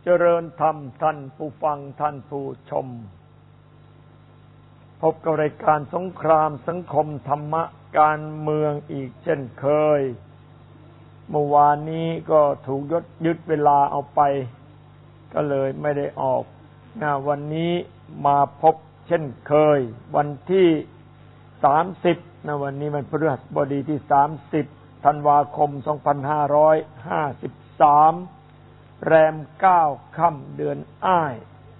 เจริญธรรมท่านผู้ฟังท่านผู้ชมพบกับรายการสงครามสังคมธรรมะการเมืองอีกเช่นเคยเมื่อวานนี้ก็ถูกยึดเวลาเอาไปก็เลยไม่ได้ออกวันนี้มาพบเช่นเคยวันที่30วันนี้มันพฤหัสบดีที่30ธันวาคม2553แรม9ค่ำเดือนอ้าย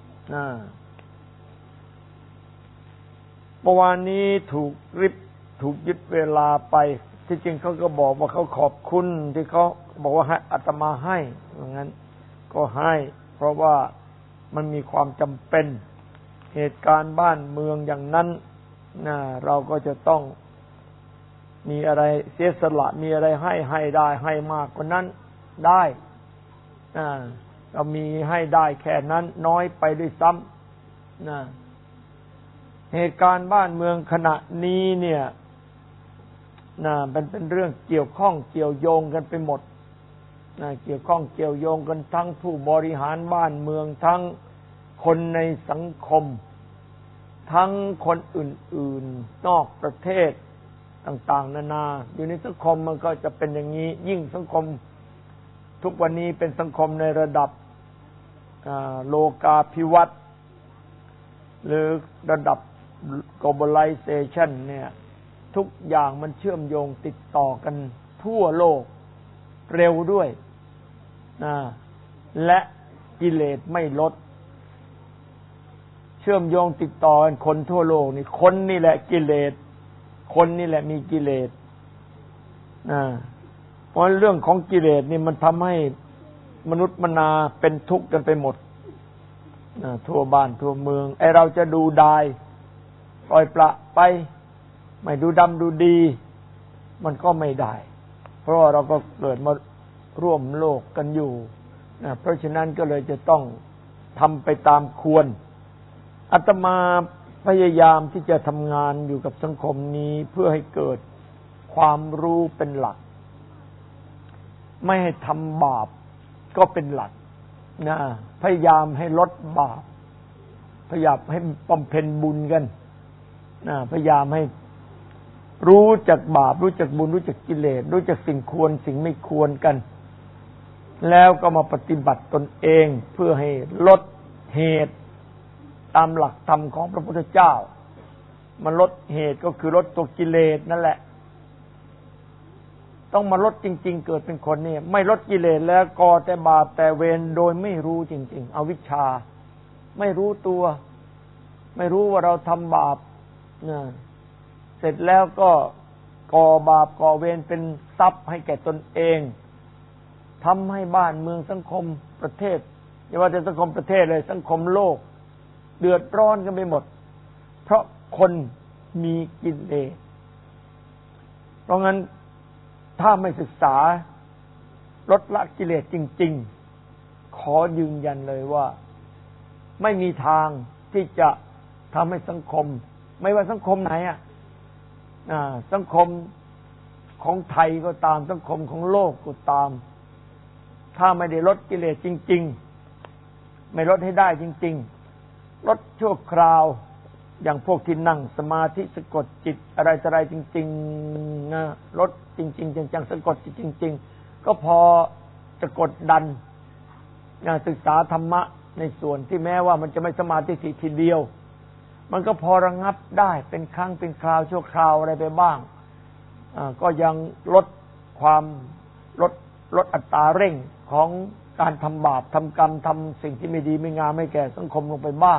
เมื่อวานนี้ถูกยึดเวลาไปที่จริงเขาก็บอกว่าเขาขอบคุณที่เขาบอกว่าให้อาตมาให้อย่างนั้นก็ให้เพราะว่ามันมีความจำเป็นเหตุการณ์บ้านเมืองอย่างนั้นเราก็จะต้องมีอะไรเสียสละมีอะไรให้ได้ให้มากกว่านั้นได้เรามีให้ได้แค่นั้นน้อยไปด้วยซ้ำเหตุการณ์บ้านเมืองขณะนี้เนี่ยเป็นเรื่องเกี่ยวข้องเกี่ยวโยงกันไปหมดเกี่ยวข้องเกี่ยวโยงกันทั้งผู้บริหารบ้านเมืองทั้งคนในสังคมทั้งคนอื่นๆนอกประเทศต่างๆนานาอยู่ในสังคมมันก็จะเป็นอย่างนี้ยิ่งสังคมทุกวันนี้เป็นสังคมในระดับโลกาภิวัตน์หรือระดับ globalization เนี่ยทุกอย่างมันเชื่อมโยงติดต่อกันทั่วโลกเร็วด้วยและกิเลสไม่ลดเชื่อมโยงติดต่อกันคนทั่วโลกนี่คนนี่แหละกิเลสคนนี่แหละมีกิเลสเพราะเรื่องของกิเลสนี่มันทำให้มนุษย์มนาเป็นทุกข์กันไปหมดทั่วบ้านทั่วเมืองไอ้เราจะดูดายปล่อยปละไปไม่ดูดำดูดีมันก็ไม่ได้เพราะว่าเราก็เกิดมาร่วมโลกกันอยู่เพราะฉะนั้นก็เลยจะต้องทำไปตามควรอาตมาพยายามที่จะทำงานอยู่กับสังคมนี้เพื่อให้เกิดความรู้เป็นหลักไม่ให้ทำบาปก็เป็นหลักพยายามให้ลดบาปพยายามให้บำเพ็ญบุญกันพยายามให้รู้จักบาปรู้จักบุญรู้จักกิเลสรู้จักสิ่งควรสิ่งไม่ควรกันแล้วก็มาปฏิบัติตนเองเพื่อให้ลดเหตุตามหลักธรรมของพระพุทธเจ้ามันลดเหตุก็คือลดตัวกิเลสนั่นแหละต้องมาลดจริงๆเกิดเป็นคนนี่ไม่ลดกิเลสแล้วก่อแต่บาปแต่เวรโดยไม่รู้จริงๆอวิชชาไม่รู้ตัวไม่รู้ว่าเราทำบาปเสร็จแล้วก็ก่อบาปก่อเวรเป็นทรัพย์ให้แก่ตนเองทำให้บ้านเมืองสังคมประเทศอย่าว่าแต่สังคมประเทศเลยสังคมโลกเดือดร้อนกันไปหมดเพราะคนมีกิเลสเพราะงั้นถ้าไม่ศึกษาลดละกิเลสจริงๆขอยืนยันเลยว่าไม่มีทางที่จะทำให้สังคมไม่ว่าสังคมไหนสังคมของไทยก็ตามสังคมของโลกก็ตามถ้าไม่ได้ลดกิเลสจริงๆไม่ลดให้ได้จริงๆลดชั่วคราวอย่างพวกที่นั่งสมาธิสะกดจิตอะไรจริงๆลดจริงๆจังๆสะกดจิตจริงๆก็พอจะกดดันศึกษาธรรมะในส่วนที่แม้ว่ามันจะไม่สมาธิทีเดียวมันก็พอระงับได้เป็นครั้งเป็นคราวชั่วคราวอะไรไปบ้างก็ยังลดความลดอัตราเร่งของการทำบาปทำกรรมทำสิ่งที่ไม่ดีไม่งามไม่แก่สังคมลงไปบ้าง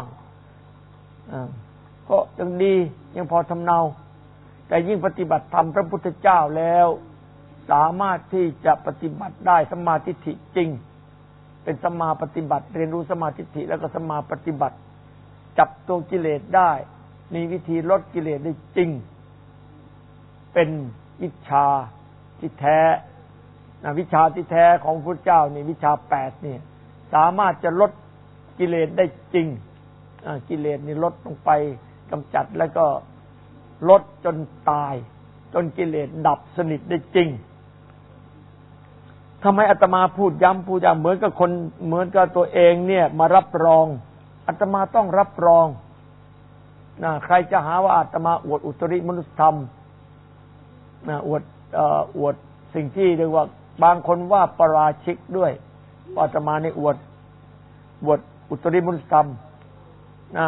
ก็ยังดียังพอทำเนาแต่ยิ่งปฏิบัติธรรมพระพุทธเจ้าแล้วสามารถที่จะปฏิบัติได้สัมมาทิฏฐิจริงเป็นสัมมาปฏิบัติเรียนรู้สัมมาทิฏฐิแล้วก็สัมมาปฏิบัติจับตัวกิเลสได้มีวิธีลดกิเลสได้จริงเป็นวิชาที่แท้วิชาที่แท้ของพระพุทธเจ้านี่วิชา8นี่สามารถจะลดกิเลสได้จริงกิเลสนี่ลดลงไปกำจัดแล้วก็ลดจนตายจนกิเลสดับสนิทได้จริงทำไมอาตมาพูดย้ำเหมือนกับตัวเองเนี่ยมารับรองอาตมาต้องรับรองนะใครจะหาว่าอาตมาอวดอุตริมนุสธรรมนะอวดสิ่งที่เรียกว่าบางคนว่าปราชิกด้วยอาตมานี่อวดอุตริมนุสธรรมนะ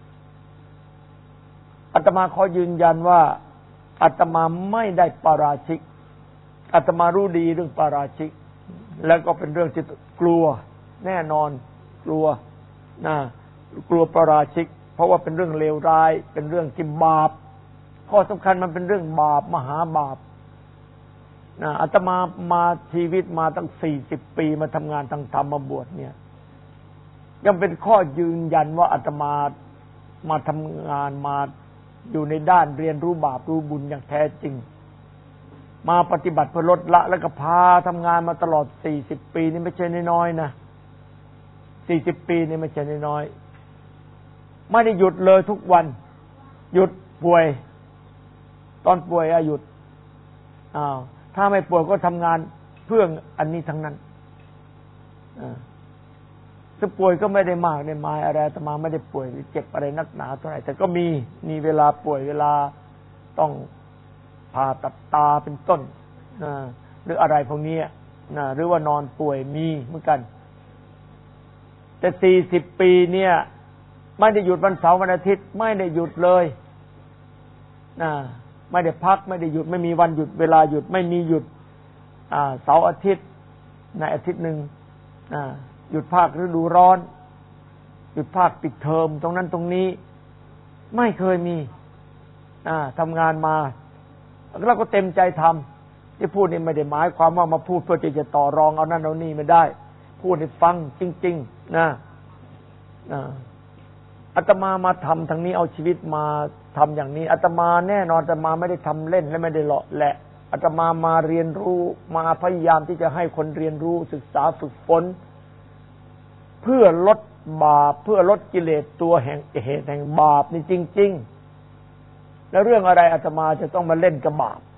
อาตมาขอยืนยันว่าอาตมาไม่ได้ปราชิกอาตมารู้ดีเรื่องปราชิกแล้วก็เป็นเรื่องที่กลัวแน่นอนกลัวนะกลัวปราชิกเพราะว่าเป็นเรื่องเลวร้ายเป็นเรื่องที่บาปข้อสำคัญมันเป็นเรื่องบาปมหาบาปนะอาตมาชีวิตมาตั้ง40 ปีมาทำงานทางธรรมมาบวชเนี่ยยังเป็นข้อยืนยันว่าอาตมาทำงานมาอยู่ในด้านเรียนรู้บาปรู้บุญอย่างแท้จริงมาปฏิบัติเพื่อลดละแล้วก็พาทำงานมาตลอด40 ปีนี่ไม่ใช่น้อยๆนะ40 ปีนี่ไม่ใช่น้อยๆไม่ได้หยุดเลยทุกวันหยุดป่วยตอนป่วยหยุดถ้าไม่ป่วยก็ทำงานเพื่ออันนี้ทั้งนั้นถ้าป่วยก็ไม่ได้มากได้มายอะไรแต่มาไม่ได้ป่วยหรือเจ็บอะไรนักหนาเท่าไหร่แต่ก็มีเวลาป่วยเวลาต้องผ่าตัดตาเป็นต้นหรืออะไรพวกนี้หรือว่านอนป่วยมีเหมือนกันแต่40 ปีเนี่ยไม่ได้หยุดวันเสาร์วันอาทิตย์ไม่ได้หยุดเลยไม่ได้พักไม่ได้หยุดไม่มีวันหยุดเวลาหยุดไม่มีหยุดเสาร์อาทิตย์ในอาทิตย์หนึ่งหยุดภาคฤดูร้อนหยุดภาคปิดเทอมตรงนั้นตรงนี้ไม่เคยมีทำงานมาเราก็เต็มใจทำที่พูดนี่ไม่ได้หมายความว่ามาพูดเพื่อจะต่อรองเอานั่นเอานี่ไม่ได้พูดให้ฟังจริงๆนะอาตมาทำทางนี้เอาชีวิตมาทำอย่างนี้อาตมาแน่นอนอาตมาไม่ได้ทำเล่นและไม่ได้เลาะแหละอาตมาเรียนรู้มาพยายามที่จะให้คนเรียนรู้ศึกษาฝึกฝนเพื่อลดบาปเพื่อลดกิเลสตัวแห่งเหตุแห่งบาปนี่จริงๆแล้วเรื่องอะไรอาตมาจะต้องมาเล่นกับบาป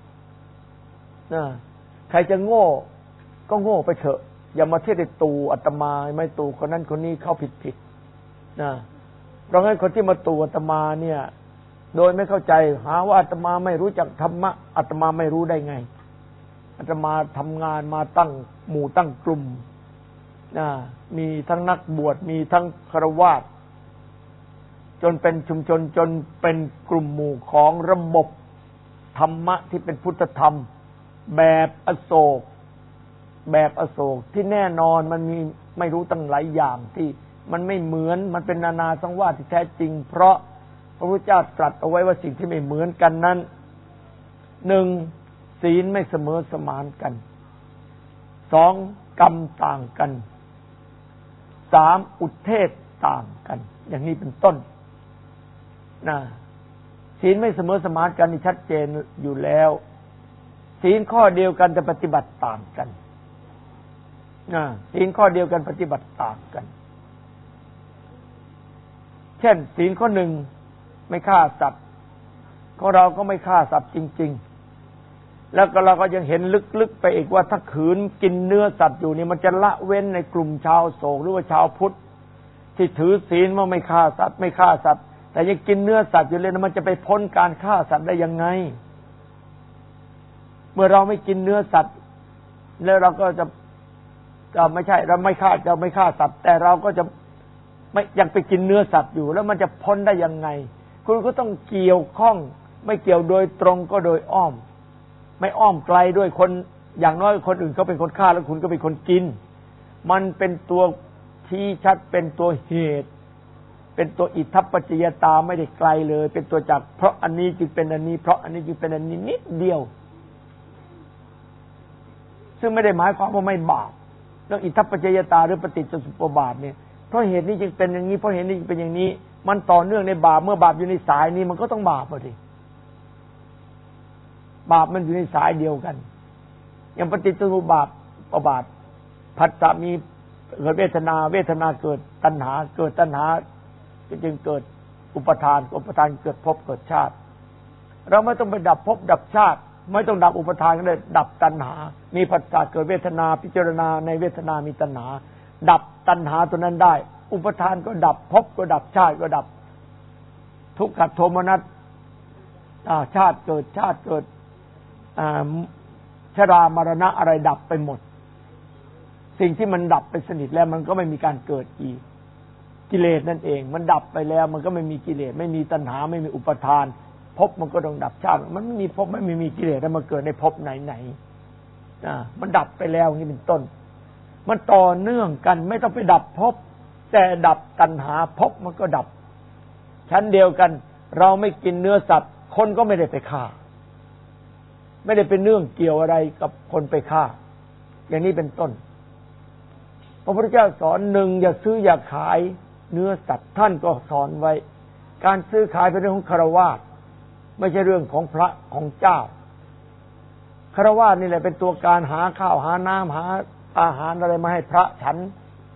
ใครจะโง่ก็โง่ไปเถอะอย่ามาเทศตูอาตมาไม่ตูคนนั้นคนนี้เข้าผิดเพราะงั้นคนที่มาตูอาตมาเนี่ยโดยไม่เข้าใจหาว่าอาตมาไม่รู้จักธรรมะอาตมาไม่รู้ได้ไงอาตมาทำงานมาตั้งหมู่ตั้งกลุ่มมีทั้งนักบวชมีทั้งฆราวาสจนเป็นชุมชนจนเป็นกลุ่มหมู่ของระบบธรรมะที่เป็นพุทธธรรมแบบอโศกที่แน่นอนมันมีไม่รู้ตั้งหลายอย่างที่มันไม่เหมือนมันเป็นนานาสังวาสที่แท้จริงเพราะพระพุทธเจ้าตรัสเอาไว้ว่าสิ่งที่ไม่เหมือนกันนั้น1ศีลไม่เสมอสมานกัน2กรรมต่างกัน3อุทเทศต่างกันอย่างนี้เป็นต้นศีลไม่เสมอสมานกันนี่ชัดเจนอยู่แล้วศีลข้อเดียวกันแต่ปฏิบัติต่างกันศีลข้อเดียวกันปฏิบัติต่างกันเช่นศีลข้อ1ไม่ฆ่าสัตว์ของเราก็ไม่ฆ่าสัตว์จริงๆแล้วก็เราก็ยังเห็นลึกๆไปอีกว่าถ้าขืนกินเนื้อสัตว์อยู่นี่มันจะละเว้นในกลุ่มชาวโศกหรือว่าชาวพุทธที่ถือศีลว่าไม่ฆ่าสัตว์แต่ยังกินเนื้อสัตว์อยู่เลยมันจะไปพ้นการฆ่าสัตว์ได้ยังไงเมื่อเราไม่กินเนื้อสัตว์แล้วเราก็จะไม่ใช่เราไม่ฆ่าสัตว์แต่เราก็จะไม่ยังไปกินเนื้อสัตว์อยู่แล้วมันจะพ้นได้ยังไงคุณก็ต้องเกี่ยวข้องไม่เกี่ยวโดยตรงก็โดยอ้อมไม่อ้อมไกลด้วยคนอย่างน้อยคนอื่นเขาเป็นคนฆ่าแล้วคุณก็เป็นคนกินมันเป็นตัวชี้ชัดเป็นตัวเหตุเป็นตัวอิทธัปปัจจยตาไม่ได้ไกลเลยเป็นตัวจากเพราะอันนี้จึงเป็นอันนี้เพราะอันนี้จึงเป็นอันนี้นิดเดียวซึ่งไม่ได้หมายความว่าไม่บาปเรื่องอิทธัปปัจจยตาหรือปฏิจจสมุปบาทเนี่ยเพราะเหตุนี้จึงเป็นอย่างนี้เพราะเหตุนี้จึงเป็นอย่างนี้มันต่อเนื่องในบาปเมื่อบาปอยู่ในสายนี้มันก็ต้องบาปดิบาปมันอยู่ในสายเดียวกันอย่างปฏิจจสมุปบาทผัสสะมีเกิดเวทนาเกิดตัณหาจึงเกิดอุปทานเกิดภพเกิดชาติเราไม่ต้องไปดับภพดับชาติไม่ต้องดับอุปทานก็ได้ดับตัณหามีผัสสะเกิดเวทนาพิจารณาในเวทนามีตัณหาดับตัณหาตัวนั้นได้อุปทานก็ดับภพก็ดับชาติก็ดับทุกขโทมนัสชาติเกิดชรามรณะอะไรดับไปหมดสิ่งที่มันดับไปสนิทแล้วมันก็ไม่มีการเกิดอีกกิเลสนั่นเองมันดับไปแล้วมันก็ไม่มีกิเลสไม่มีตัณหาไม่มีอุปทานภพมันก็ต้องดับชาติมันไม่มีภพไม่มีกิเลสแล้วมาเกิดในภพไหนมันดับไปแล้วอย่างนี้เป็นต้นมันต่อเนื่องกันไม่ต้องไปดับภพแต่ดับตัณหาภพมันก็ดับชั้นเดียวกันเราไม่กินเนื้อสัตว์คนก็ไม่ได้ไปฆ่าไม่ได้เป็นเรื่องเกี่ยวอะไรกับคนไปฆ่าอย่างนี้เป็นต้นพระพุทธเจ้าสอนหนึ่งอย่าซื้ออย่าขายเนื้อสัตว์ท่านก็สอนไว้การซื้อขายเป็นเรื่องของฆราวาสไม่ใช่เรื่องของพระของเจ้าฆราวาสนี่แหละเป็นตัวการหาข้าวหาน้ำหาอาหารอะไรมาให้พระฉัน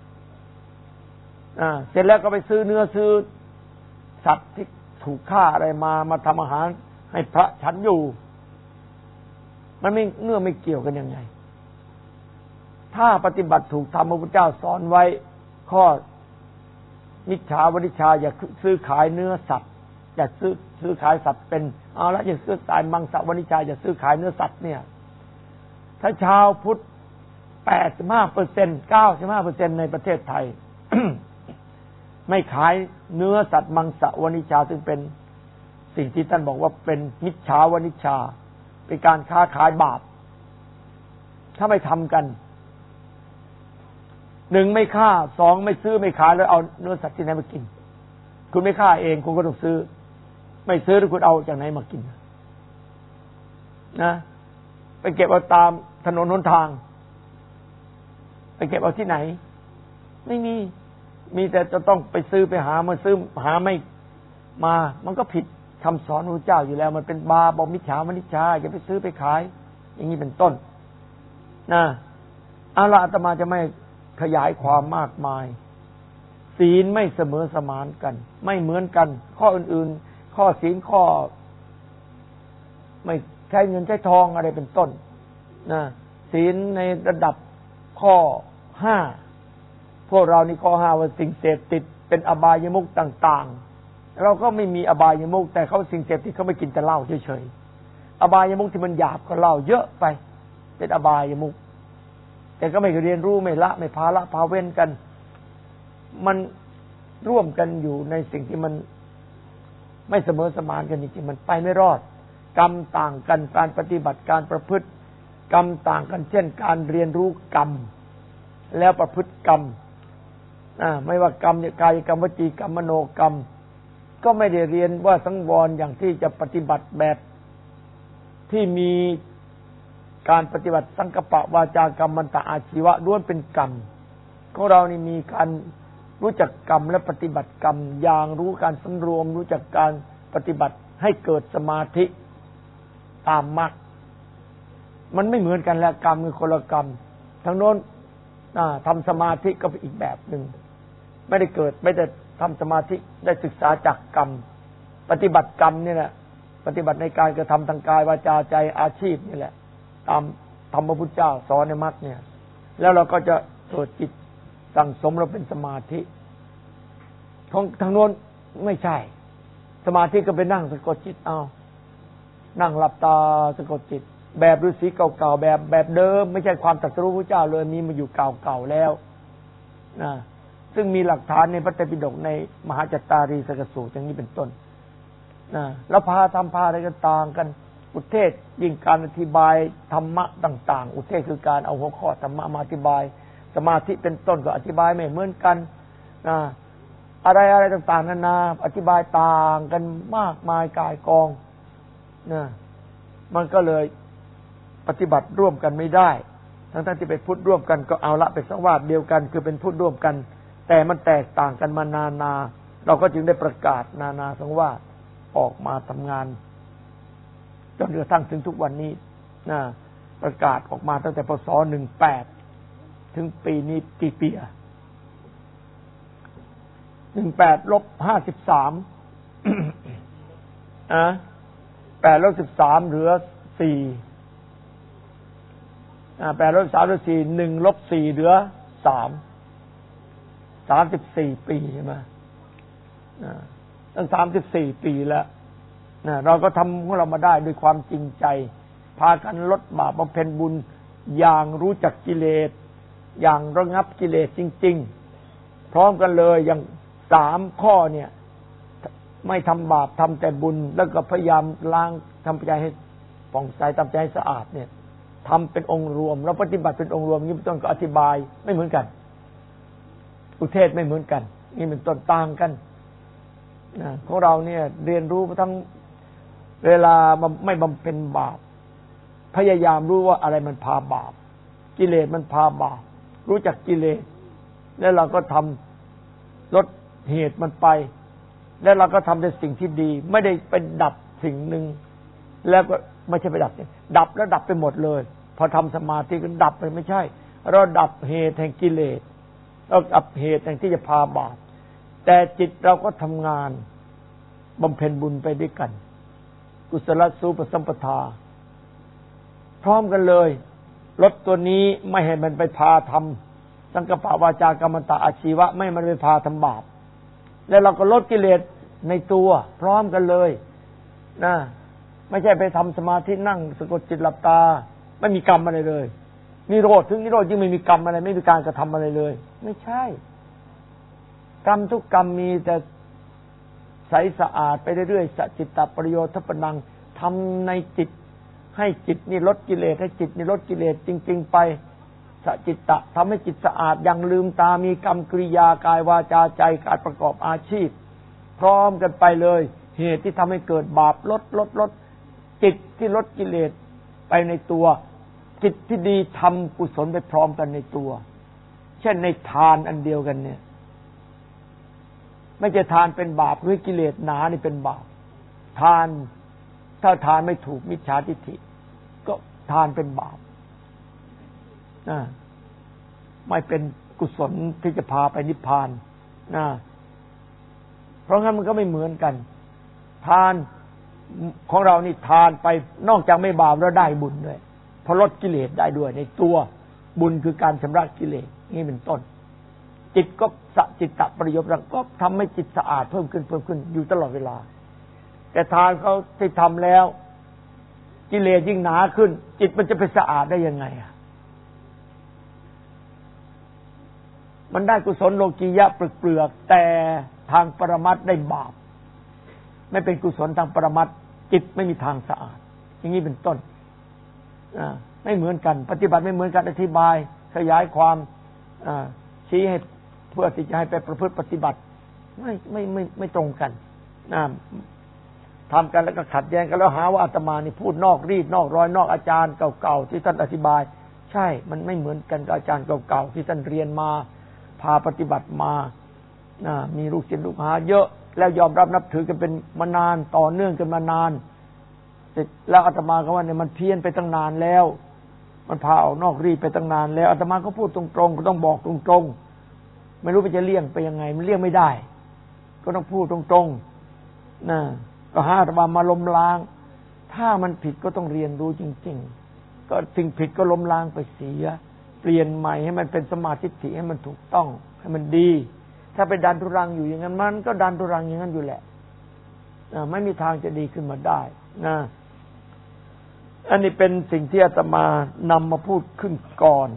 เสร็จแล้วก็ไปซื้อเนื้อซื้อสัตว์ที่ถูกฆ่าอะไรมาทำอาหารให้พระฉันอยู่มันไม่เนื่อไม่เกี่ยวกันยังไงถ้าปฏิบัติถูกธรรมพระพุทธเจ้าสอนไว้ข้อมิจฉาวณิชชาอย่าซื้อขายเนื้อสัตว์อย่าซื้อขายสัตว์เป็นเอาละอย่าซื้อขายมังสวณิชชาอย่าซื้อขายเนื้อสัตว์เนี่ยถ้าชาวพุทธ 85% 95% ในประเทศไทย ไม่ขายเนื้อสัตว์มังสวณิชชาซึ่งเป็นสิ่งที่ท่านบอกว่าเป็นมิจฉาวณิชชาเป็นการค้าขายบาปถ้าไม่ทำกันหนึ่งไม่ฆ่าสองไม่ซื้อไม่ขายแล้วเอาเนื้อสัตว์ที่ไหนมากินคุณไม่ฆ่าเองคุณก็ต้องซื้อไม่ซื้อแล้วคุณเอาจากไหนมากินนะไปเก็บเอาตามถนนหนทางไปเก็บเอาที่ไหนไม่มีแต่จะต้องไปซื้อไปหามาซื้อหาไม่มามันก็ผิดคำสอนพระเจ้าอยู่แล้วมันเป็นบาปมิจฉาวณิชชาอย่าไปซื้อไปขายอย่างนี้เป็นต้นนะอาตมาจะไม่ขยายความมากมายศีลไม่เสมอสมานกันไม่เหมือนกันข้ออื่นๆข้อศีลข้อไม่ใช้เงินใช้ทองอะไรเป็นต้นนะศีลในระดับข้อ5พวกเรานี่ข้อ5ว่าสิ่งเสพติดเป็นอบายมุขต่างๆเราก็ไม่มีอบายมุขแต่เขาสิ่งเสพติดเขาไม่กินแต่เหล้าเฉยๆอบายมุขที่มันหยาบกว่าเหล้าเยอะไปเป็นอบายมุขแต่ก็ไม่เรียนรู้ไม่ละไม่พาละพาเว้นกันมันร่วมกันอยู่ในสิ่งที่มันไม่เสมอสมานกันจริงๆมันไปไม่รอดกรรมต่างกันการปฏิบัติการประพฤติกรรมต่างกันเช่นการเรียนรู้กรรมแล้วประพฤติกรรมไม่ว่ากรรมกายกรรมวจีกรรมมโนกรรมก็ไม่ได้เรียนว่าสังวรอย่างที่จะปฏิบัติแบบที่มีการปฏิบัติสังกัปปะวาจากรรมมันตะอาชีวะล้วนเป็นกรรมของเรานี่มีการรู้จักกรรมและปฏิบัติกรรมอย่างรู้การสำรวมรู้จักการปฏิบัติให้เกิดสมาธิตามมรรคมันไม่เหมือนกันแล้วกรรมคือคนละกรรมทางโน้นทำสมาธิก็เป็นอีกแบบหนึ่งไม่ได้เกิดไม่ได้ทำสมาธิได้ศึกษาจากกรรมปฏิบัติกรรมนี่แหละปฏิบัติในการกระทำทางกายวาจาใจอาชีพนี่แหละตามธรรมพระพุทธเจ้าสอนในมรรคเนี่ยแล้วเราก็จะเกิดจิตสั่งสมเราเป็นสมาธิของทางโน้นไม่ใช่สมาธิก็ไปนั่งสะกดจิตเอานั่งหลับตาสะกดจิตแบบฤาษีเก่าๆแบบเดิมไม่ใช่ความตรัสรู้พระเจ้าเลยมีมาอยู่เก่าๆแล้วนะซึ่งมีหลักฐานในพระไตรปิฎกในมหาจัตตารีสกสูตรอย่างนี้เป็นต้นนะแล้วพาทำพาอะไรกันต่างกันอุเทศยิ่งการอธิบายธรรมะต่างๆอุเทศคือการเอาหัวข้อธรรมะมาอธิบายสมาธิเป็นต้นก็อธิบายไม่เหมือนกันนะอะไรต่างๆนานาอธิบายต่างกันมากมายกายกองนะมันก็เลยปฏิบัติร่วมกันไม่ได้ทั้งที่เป็นพุทธร่วมกันก็เอาละเป็นสังวาสเดียวกันคือเป็นพุทธร่วมกันแต่มันแตกต่างกันมานาเราก็จึงได้ประกาศนาสังวาสออกมาทำงานจนกระทั่งถึงทุกวันนี้นะประกาศออกมาตั้งแต่พ.ศ. 18ถึงปีนี้กี่ปี18 ลบ 53 8 ลบ 13เหลือ 1 ลบ 4เหลือ 34 ปีใช่ไหมตั้ง34 ปีแล้วเราก็ทำของเรามาได้ด้วยความจริงใจพากันลดบาปบำเพ็ญบุญอย่างรู้จักกิเลสอย่างระงับกิเลสจริงๆพร้อมกันเลยอย่าง3 ข้อเนี่ยไม่ทำบาปทำแต่บุญแล้วก็พยายามล้างทำใจให้ผ่องใสทำใจให้สะอาดเนี่ยทำเป็นองค์รวมแล้วปฏิบัติเป็นองค์รวมนี่เป็นต้นก็อธิบายไม่เหมือนกันอุเทศไม่เหมือนกันนี่เป็นต้นต่างกันของเราเนี่ยเรียนรู้ทั้งเวลาไม่บำเพ็ญบาปพยายามรู้ว่าอะไรมันพาบาปกิเลสมันพาบาปรู้จักกิเลสแล้วเราก็ทำลดเหตุมันไปแล้วเราก็ทำในสิ่งที่ดีไม่ได้ไปดับสิ่งหนึ่งแล้วก็ไม่ใช่ไปดับดับแล้วดับไปหมดเลยพอทำสมาธิก็ดับไปไม่ใช่เราดับเหตุแห่งกิเลสเราดับเหตุแห่งที่จะพาบาปแต่จิตเราก็ทำงานบำเพ็ญบุญไปด้วยกันกุศลสูปสัมปทาพร้อมกันเลยลดตัวนี้ไม่ให้มันไปพาทำสังกัปปะวาจากัมมันตะอาชีวะไม่มันไปพาทำบาปแล้วเราก็ลดกิเลสในตัวพร้อมกันเลยนะไม่ใช่ไปทำสมาธินั่งสะกดจิตหลับตาไม่มีกรรมอะไรเลยนิโรธถึงนิโรธยิ่งไม่มีกรรมอะไรไม่มีการกระทำอะไรเลยไม่ใช่กรรมทุกกรรมมีแต่ใสสะอาดไปเรื่อยๆสัจจิตตประโยชน์ทัปนังทำในจิตให้จิตนี่ลดกิเลสให้จิตนี่ลดกิเลสจริงๆไปสัจจิตตะทำให้จิตสะอาดยังลืมตามีกรรมกริยากายวาจาใจการประกอบอาชีพพร้อมกันไปเลยเหตุที่ทำให้เกิดบาปลดจิตที่ลดกิเลสไปในตัวจิตที่ดีทำกุศลไปพร้อมกันในตัวเช่นในทานอันเดียวกันเนี่ยไม่ใช่ทานเป็นบาปคือกิเลสหนานี่เป็นบาปทานถ้าทานไม่ถูกมิจฉาทิฏฐิก็ทานเป็นบาปไม่เป็นกุศลที่จะพาไปนิพพานเพราะงั้นมันก็ไม่เหมือนกันทานของเรานี่ทานไปนอกจากไม่บาปแล้วได้บุญด้วยเพราะลดกิเลสได้ด้วยในตัวบุญคือการชำระกิเลสนี่เป็นต้นจิตก็สัจจิตตประโยชน์ก็ทำให้จิตสะอาดเพิ่มขึ้นอยู่ตลอดเวลาแต่ทานเขาที่ทำแล้วกิเลสยิ่งหนาขึ้นจิตมันจะไปสะอาดได้ยังไงมันได้กุศลโลกียะเปลือกแต่ทางปรมัตถ์ได้บาปไม่เป็นกุศลทางปรมัตถ์จิตไม่มีทางสะอาดอย่างนี้เป็นต้นไม่เหมือนกันปฏิบัติไม่เหมือนกันอธิบายขยายความชี้ให้เพื่อที่จะให้ไปประพฤติปฏิบัติไม่ตรงกันทำกันแล้วก็ขัดแย้งกันแล้วหาว่าอาตมานี่พูดนอกรีดนอกรอยนอกอาจารย์เก่าๆที่ท่านอธิบายใช่มันไม่เหมือนกันกับอาจารย์เก่าๆที่ท่านเรียนมาพาปฏิบัติมามีลูกศิษย์ลูกหาเยอะแล้วยอมรับนับถือกันเป็นมานานต่อเนื่องกันมานานแล้วอาตมาก็ว่าเนี่ยมันเพี้ยนไปตั้งนานแล้วมันพาออกนอกรีดไปตั้งนานแล้วอาตมาก็พูดตรงๆก็ต้องบอกตรงๆไม่รู้ไปจะเลี่ยงไปยังไงมันเลี่ยงไม่ได้ก็ต้องพูดตรงๆก็หาอาตมาล้มล้างถ้ามันผิดก็ต้องเรียนรู้จริงๆก็สิ่งผิดก็ล้มล้างไปเสียเปลี่ยนใหม่ให้มันเป็นสมาธิให้มันถูกต้องให้มันดีถ้าไปดันทุรังอยู่อย่างนั้นมันก็ดันทุรังอย่างนั้นอยู่แหละไม่มีทางจะดีขึ้นมาได้อันนี้เป็นสิ่งที่อาตมานำมาพูดขึ้นก่อน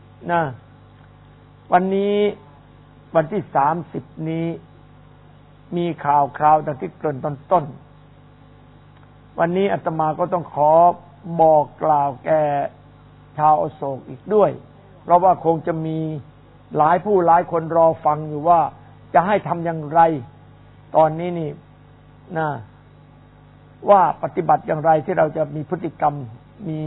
วันนี้วันที่30นี้มีข่าวคราวดังที่เกริ่นตอนต้นวันนี้อาตมาก็ต้องขอบอกกล่าวแก่ชาวอโศกอีกด้วยเพราะว่าคงจะมีหลายผู้หลายคนรอฟังอยู่ว่าจะให้ทำอย่างไรตอนนี้นี่ว่าปฏิบัติอย่างไรที่เราจะมีพฤติกรรมมี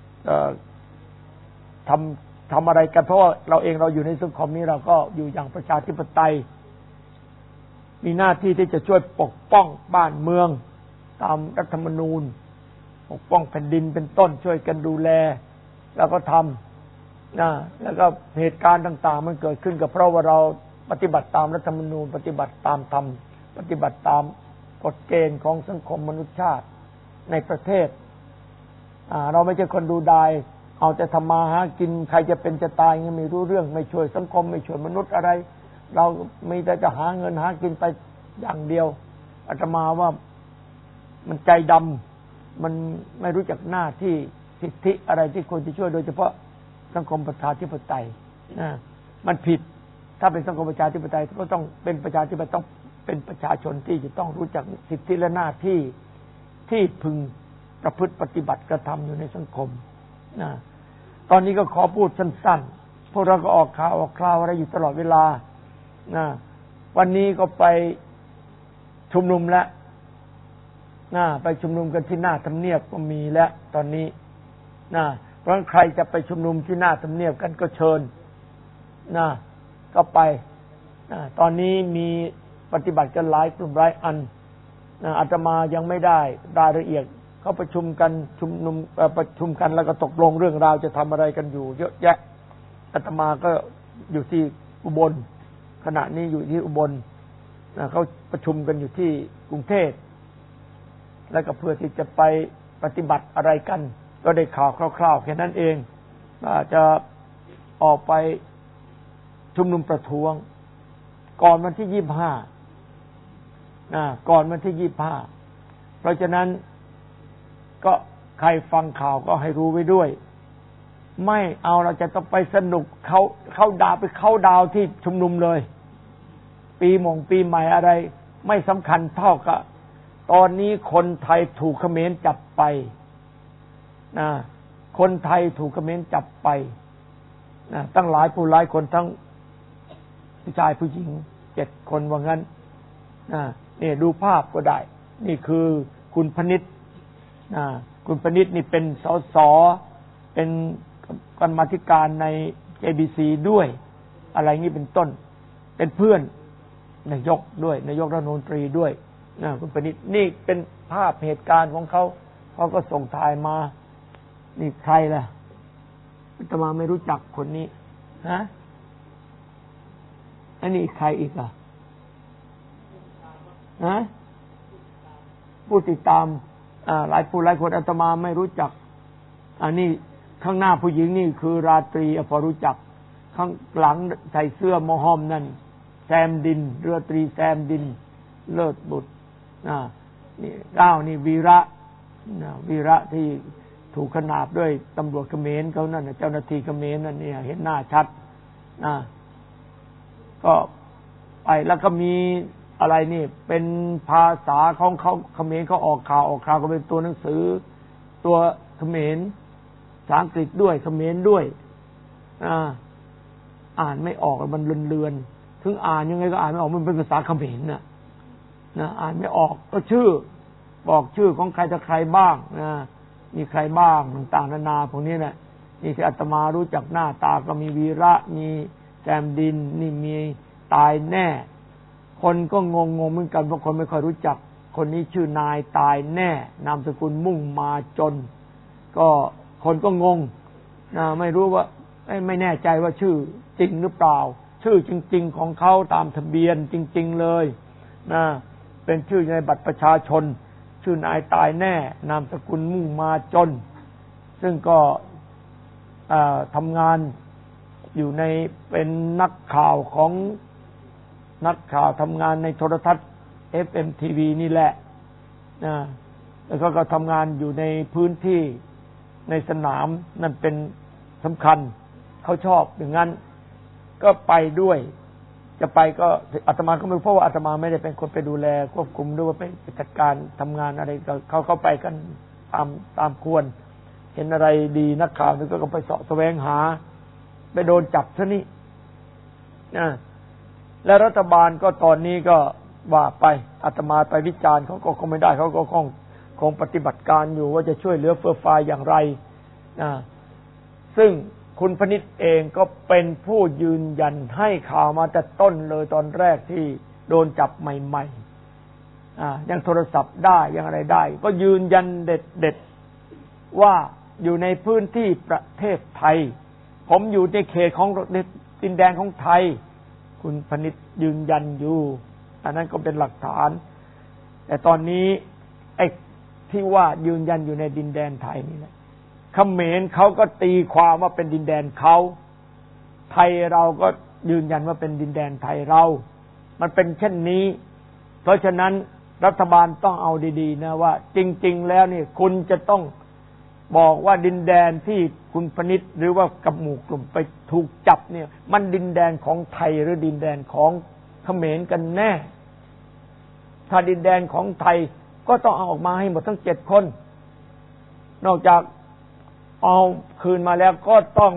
ทำอะไรกันเพราะว่าเราเองเราอยู่ในสังคมนี้เราก็อยู่อย่างประชาธิปไตยมีหน้าที่ที่จะช่วยปกป้องบ้านเมืองตามรัฐธรรมนูญปกป้องแผ่นดินเป็นต้นช่วยกันดูแลแล้วก็ทำแล้วก็เหตุการณ์ต่างๆมันเกิดขึ้นก็เพราะว่าเราปฏิบัติตามรัฐธรรมนูญปฏิบัติตามธรรมปฏิบัติตามกฎเกณฑ์ของสังคมมนุษยชาติในประเทศเราไม่ใช่คนดูดายเอาแต่ทำมาหากินใครจะเป็นจะตายยังไม่รู้เรื่องไม่ช่วยสังคมไม่ช่วยมนุษย์อะไรเรามีแต่จะหาเงินหากินไปอย่างเดียวอาตมาว่ามันใจดำมันไม่รู้จักหน้าที่สิทธิอะไรที่ควรจะช่วยโดยเฉพาะสังคมประชาธิปไตยมันผิดถ้าเป็นสังคมประชาธิปไตยก็ต้องเป็นประชาธิปไตยต้องเป็นประชาชนที่จะต้องรู้จักสิทธิและหน้าที่ที่พึงประพฤติปฏิบัติกระทำอยู่ในสังคมตอนนี้ก็ขอพูดสั้นๆพวกเราก็ออกข่าวออกคราวอะไรอยู่ตลอดเวลาวันนี้ก็ไปชุมนุมแล้วไปชุมนุมกันที่หน้าทำเนียบก็มีแล้วตอนนี้เพราะใครจะไปชุมนุมที่หน้าทำเนียบกันก็เชิญก็ไปตอนนี้มีปฏิบัติกันหลายกลุ่มหลายอันอาตมายังไม่ได้รายละเอียดเขาประชุมกันแล้วก็ตกลงเรื่องราวจะทำอะไรกันอยู่เยอะแยะอาตมาก็อยู่ที่อุบลขณะนี้อยู่ที่อุบลเขาประชุมกันอยู่ที่กรุงเทพแล้วก็เพื่อที่จะไปปฏิบัติอะไรกันก็ได้ข่าวคร่าวๆแค่นั้นเองจะออกไปชุมนุมประท้วงก่อนวันที่25ก่อนวันที่25เพราะฉะนั้นก็ใครฟังข่าวก็ให้รู้ไว้ด้วยไม่เอาเราจะต้องไปสนุกเข้าดาวไปเข้าดาวที่ชุมนุมเลยปีใหม่อะไรไม่สำคัญเท่ากับตอนนี้คนไทยถูกเขมรจับไปคนไทยถูกเขมรจับไปตั้งหลายคนทั้งผู้ชายผู้หญิง7 คนว่างั้นนี่ดูภาพก็ได้นี่คือคุณพนิษฐ์คุณพนิษฐ์นี่เป็นสสเป็นกรรมาธิการใน JBC ด้วยอะไรงี้เป็นต้นเป็นเพื่อนนายกด้วยนายกรัฐมนตรีด้วยคุณพนิษฐ์นี่เป็นภาพเหตุการณ์ของเขาก็ส่งถ่ายมานี่ใครล่ะอาตมาไม่รู้จักคนนี้อันนี้ใครอีกผู้ติดตามหลายคนอาตมาไม่รู้จักอันนี้ข้างหน้าผู้หญิงนี่คือราตรีพอรู้จักข้างหลังใส่เสื้อมอหอมนั่นแซมดินเรือตรีแซมดินเลิศบุตรนี่นี่วีระที่ถูกขนาบด้วยตำรวจเขมรเขานั่นเจ้าหน้าที่เขมรนั่นเนี่ยเห็นหน้าชัดก็ไปแล้วก็มีอะไรนี่เป็นภาษาของเขาเขมรเขาออกข่าวก็เป็นตัวหนังสือตัวเขมรภาษาอังกฤษด้วยเขมรด้วยอ่านไม่ออกมันเลือนถึงอ่านยังไงก็อ่านไม่ออกมันเป็นภาษาเขมรน่ะอ่านไม่ออกก็ชื่อบอกชื่อของใครจะใครบ้างมีใครบ้างต่างๆนานาพวกนี้น่ะนี่ที่อาตมารู้จักหน้าตาก็มีวีระมีแซมดินนี่มีตายแน่คนก็งงเหมือนกันเพราะคนไม่ค่อยรู้จักคนนี้ชื่อนายตายแน่นามสกุลมุ่งมาจนก็คนก็งงไม่รู้ว่าไม่แน่ใจว่าชื่อจริงหรือเปล่าชื่อจริงๆของเขาตามทะเบียนจริงๆเลยเป็นชื่อในบัตรประชาชนชื่อนายตายแน่นามสกุลมุ่งมาจนซึ่งก็ทำงานอยู่ในเป็นนักข่าวทำงานในโทรทัศน์ FM TV นี่แหละแล้วก็ทำงานอยู่ในพื้นที่ในสนามนั่นเป็นสำคัญเขาชอบอย่างนั้นก็ไปด้วยจะไปก็อาตมาก็ไม่รู้เพราะว่าอาตมาไม่ได้เป็นคนไปดูแลควบคุมหรือว่าไปจัดการทำงานอะไรเขาไปกันตามควรเห็นอะไรดีนักข่าวนึงก็ไปเสาะแสวงหาไปโดนจับซะนี่และรัฐบาลก็ตอนนี้ก็ว่าไปอาตมาไปวิจารณ์เขาก็คงไม่ได้เขาก็คงปฏิบัติการอยู่ว่าจะช่วยเหลือเฟื่อฟายอย่างไรซึ่งคุณพนิษฐ์เองก็เป็นผู้ยืนยันให้ข่าวมาแต่ต้นเลยตอนแรกที่โดนจับใหม่ๆยังโทรศัพท์ได้ยังอะไรได้ก็ยืนยันเด็ดว่าอยู่ในพื้นที่ประเทศไทยผมอยู่ในเขตของดินแดนของไทยคุณพนิษฐ์ยืนยันอยู่อันนั้นก็เป็นหลักฐานแต่ตอนนี้ไอ้ที่ว่ายืนยันอยู่ในดินแดนไทยนี่แหละเขมรเขาก็ตีความว่าเป็นดินแดนเขาไทยเราก็ยืนยันว่าเป็นดินแดนไทยเรามันเป็นเช่นนี้เพราะฉะนั้นรัฐบาลต้องเอาดีๆนะว่าจริงๆแล้วนี่คุณจะต้องบอกว่าดินแดนที่คุณพนิษฐ์หรือว่ากับหมู่กลุ่มไปถูกจับเนี่ยมันดินแดนของไทยหรือดินแดนของเขมรกันแน่ถ้าดินแดนของไทยก็ต้องเอาออกมาให้หมดทั้ง7 คนนอกจากเอาคืนมาแล้วก็ต้อง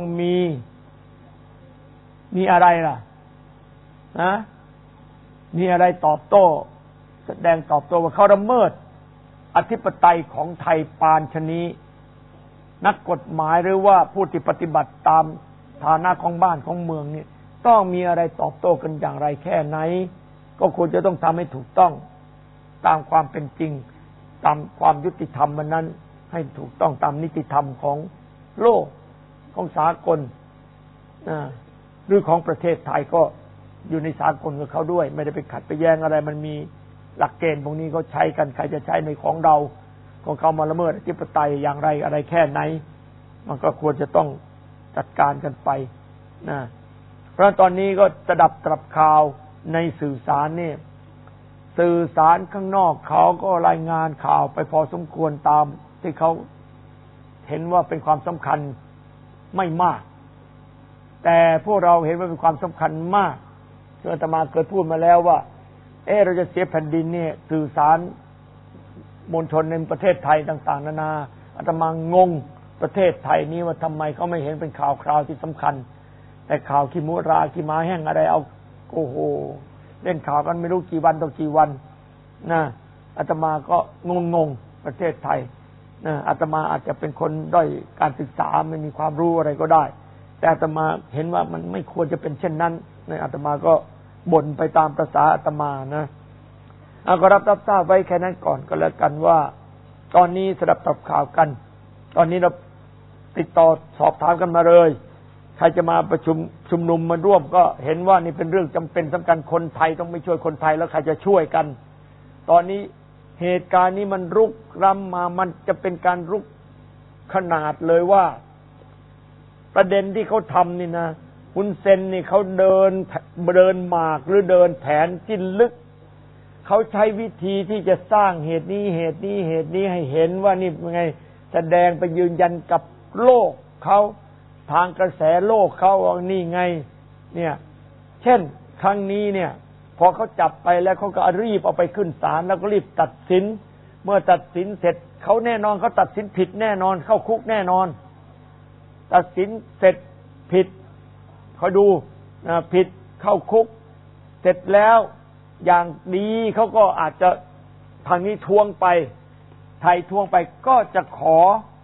มีอะไรล่ะนะมีอะไรตอบโต้แสดงตอบโต้ว่าเขาละเมิดอธิปไตยของไทยปานชนีนักกฎหมายหรือว่าผู้ที่ปฏิบัติตามฐานะของบ้านของเมืองนี่ต้องมีอะไรตอบโต้กันอย่างไรแค่ไหนก็ควรจะต้องทำให้ถูกต้องตามความเป็นจริงตามความยุติธรรมมันนั้นให้ถูกต้องตามนิติธรรมของโลกของสากลหรือของประเทศไทยก็อยู่ในสากลกับเขาด้วยไม่ได้ไปขัดไปแย้งอะไรมันมีหลักเกณฑ์พวกนี้เขาใช้กันใครจะใช้ในของเราของเขามาละเมิดอธิปไตยอย่างไรอะไรแค่ไหนมันก็ควรจะต้องจัดการกันไปนะเพราะตอนนี้ก็จะดับตรับข่าวในสื่อสารนี่สื่อสารข้างนอกเขาก็รายงานข่าวไปพอสมควรตามที่เขาเห็นว่าเป็นความสำคัญไม่มากแต่พวกเราเห็นว่าเป็นความสำคัญมากซึ่งอาตมาเคยพูดมาแล้วว่าเราจะเสียแผ่นดินเนี่ยสื่อสารมวลชนในประเทศไทยต่างๆนานาอาตมางงประเทศไทยนี้ว่าทำไมเขาไม่เห็นเป็นข่าวคราวที่สำคัญแต่ข่าวขี้มูราขี้ม้าแห้งอะไรเอาโอ้โหเล่นข่าวกันไม่รู้กี่วันต่อกี่วันนะอาตมาก็งงประเทศไทยนะอาตมาอาจจะเป็นคนด้อยการศึกษาไม่มีความรู้อะไรก็ได้แต่อาตมาเห็นว่ามันไม่ควรจะเป็นเช่นนั้นนะอาตมาก็บ่นไปตามประสาอาตมานะก็รับทราบไว้แค่นั้นก่อนก็แล้วกันว่าตอนนี้สดับตับข่าวกันตอนนี้เราติดต่อสอบถามกันมาเลยใครจะมาประชุมนุมมาร่วมก็เห็นว่านี่เป็นเรื่องจำเป็นสำคัญคนไทยต้องไม่ช่วยคนไทยแล้วใครจะช่วยกันตอนนี้เหตุการณ์นี้มันรุกรำมามันจะเป็นการรุกขนาดเลยว่าประเด็นที่เขาทำนี่นะฮุนเซนนี่เขาเดินหมากหรือเดินแผนจิ้นลึกเขาใช้วิธีที่จะสร้างเหตุนี้ให้เห็นว่านี่เป็นไงแสดงไปยืนยันกับโลกเขาทางกระแสโลกเขาว่านี่ไงเนี่ยเช่นครั้งนี้เนี่ยพอเขาจับไปแล้วเขาก็รีบเอาไปขึ้นศาลแล้วก็รีบตัดสินเมื่อตัดสินเสร็จเขาแน่นอนเขาตัดสินผิดแน่นอนเข้าคุกแน่นอนตัดสินเสร็จผิดเขาดูผิดเข้าคุกเสร็จแล้วอย่างดีเขาก็อาจจะทางนี้ทวงไปไทยทวงไปก็จะขอ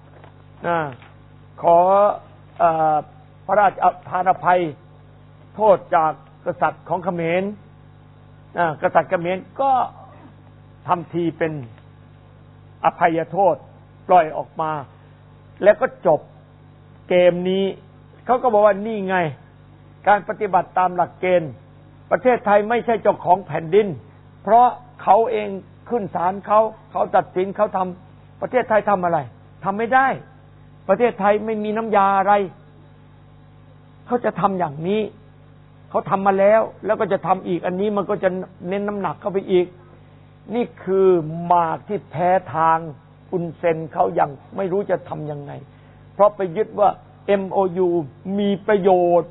พระราชทานอภัยโทษจากกษัตริย์ของเขมรกษัตริย์เขมรก็ทำทีเป็นอภัยโทษปล่อยออกมาแล้วก็จบเกมนี้เขาก็บอกว่านี่ไงการปฏิบัติตามหลักเกณฑ์ประเทศไทยไม่ใช่เจ้าของแผ่นดินเพราะเขาเองขึ้นศาลเขาตัดสินเขาทำประเทศไทยทำอะไรทำไม่ได้ประเทศไทยไม่มีน้ำยาอะไรเขาจะทำอย่างนี้เขาทำมาแล้วก็จะทำอีกอันนี้มันก็จะเน้นน้ำหนักเข้าไปอีกนี่คือหมากที่แพ้ทางอุนเซนเขาอย่างไม่รู้จะทำยังไงเพราะไปยึดว่า MOU มีประโยชน์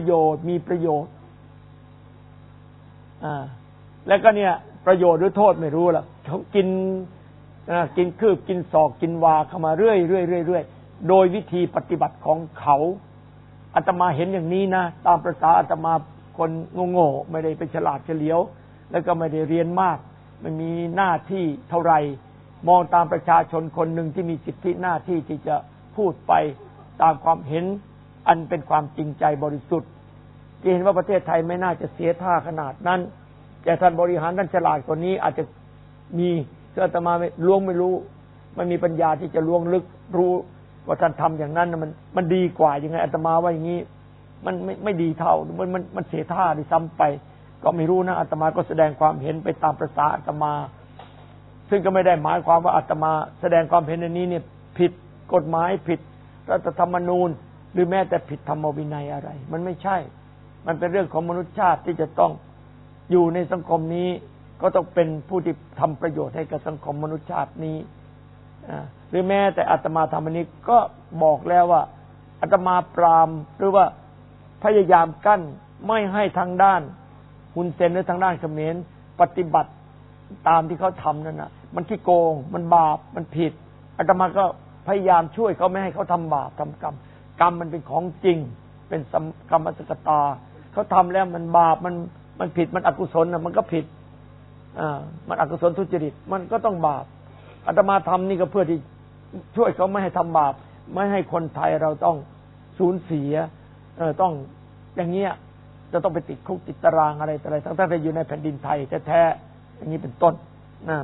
แล้วก็เนี่ยประโยชน์หรือโทษไม่รู้ล่ะเขากินคืบกินศอกกินวาเข้ามาเรื่อยโดยวิธีปฏิบัติของเขาอาตมาเห็นอย่างนี้นะตามประสาอาตมาคนโง่ๆไม่ได้ไปฉลาดเฉลียวแล้วก็ไม่ได้เรียนมากไม่มีหน้าที่เท่าไหร่มองตามประชาชนคนหนึ่งที่มีสิทธิหน้าที่ที่จะพูดไปตามความเห็นอันเป็นความจริงใจบริสุทธิ์ที่เห็นว่าประเทศไทยไม่น่าจะเสียท่าขนาดนั้นแต่ท่านบริหารท่านฉลาดกว่านี้อาจจะมีอาตมาล้วงไม่รู้ไม่มีปัญญาที่จะล้วงลึกรู้ว่าท่านทำอย่างนั้นมันดีกว่ายังไงอาตมาว่าอย่างนี้มันไม่ดีเท่ามันเสียท่าด้วยซ้ำไปก็ไม่รู้นะอาตมาก็แสดงความเห็นไปตามประสาอาตมาซึ่งก็ไม่ได้หมายความว่าอาตมาแสดงความเห็นในนี้เนี่ยผิดกฎหมายผิดรัฐธรรมนูญหรือแม้แต่ผิดธรรมวินัยอะไรมันไม่ใช่มันเป็นเรื่องของมนุษยชาติที่จะต้องอยู่ในสังคมนี้ก็ต้องเป็นผู้ที่ทำประโยชน์ให้กับสังคมมนุษยชาตินี้หรือแม้แต่อาตมาทำอันนี้ก็บอกแล้วว่าอาตมาปรามหรือว่าพยายามกั้นไม่ให้ทางด้านฮุนเซนหรือทางด้านเขมรปฏิบัติตามที่เขาทำนั่นน่ะมันขี้โกงมันบาปมันผิดอาตมาก็พยายามช่วยเขาไม่ให้เขาทำบาปทำกรรมกรรมมันเป็นของจริงเป็นกรรมสกตาเขาทำแล้วมันบาปมันผิดมันอกุศลน่ะมันก็ผิดมันอกุศลทุจริตมันก็ต้องบาปอาตมาทำนี่ก็เพื่อที่ช่วยเขาไม่ให้ทำบาปไม่ให้คนไทยเราต้องสูญเสียต้องอย่างเงี้ยจะต้องไปติดคุกติดตารางอะไรต่ออะไรทั้งที่อยู่ในแผ่นดินไทยแท้ๆอย่างนี้เป็นต้นนะ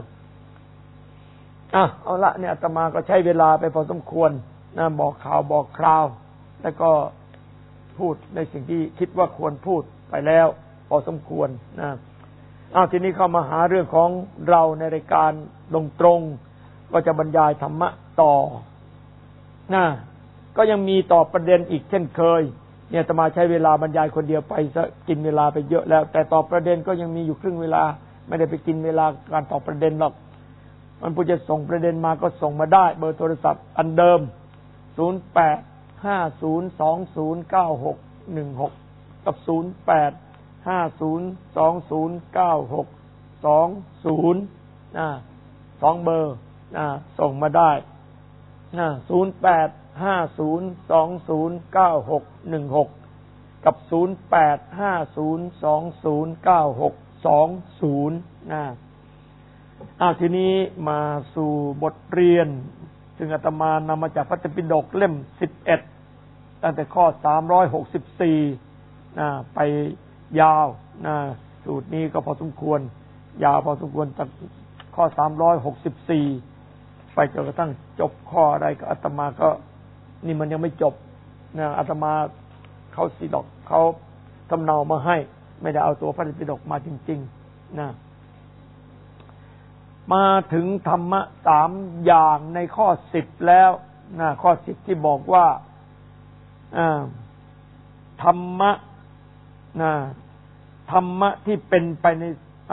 เอาละเนี่ยอาตมาก็ใช้เวลาไปพอสมควรนะบอกข่าวบอกคราวแล้วก็พูดในสิ่งที่คิดว่าควรพูดไปแล้วพอสมควรนะทีนี้เข้ามาหาเรื่องของเราในรายการตรงๆก็จะบรรยายธรรมะต่อนะก็ยังมีต่อประเด็นอีกเช่นเคยเนี่ยอาตมาใช้เวลาบรรยายคนเดียวไปซะกินเวลาไปเยอะแล้วแต่ต่อประเด็นก็ยังมีอยู่ครึ่งเวลาไม่ได้ไปกินเวลาการตอบประเด็นหรอกมันผู้จะส่งประเด็นมาก็ส่งมาได้เบอร์โทรศัพท์อันเดิม0850209616กับ0850209620สองเบอร์ส่งมาได้0850209616กับ0850209620ทีนี้มาสู่บทเรียนซึ่งอาตมานำมาจากพระไตรปิฎกเล่ม11ตั้งแต่ข้อ364ไปยาวสูตรนี้ก็พอสมควรยาวพอสมควรจากข้อ364ไปจนกระทั่งจบข้ออะไรก็อาตมาก็นี่มันยังไม่จบอาตมาเขาซีดอกเขาทำเนามาให้ไม่ได้เอาตัวพระไตรปิฎกมาจริงๆมาถึงธรรมะ3อย่างในข้อ10แล้วข้อ10ที่บอกว่าธรรมะที่เป็นไปใน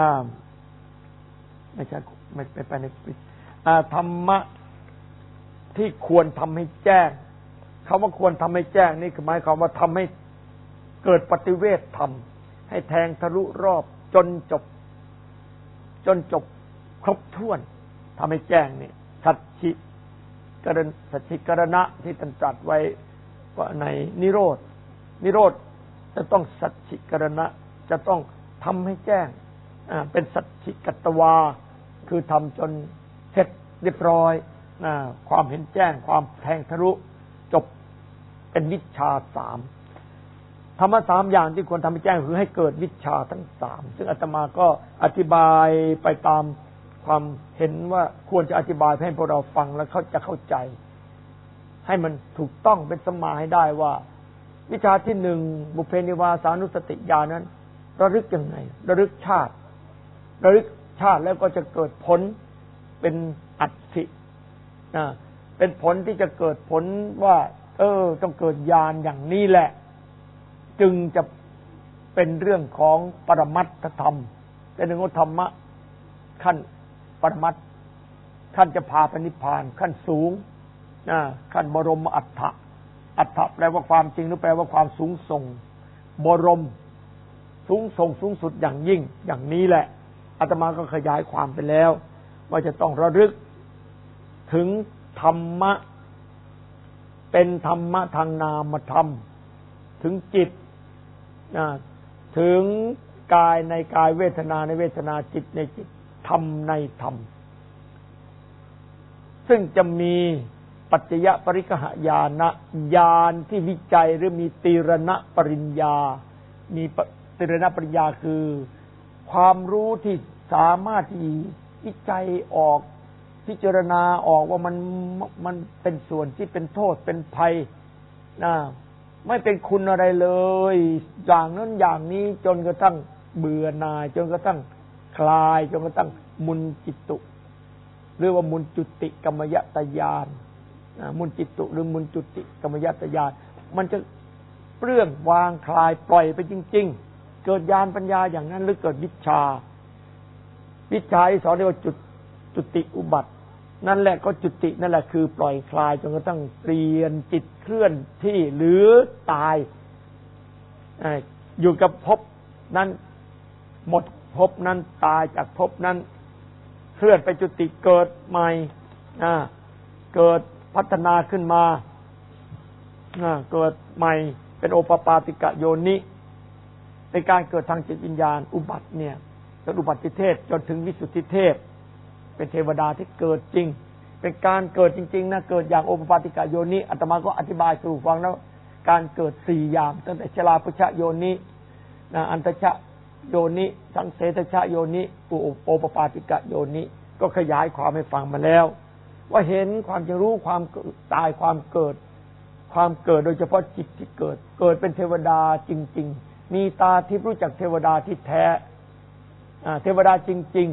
ไม่ใช่ไม่ไปในธรรมะที่ควรทำให้แจ้งคำว่าควรทำให้แจ้งนี่คือหมายความว่าทำให้เกิดปฏิเวทธรรมให้แทงทะลุรอบจนจบครบถ้วนทำให้แจ้งนี่สัจฉิกรณะที่ท่านตรัสไว้ว่าในนิโรธจะต้องสัจฉิกรณะจะต้องทำให้แจ้งเป็นสัจฉิกัตตวาคือทำจนเสร็จเรียบร้อยความเห็นแจ้งความแทงทะลุจบเป็นวิชชา3ธรรมะ3อย่างที่ควรทำให้แจ้งคือให้เกิดวิชชาทั้ง3ซึ่งอาตมาก็อธิบายไปตามความเห็นว่าควรจะอธิบายให้พวกเราฟังแล้วเขาจะเข้าใจให้มันถูกต้องเป็นสมาให้ได้ว่าวิชาที่1บุพเพนิวาสานุสติญาณนั้นระลึกยังไงระลึกชาติแล้วก็จะเกิดผลเป็นอัตถิเป็นผลที่จะเกิดผลว่าต้องเกิดญาณอย่างนี้แหละจึงจะเป็นเรื่องของปรมัตถธรรมเป็นเรื่องของธรรมะขั้นปรมัตถ์ขั้นจะพาไปนิพพานขั้นสูงขั้นบรมอัฏฐะแปลว่าความจริงหรือแปลว่าความสูงส่งบรมสูงส่งสูงสุดอย่างยิ่งอย่างนี้แหละอาตมาก็ขยายความไปแล้วว่าจะต้องระลึกถึงธรรมะเป็นธรรมะทางนามธรรมถึงจิตถึงกายในกายเวทนาในเวทนาจิตในจิตธรรมในธรรมซึ่งจะมีปัจจยปริกหญาณญาณที่วิจัยหรือมีตีรณปริญญามีตีรณปริญญาคือความรู้ที่สามารถที่วิจัยออกพิจารณาออกว่ามันเป็นส่วนที่เป็นโทษเป็นภัยไม่เป็นคุณอะไรเลยอย่างนั้นอย่างนี้จนกระทั่งเบื่อหน่ายจนกระทั่งคลายจนกระทั่งมุนจิตตุหรือว่ามุนจุติกรรมยตญาณมุนจิตตุหรือมุนจุติกรรมยัตญาณมันจะเปลื้องวางคลายปล่อยไปจริงๆเกิดญาณปัญญาอย่างนั้นหรือเกิดวิชาที่สอนเรียกว่าจุติอุบัตินั่นแหละก็จุตินั่นแหละคือปล่อยคลายจนกระทั่งเปลี่ยนจิตเคลื่อนที่หรือตายอยู่กับภพนั้นหมดภพนั้นตายจากภพนั้นเคลื่อนไปจุติเกิดใหม่เกิดพัฒนาขึ้นมาเกิดใหม่เป็นโอปปาติกะโยนิในการเกิดทางจิตวิญญาณอุบัติเนี่ยเป็นอุบัติเทพจนถึงวิสุทธิเทพเป็นเทวดาที่เกิดจริงเป็นการเกิดจริงๆนะเกิดอย่างโอปปาติกะโยนิอาตมาก็อธิบายสู่ฟังแล้วการเกิด4อย่างตั้งแต่ชราพุชโยนิอันตชโยนิสังเสทชโยนิโอปปาติกะโยนิก็ขยายความให้ฟังมาแล้วว่าเห็นความจะรู้ความตายความเกิดโดยเฉพาะจิตที่เกิดเป็นเทวดาจริงๆมีตาที่รู้จักเทวดาที่แท้เทวดาจริง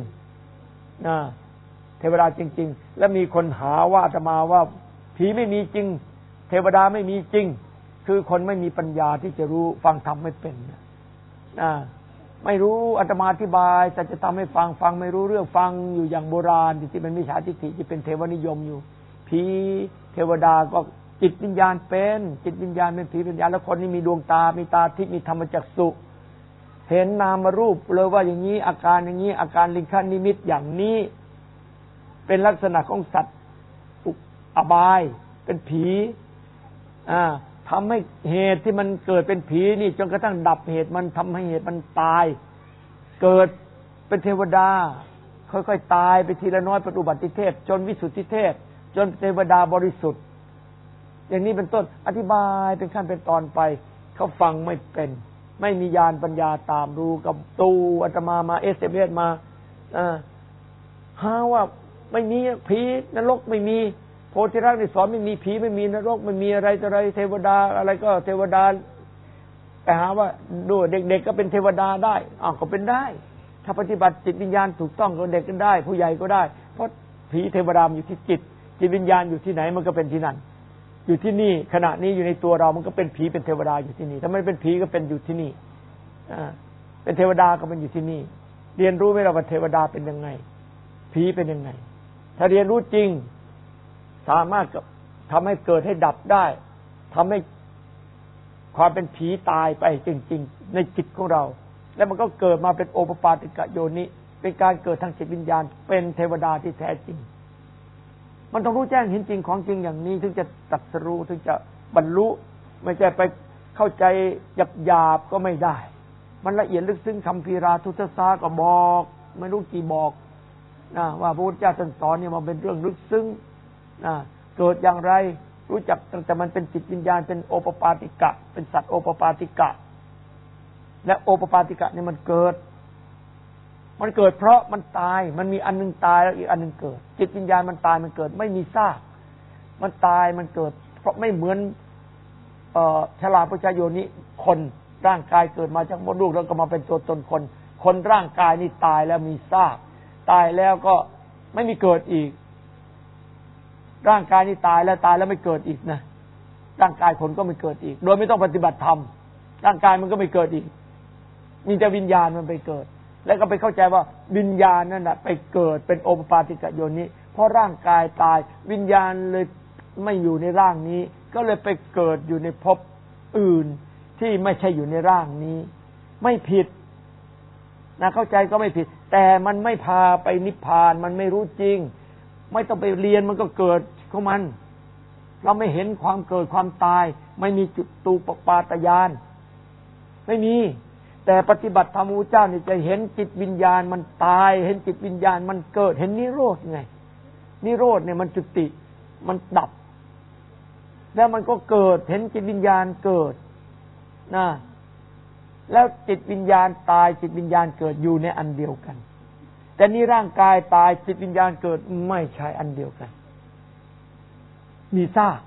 ๆเทวดาจริงๆและมีคนหาว่าอาตมาว่าผีไม่มีจริงเทวดาไม่มีจริงคือคนไม่มีปัญญาที่จะรู้ฟังธรรมไม่เป็นไม่รู้อาตมาอธิบายแต่จะทำให้ฟังไม่รู้เรื่องฟังอยู่อย่างโบราณที่เป็นมิจฉาทิฏฐิที่เป็นเทวนิยมอยู่ผีเทวดาก็จิตวิญญาณเป็นจิตวิญญาณเป็นผีวิญญาณแล้วคนนี้มีดวงตามีตาทิพย์มีธรรมจักษุเห็นนามรูปเลยว่าอย่างนี้อาการอย่างนี้อาการลิงคนิมิตอย่างนี้เป็นลักษณะของสัตว์อบายเป็นผีทำให้เหตุที่มันเกิดเป็นผีนี่จนกระทั่งดับเหตุมันทำให้เหตุมันตายเกิดเป็นเทวดาค่อยๆตายไปทีละน้อยเป็นอุบัติเทพจนวิสุทธิเทพจนเทวดาบริสุทธิ์อย่างนี้เป็นต้นอธิบายเป็นขั้นเป็นตอนไปเขาฟังไม่เป็นไม่มีญาณปัญญาตามรู้กับตูอาตมามาSMSมาหาว่าไม่มีผีนรกไม่มีโพธิรักษ์นี่สอนไม่มีผีไม่มีนรกไม่มีอะไรต่ออะไรเทวดาอะไรก็เทวดาไปหาว่าดูเด็กๆก็เป็นเทวดาได้ก็เป็นได้ถ้าปฏิบัติจิตวิญญาณถูกต้องก็เด็กก็ได้ผู้ใหญ่ก็ได้เพราะผีเทวดาอยู่ที่จิตวิญญาณอยู่ที่ไหนมันก็เป็นที่นั่นอยู่ที่นี่ขณะนี้อยู่ในตัวเรามันก็เป็นผีเป็นเทวดาอยู่ที่นี่ถ้าไม่เป็นผีก็เป็นอยู่ที่นี่เป็นเทวดาก็เป็นอยู่ที่นี่เรียนรู้ไหมเราว่าเทวดาเป็นยังไงผีเป็นยังไงถ้าเรียนรู้จริงสามารถทำให้เกิดให้ดับได้ทำให้ความเป็นผีตายไปจริงๆในจิตของเราแล้วมันก็เกิดมาเป็นโอปปาติกะโยนิเป็นการเกิดทางจิตวิญญาณเป็นเทวดาที่แท้จริงมันต้องรู้แจ้งเห็นจริงของจริงอย่างนี้ถึงจะตรัสรู้ถึงจะบรรลุไม่ใช่ไปเข้าใจหยาบๆก็ไม่ได้มันละเอียดลึกซึ้งคัมภีราทุตสาก็บอกไม่รู้กี่บอกว่าพระพุทธเจ้าท่านสอนเนี่ยมันเป็นเรื่องลึกซึ้งเกิดอย่างไรรู้จักตั้งแต่มันเป็นจิตวิญญาณเป็นโอปปาติกะเป็นสัตว์โอปปาติกะและโอปปาติกะนี่มันเกิดเพราะมันตายมันมีอันนึงตายแล้วอีกอันนึงเกิดจิตวิญญาณมันตายมันเกิดไม่มีซากมันตายมันเกิดเพราะไม่เหมือนชราพุชโยนิคนร่างกายเกิดมาจากมดลูกแล้วก็มาเป็นตัวตนคนร่างกายนี่ตายแล้วมีซากตายแล้วก็ไม่มีเกิดอีกร่างกายนี่ตายแล้วไม่เกิดอีกนะร่างกายคนก็ไม่เกิดอีกโดยไม่ต้องปฏิบัติธรรมร่างกายมันก็ไม่เกิดอีกมีแต่วิญญาณมันไปเกิดแล้วก็ไปเข้าใจว่าวิญญาณนั่นน่ะไปเกิดเป็นโอปปาติกะโยนิเพราะร่างกายตายวิญญาณเลยไม่อยู่ในร่างนี้ก็เลยไปเกิดอยู่ในภพอื่นที่ไม่ใช่อยู่ในร่างนี้ไม่ผิดนะเข้าใจก็ไม่ผิดแต่มันไม่พาไปนิพพานมันไม่รู้จริงไม่ต้องไปเรียนมันก็เกิดของมันเราไม่เห็นความเกิดความตายไม่มีจุตูปปาตญาณไม่มีแต่ปฏิบัติธรรมของเจ้านี่จะเห็นจิตวิญญาณมันตายเห็นจิตวิญญาณมันเกิดเห็นนิโรธไงนิโรธเนี่ยมันจุติมันดับแล้วมันก็เกิดเห็นจิตวิญญาณเกิดนะแล้วจิตวิญญาณตายจิตวิญญาณเกิดอยู่ในอันเดียวกันแต่นี่ร่างกายตายจิตวิญญาณเกิดไม่ใช่อันเดียวกันมีซาก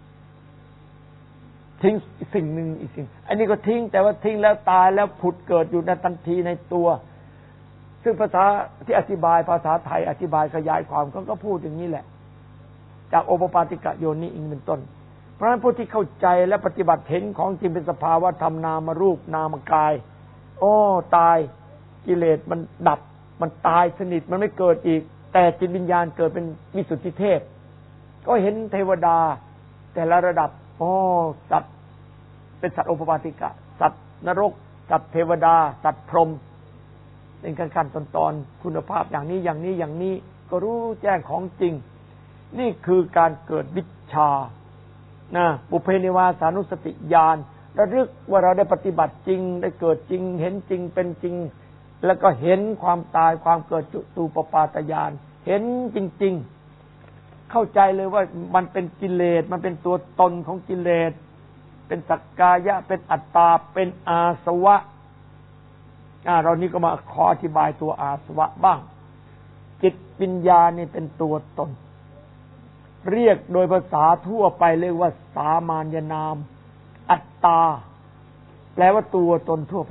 ทิ้งสิ่งหนึ่งอีกสิ่งอันนี้ก็ทิ้งแต่ว่าทิ้งแล้วตายแล้วผุดเกิดอยู่ในทันทีในตัวซึ่งภาษาที่อธิบายภาษาไทยอธิบายขยายความเขาก็พูดอย่างนี้แหละจากโอปปาติกะโยนิอีกเป็นต้นเพราะฉะนั้นผู้ที่เข้าใจและปฏิบัติเห็นของจริงเป็นสภาวะธรรมนามรูปนามกายโอ้ตายกิเลสมันดับมันตายสนิทมันไม่เกิดอีกแต่จิตวิญญาณเกิดเป็นวิสุทธิเทพก็เห็นเทวดาแต่ละระดับสัตว์เป็นสัตว์โอปปาติกะสัตว์นรกสัตว์เทวดาสัตว์พรหมเป็นขั้นๆตอนๆคุณภาพอย่างนี้อย่างนี้อย่างนี้ก็รู้แจ้งของจริงนี่คือการเกิดวิชชานะปุเพนิวาสานุสติญาณระลึกว่าเราได้ปฏิบัติจริงได้เกิดจริงเห็นจริงเป็นจริงแล้วก็เห็นความตายความเกิดจุตูปปาตญาณเห็นจริงๆเข้าใจเลยว่ามันเป็นกิเลสมันเป็นตัวตนของกิเลสเป็นสักกายะเป็นอัตตาเป็นอาสวะเรานี่ก็มาขออธิบายตัวอาสวะบ้างจิตวิญญาณนี่เป็นตัวตนเรียกโดยภาษาทั่วไปเรียกว่าสามัญนามอัตตาแปลว่าตัวตนทั่วไป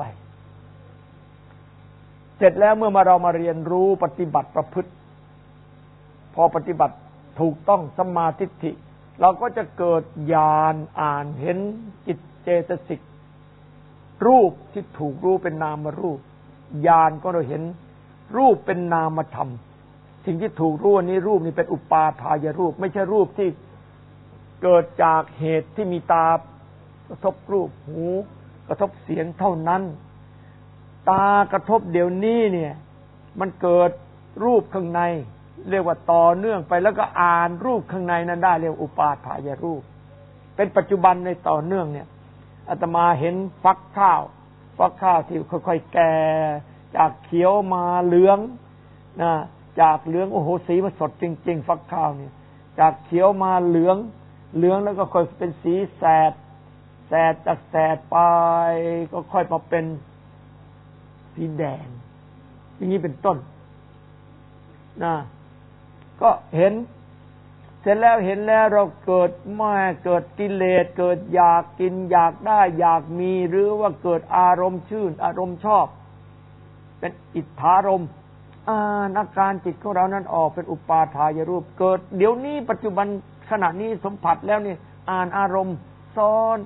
เสร็จแล้วเมื่อเรามาเรียนรู้ปฏิบัติประพฤติพอปฏิบัติถูกต้องสัมมาทิฏฐิเราก็จะเกิดญาณอ่านเห็นจิตเจตสิกรูปที่ถูกรู้เป็นนามรูปญาณก็เราเห็นรูปเป็นนามธรรมสิ่งที่ถูกรู้นี้รูปนี้เป็นอุปาทายรูปไม่ใช่รูปที่เกิดจากเหตุที่มีตากระทบรูปหูกระทบเสียงเท่านั้นตากระทบเดี๋ยวนี้เนี่ยมันเกิดรูปข้างในเรียกว่าต่อเนื่องไปแล้วก็อ่านรูปข้างในนั้นได้เรียกอุปาทายรูปเป็นปัจจุบันในต่อเนื่องเนี่ยอาตมาเห็นฟักข้าวที่ค่อยๆแก่จากเขียวมาเหลืองนะจากเหลืองโอ้โหสีมันสดจริงๆฟักข้าวเนี่ยจากเขียวมาเหลืองแล้วก็ค่อยเป็นสีแสดจากแสดไปก็ค่อยมาเป็นสีแดงอย่างนี้เป็นต้นนะก็เห็นเสร็จแล้วเห็นแล้วเราเกิดกิเลสเกิดอยากกินอยากได้อยากมีหรือว่าเกิดอารมณ์ชื่นอารมณ์ชอบเป็นอิทธารมณ์อาการจิตของเรานั้นออกเป็นอุปาทายรูปเกิดเดี๋ยวนี้ปัจจุบันขณะนี้สัมผัสแล้วนี่อ่านอารมณ์ซ้อน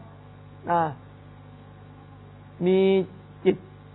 มีจิต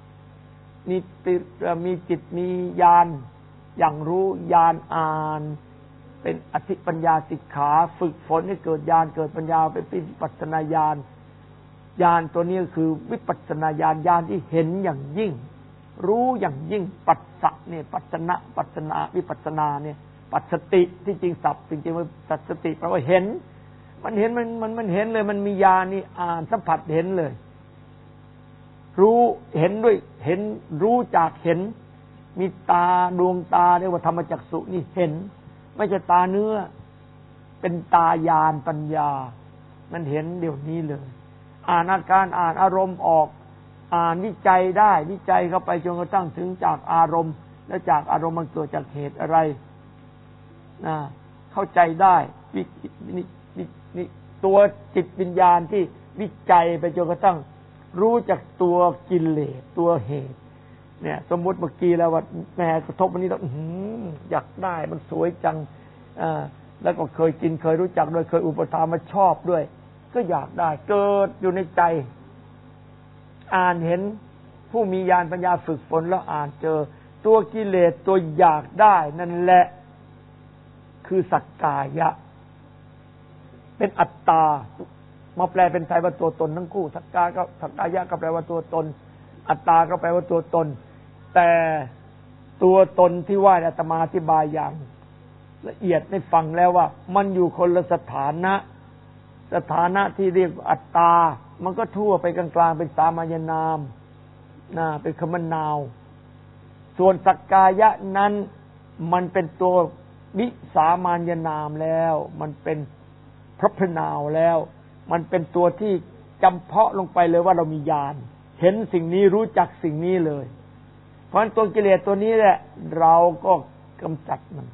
มีญาณอย่างรู้ญาณอ่านเป็นอธิปัญญาสิกขาฝึกฝนให้เกิดญาณเกิดปัญญาเป็นวิปัสสนาญาณญาณตัวนี้คือวิปัสสนาญาณญาณที่เห็นอย่างยิ่งรู้อย่างยิ่งปัสสะเนี่ยปัสนาวิปัสสนาเนี่ยปัสสติที่จริงศัพท์จริงๆว่าปัสสติแปลว่าเห็นมันเห็นมันเห็นเลยมันมีญาณนี่อ่านสัมผัสเห็นเลยรู้เห็นด้วยเห็นรู้จากเห็นมีตาดวงตาเรียกว่าธรรมจักษุนี่เห็นไม่ใช่ตาเนื้อเป็นตาญาณปัญญามันเห็นเดี๋ยวนี้เลยอ่านอาการอ่านอารมณ์ออกอ่านวิจัยได้วิจัยเข้าไปจนกระทั่งถึงจากอารมณ์และจากอารมณ์มันเกิดจากเหตุอะไรเข้าใจได้นี่ตัวจิตวิญญาณที่วิจัยไปจนกระทั่งรู้จักตัวกิเลสตัวเหตุเนี่ยสมมุติเมื่อกี้แล้วว่าแม่กระทบวันนี้แล้วอยากได้มันสวยจังแล้วก็เคยกินเคยรู้จักด้วยเคยอุปทานมาชอบด้วยก็อยากได้เกิดอยู่ในใจอ่านเห็นผู้มีญาณปัญญาฝึกฝนแล้วอ่านเจอตัวกิเลสตัวอยากได้นั่นแหละคือสักกายะเป็นอัตตามาแปลเป็นไทยว่าตัวตนทั้งคู่สักกายะก็แปลว่าตัวตนอัตตาก็แปลว่าตัวตนแต่ตัวตนที่ว่าอาตมาอธิบายอย่างละเอียดให้ฟังแล้วว่ามันอยู่คนละสถานะที่เรียกอัตตามันก็ทั่วไปกลางๆเป็นสามัญนามเป็นคำนาวส่วนสักกายะนั้นมันเป็นตัววิสามัญนามแล้วมันเป็นพระพนาวแล้วมันเป็นตัวที่จำเพาะลงไปเลยว่าเรามีญาณเห็นสิ่งนี้รู้จักสิ่งนี้เลยเพราะฉะนั้นตัวกิเลสตัวนี้แหละเราก็กำจัดมัน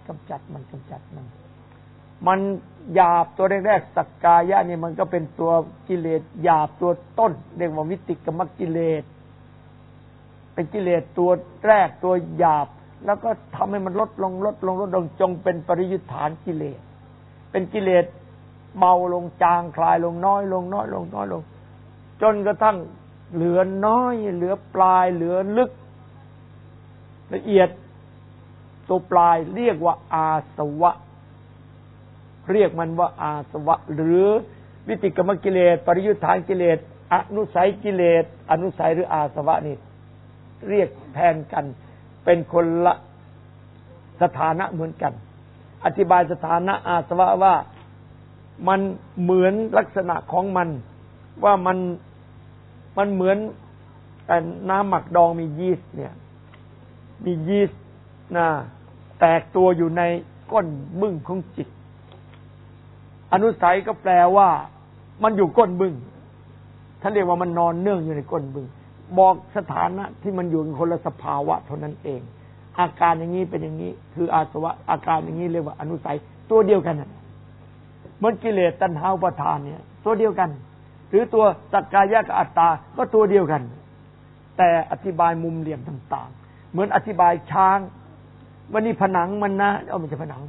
มันหยาบตัวแรกๆสักกายะนี่มันก็เป็นตัวกิเลสหยาบตัวต้นเรียกว่าวิติกมกิเลสเป็นกิเลสตัวแรกตัวหยาบแล้วก็ทำให้มันลดลงจงเป็นปริยุทธานกิเลสเป็นกิเลสเบาลงจางคลายลงน้อยลงน้อยลงน้อยลงจนกระทั่งเหลือน้อยเหลือปลายเหลือลึกละเอียดตัวปลายเรียกว่าอาสวะเรียกมันว่าอาสวะหรือวิติกรรมกิเลสปริยุทธานกิเลสอนุสัยกิเลสอนุสัยหรืออาสวะนี่เรียกแทนกันเป็นคนละสถานะเหมือนกันอธิบายสถานะอาสวะว่ามันเหมือนลักษณะของมันว่ามันเหมือนน้ำหมักดองมียีสต์เนี่ยมียีสต์นะแตกตัวอยู่ในก้นบึ้งของจิตอนุสัยก็แปลว่ามันอยู่ก้นบึ้งท่านเรียกว่ามันนอนเนื่องอยู่ในก้นบึ้งบอกสถานะที่มันอยู่ในคนละสภาวะเท่านั้นเองอาการอย่างนี้เป็นอย่างนี้คืออาสวะอาการอย่างนี้เรียกว่าอนุสัยตัวเดียวกันเหมือนกิเลสตัณหาอุปาทานเนี่ยตัวเดียวกันหรือตัวสักกายะกับอัตตาก็ตัวเดียวกันแต่อธิบายมุมเหลี่ยมต่างๆเหมือนอธิบายช้างวันนี้ผนังมันนะมันจะผนัง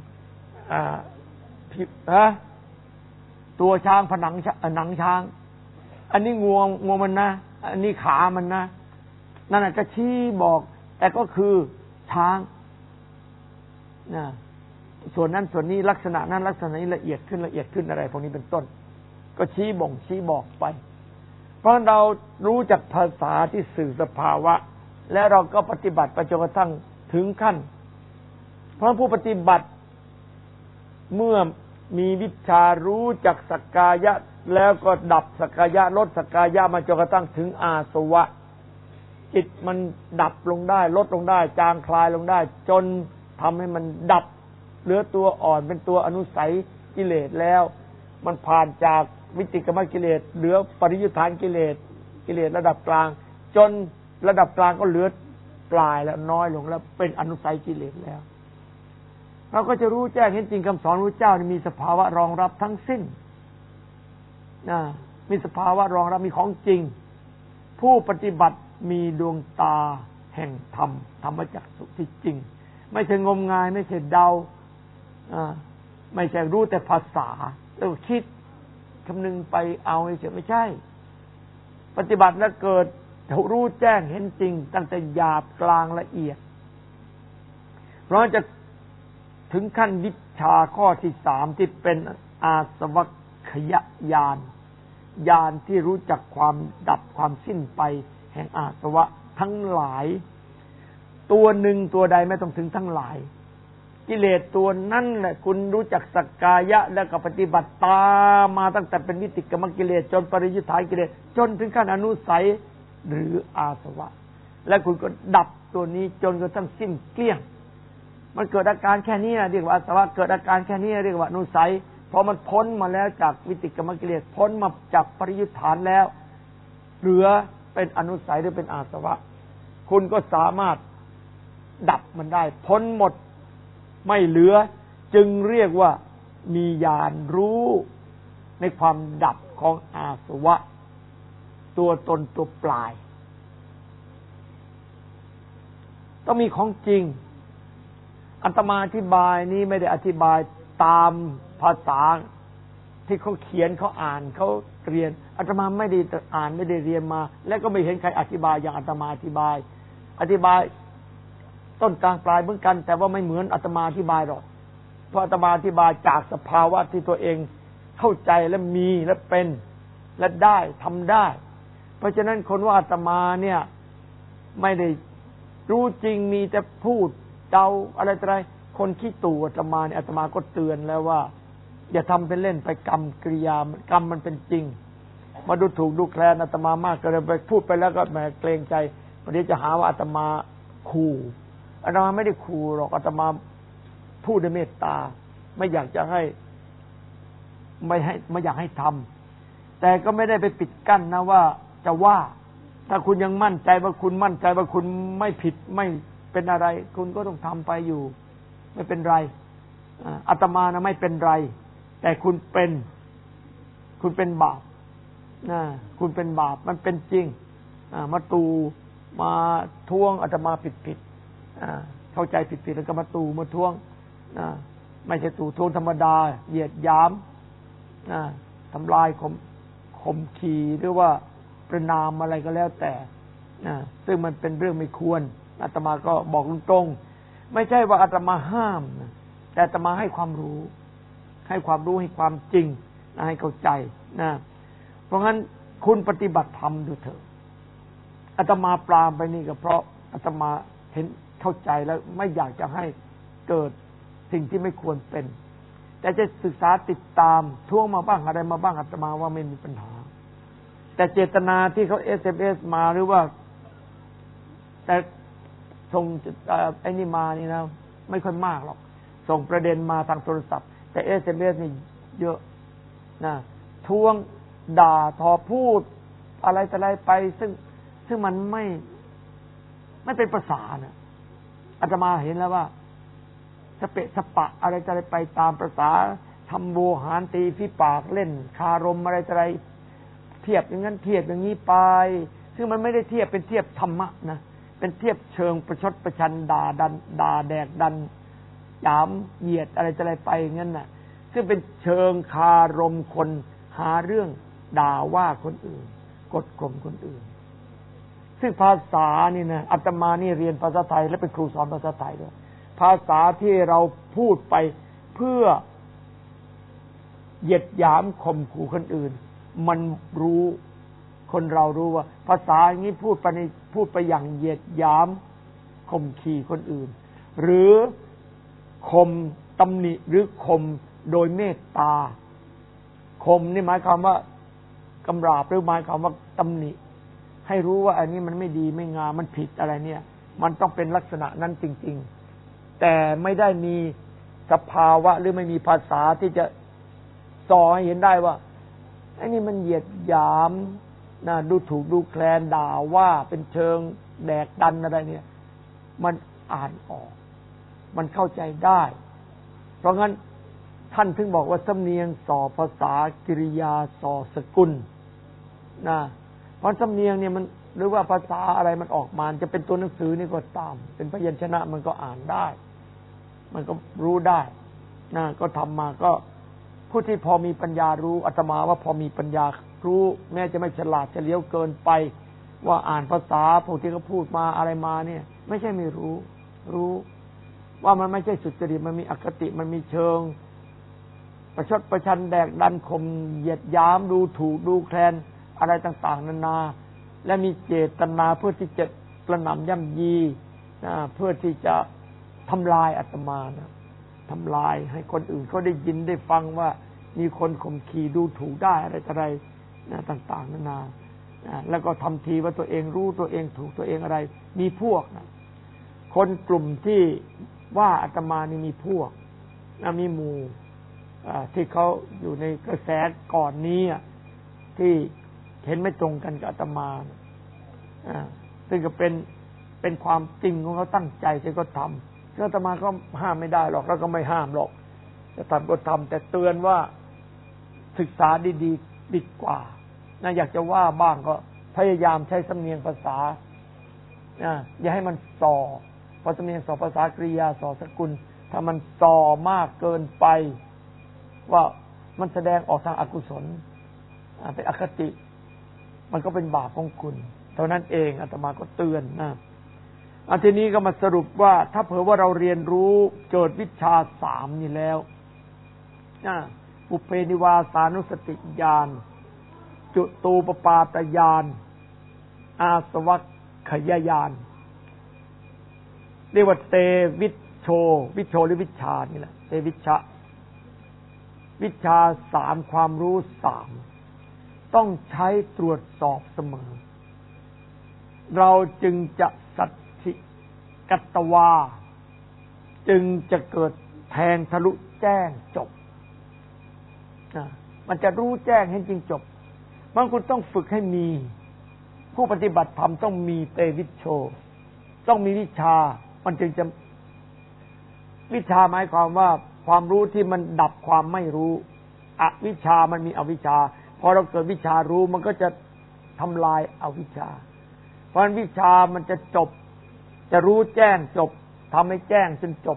ตัวช้างผนังหนังช้างอันนี้งวงมันนะอันนี้ขามันนะนั่นก็ชี้บอกแต่ก็คือช้างนะส่วนนั้นส่วนนี้ลักษณะนั้นลักษณะนี้ละเอียดขึ้นละเอียดขึ้นอะไรพวกนี้เป็นต้นก็ชี้บ่งชี้บอกไปเพราะเรารู้จักภาษาที่สื่อสภาวะและเราก็ปฏิบัติไปจนกระทั่งถึงขั้นเพราะผู้ปฏิบัติเมื่อมีวิชารู้จักสักกายะแล้วก็ดับสักกายะลดสักกายะมาจนกระทั่งถึงอาสวะจิตมันดับลงได้ลดลงได้จางคลายลงได้จนทำให้มันดับเหลือตัวอ่อนเป็นตัวอนุสัยกิเลสแล้วมันผ่านจากวิติกรรมกิเลสเหลือปริยุทธานกิเลสระดับกลางจนระดับกลางก็เหลือปลายแล้วน้อยลงแล้วเป็นอนุสัยกิเลสแล้วเราก็จะรู้แจ้งเห็นจริงคำสอนพระเจ้ามีสภาวะรองรับทั้งสิ้นมีสภาวะรองรับมีของจริงผู้ปฏิบัติมีดวงตาแห่งธรรมธรรมจักสุที่จริงไม่ใช่งมงายไม่ใช่เดาไม่ใช่รู้แต่ภาษาแล้วคิดคำนึงไปเอาเฉยไม่ใช่ปฏิบัติแล้วเกิดรู้แจ้งเห็นจริงตั้งแต่หยาบกลางละเอียดเพราะจะถึงขั้นวิชาข้อที่3ที่เป็นอาสวัคยญาณญาณที่รู้จักความดับความสิ้นไปแห่งอาสวะทั้งหลายตัวหนึ่งตัวใดไม่ต้องถึงทั้งหลายกิเลสตัวนั้นแหละคุณรู้จักสักกายะแล้วก็ปฏิบัติตามมาตั้งแต่เป็นวิติกรรมกิเลสจนปริยุทธานกิเลสจนถึงขั้นอนุสัยหรืออาสวะและคุณก็ดับตัวนี้จนกระทั่งสิ้นเกลี้ยงมันเกิดอาการแค่นี้นะเรียกว่าอาสวะเกิดอาการแค่นี้เรียกว่าอนุสัยพอมันพ้นมาแล้วจากวิติกรรมกิเลสพ้นมาจากปริยุทธานแล้วเหลือเป็นอนุสัยหรือเป็นอาสวะคุณก็สามารถดับมันได้พ้นหมดไม่เหลือจึงเรียกว่ามีญาณรู้ในความดับของอาสวะตัวตนตัวปลายต้องมีของจริงอาตมาอธิบายนี้ไม่ได้อธิบายตามภาษาที่เขาเขียนเขาอ่านเขาเรียนอาตมาไม่ได้อ่านไม่ได้เรียนมาและก็ไม่เห็นใครอธิบายอย่างอาตมาอธิบายต้นกลางปลายเหมือนกันแต่ว่าไม่เหมือนอาตมาอธิบายหรอกเพราะอาตมาอธิบายจากสภาวะที่ตัวเองเข้าใจและมีและเป็นและได้ทำได้เพราะฉะนั้นคนว่าอาตมาเนี่ยไม่ได้รู้จริงมีแต่พูดเดาอะไรคนขี้ตู่อาตมาเนี่ยอาตมาก็เตือนแล้วว่าอย่าทำเป็นเล่นไปกรรมกิริยากรรมมันเป็นจริงมาดูถูกดูแคลนอาตมามากก็เลยไปพูดไปแล้วก็แหมเกรงใจวันนี้จะหาว่าอาตมาขู่อาตมาไม่ได้ขู่หรอกอาตมาพูดด้วยเมตตาไม่อยากจะให้ไม่อยากให้ทำแต่ก็ไม่ได้ไปปิดกั้นนะว่าจะว่าถ้าคุณยังมั่นใจว่าคุณไม่ผิดไม่เป็นอะไรคุณก็ต้องทำไปอยู่ไม่เป็นไรอาตมานะไม่เป็นไรแต่คุณเป็นบาปนะคุณเป็นบาปมันเป็นจริงมาท้วงอาตมาผิดเข้าใจผิดแล้วก็มาท้วงไม่ใช่ตู่ทวงธรรมดาเหยียดหยามทำลายข่มขีหรือว่าประนามอะไรก็แล้วแต่ซึ่งมันเป็นเรื่องไม่ควรอาตมาก็บอกตรงๆไม่ใช่ว่าอาตมาห้ามนะแต่อาตมาให้ความรู้ให้ความจริงให้เข้าใจนะเพราะงั้นคุณปฏิบัติธรรมดูเถอะอาตมาปรามไปนี่ก็เพราะอาตมาเห็นเข้าใจแล้วไม่อยากจะให้เกิดสิ่งที่ไม่ควรเป็นแต่จะศึกษาติดตามท่วงมาบ้างอะไรมาบ้างอาตมาว่าไม่มีปัญหาแต่เจตนาที่เขา SMS มาหรือว่าแต่ส่งไอ้นี่มานี่นะไม่ค่อยมากหรอกส่งประเด็นมาทางโทรศัพท์แต่ SMS นี่เยอะนะท้วงด่าทอพูดอะไรแต่อะไรไปซึ่งมันไม่เป็นภาษานะอาตมาเห็นแล้วว่าสเปะสปะอะไรจะอะไรไปตามภาษาทำโวหารตีฝีปากเล่นคารมอะไรจะอะไรเทียบอย่างนั้นเทียบอย่างนี้ไปซึ่งมันไม่ได้เทียบเป็นเทียบธรรมะนะเป็นเทียบเชิงประชดประชันด่าแดกดันหยามเหยียดอะไรจะอะไรไปอย่างนั้นน่ะซึ่งเป็นเชิงคารมคนหาเรื่องด่าว่าคนอื่นกดข่มคนอื่นซึ่งภาษานี่นะอาตมานี่เรียนภาษาไทยและเป็นครูสอนภาษาไทยด้วยภาษาที่เราพูดไปเพื่อเหยียดหยามข่มขู่คนอื่นมันรู้คนเรารู้ว่าภาษาอย่างนี้พูดไปอย่างเหยียดหยามข่มขีคนอื่นหรือข่มตำหนิหรือข่มโดยเมตตาข่มนี่หมายความว่ากำราบหรือหมายความว่าตำหนิให้รู้ว่าอันนี้มันไม่ดีไม่งามมันผิดอะไรเนี่ยมันต้องเป็นลักษณะนั้นจริงๆแต่ไม่ได้มีสภาวะหรือไม่มีภาษาที่จะสอให้เห็นได้ว่าไอ้นี่มันเหยียดหยามนะดูถูกดูแคลนด่าว่าเป็นเชิงแดกดันอะไรเนี่ยมันอ่านออกมันเข้าใจได้เพราะงั้นท่านถึงบอกว่าสำเนียงส่อภาษากิริยาส่อสกุลนะเพราะสำเนียงเนี่ยมันหรือว่าภาษาอะไรมันออกมาจะเป็นตัวหนังสือนี่ก็ตามเป็นพยัญชนะมันก็อ่านได้มันก็รู้ได้นะก็ทำมาก็ผู้ที่พอมีปัญญารู้อาตมาว่าพอมีปัญญารู้แม้จะไม่ฉลาดเฉลียวเกินไปว่าอ่านภาษาพวกที่เขาพูดมาอะไรมาเนี่ยไม่ใช่ไม่รู้ว่ามันไม่ใช่สุจริตมันมีอคติมันมีเชิงประชดประชันแดกดันข่มเหยียดหยามดูถูกดูแคลนอะไรต่างๆนานาและมีเจตนาเพื่อที่จะกระหน่ำย่ำยีเพื่อที่จะทำลายอาตมานะทำลายให้คนอื่นเขาได้ยินได้ฟังว่ามีคนข่มขีดูถูกได้อะไรต่างๆนานาแล้วก็ทำทีว่าตัวเองรู้ตัวเองถูกตัวเองอะไรมีพวกนะคนกลุ่มที่ว่าอาตมานี่มีพวกมีหมู่ที่เขาอยู่ในกระแสก่อนนี้ที่เห็นไม่ตรงกันกับอาตมาซึ่งก็เป็นความจริงของเขาตั้งใจที่เขาทำแล้วอาตมาก็ห้ามไม่ได้หรอกแล้วก็ไม่ห้ามหรอกจะทำก็ทำแต่เตือนว่าศึกษาดีๆดีกว่าอยากจะว่าบ้างก็พยายามใช้สำเนียงภาษาอย่าให้มันส่อเพราะสำเนียงส่อภาษากริยาส่อสกุลถ้ามันส่อมากเกินไปว่ามันแสดงออกทางอกุศลเป็นอคติมันก็เป็นบาปของคุณเท่านั้นเองอาตมาก็เตือนนะทีนี้ก็มาสรุปว่าถ้าเผื่อว่าเราเรียนรู้โจทย์วิชา3นี่แล้วปุเพนิวาสานุสติญาณจุตูปปาตญาณอาสวัคขยญาณเรียกว่าเตวิชโชหรือวิชานี่แหละเตวิชะวิชา3ความรู้3ต้องใช้ตรวจสอบเสมอเราจึงจะสัตถิกัตตวาจึงจะเกิดแทงทะลุแจ้งจบมันจะรู้แจ้งเห็นจริงจบบางคนต้องฝึกให้มีผู้ปฏิบัติธรรมต้องมีเตวิชโชต้องมีวิชามันจึงจะวิชาหมายความว่าความรู้ที่มันดับความไม่รู้อวิชามันมีอวิชชาพอเราเกิดวิชารู้มันก็จะทำลายอวิชชาเพราะฉะนั้นวิชามันจะจบจะรู้แจ้งจบทำให้แจ้งจนจบ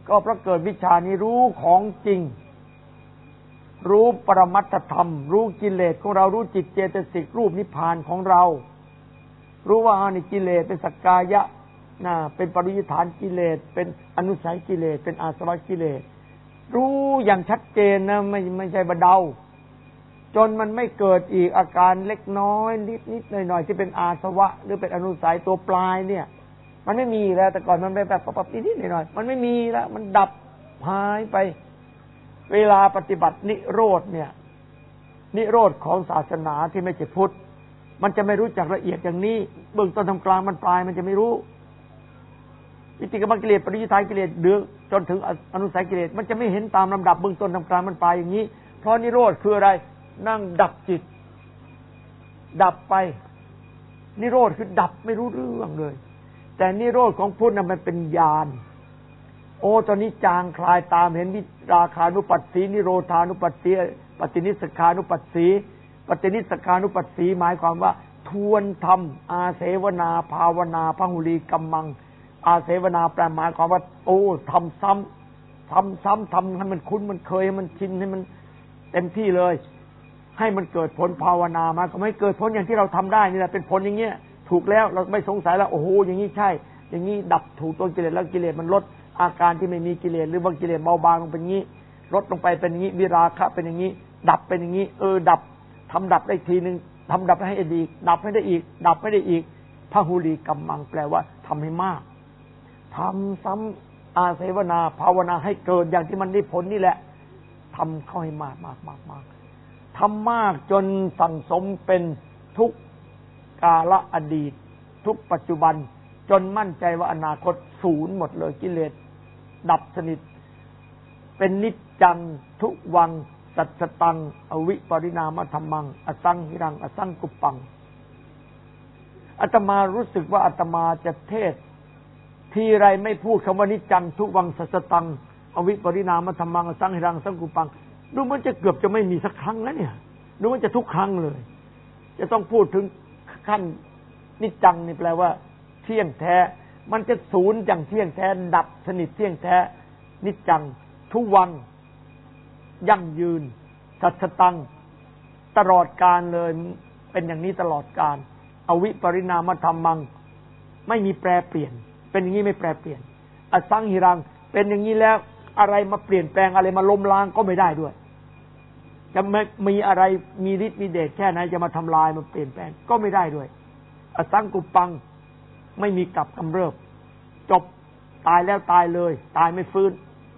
ก็เพราะเกิดวิชานี้รู้ของจริงรู้ปรมัตถธรรมรู้กิเลสของเรารู้จิตเจตสิกรูปนิพพานของเรารู้ว่านี่กิเลสเป็นสักกายะเป็นปริยุทธานกิเลสเป็นอนุสัยกิเลสเป็นอาสวะกิเลสรู้อย่างชัดเจนนะไม่ใช่เดาจนมันไม่เกิดอีกอาการเล็กน้อยนิดหน่อยที่เป็นอาสวะหรือเป็นอนุสัยตัวปลายเนี่ยมันไม่มีแล้วแต่ก่อนมันเป็นแบบปรับนิดหน่อยมันไม่มีแล้วมันดับหายไปเวลาปฏิบัตินิโรธเนี่ยนิโรธของศาสนาที่ไม่ใช่พุทธมันจะไม่รู้จักละเอียดอย่างนี้เบื้องต้นทำกลางมันปลายมันจะไม่รู้วิธีกรรมกิเลสปริยุทธานกิเลสเดือจนถึงอนุสัยกิเลสมันจะไม่เห็นตามลำดับเบื้องต้นทำกลางมันปลายอย่างนี้เพราะนิโรธคืออะไรนั่งดับจิตดับไปนิโรธคือดับไม่รู้เรื่องเลยแต่นิโรธของพุทธน่ะมันเป็นญาณโอ้ตอนนี้จางคลายตามเห็นวิราคานุปัสสีนิโรธานุปัสสีปฏินิสสขานุปัสสีปฏินิสสขานุปัสสีหมายความว่าทวนธรรมอาเสวนาภาวนาพหุลีกัมมังอาเสวนาแปลหมายความว่าโอ้ทำซ้ำทำให้มันคุ้นมันเคยให้มันชินให้มันเต็มที่เลยให้มันเกิดผลภาวนามาก็ไม่เกิดผลอย่างที่เราทำได้นี่แหละเป็นผลอย่างเงี้ยถูกแล้วเราไม่สงสัยแล้วโอ้โหอย่างนี้ใช่อย่างนี้ดับถูกตัวกิเลสแล้วกิเลสมันลดอาการที่ไม่มีกิเลสหรือบางกิเลสเบาบางลงเป็นงี้ลดลงไปเป็นงี้วิราคะเป็นอย่างนี้ดับเป็นอย่างนี้ดับทำดับได้ทีนึงทำดับให้ดีดับให้ได้อีกดับให้ได้อีกพหุลีกัมมังแปลว่าทำให้มากทำซ้ำอาเสวนาภาวนาให้เกิดอย่างที่มันได้ผลนี่แหละทำเข้าให้มากทำมากจนสั่งสมเป็นทุกกาลอดีตทุกปัจจุบันจนมั่นใจว่าอนาคตศูนย์หมดเลยกิเลสดับสนิทเป็นนิจจังทุวังสัจจตังอวิปริณามธรรมังอสังหิรังอสังกุปปังอาตมารู้สึกว่าอาตมาจะเทศทีไรไม่พูดคำว่านิจจังทุวังสัจจตังอวิปริณามธรรมังอสังหิรังอสังกุปปังดูมันจะเกือบจะไม่มีสักครั้งแล้วเนี่ยดูมันจะทุกครั้งเลยจะต้องพูดถึงขั้นนิจจังนี่แปลว่าเที่ยงแท้มันจะศูนย์อย่างเที่ยงแท้ดับสนิทเที่ยงแท้นิจจังทุวังยั่งยืนสัจจตังตลอดกาลเลยเป็นอย่างนี้ตลอดกาลอวิปริณามธรรมังไม่มีแปรเปลี่ยนเป็นอย่างนี้ไม่แปรเปลี่ยนอสังหิรังเป็นอย่างนี้แล้วอะไรมาเปลี่ยนแปลงอะไรมาล้มล้างก็ไม่ได้ด้วยจะมีอะไรมีฤทธิ์มีเดชแค่ไหนจะมาทำลายมาเปลี่ยนแปลงก็ไม่ได้ด้วยอสังกุปปังไม่มีกลับกำเริบจบตายแล้วตายเลยตายไม่ฟื้น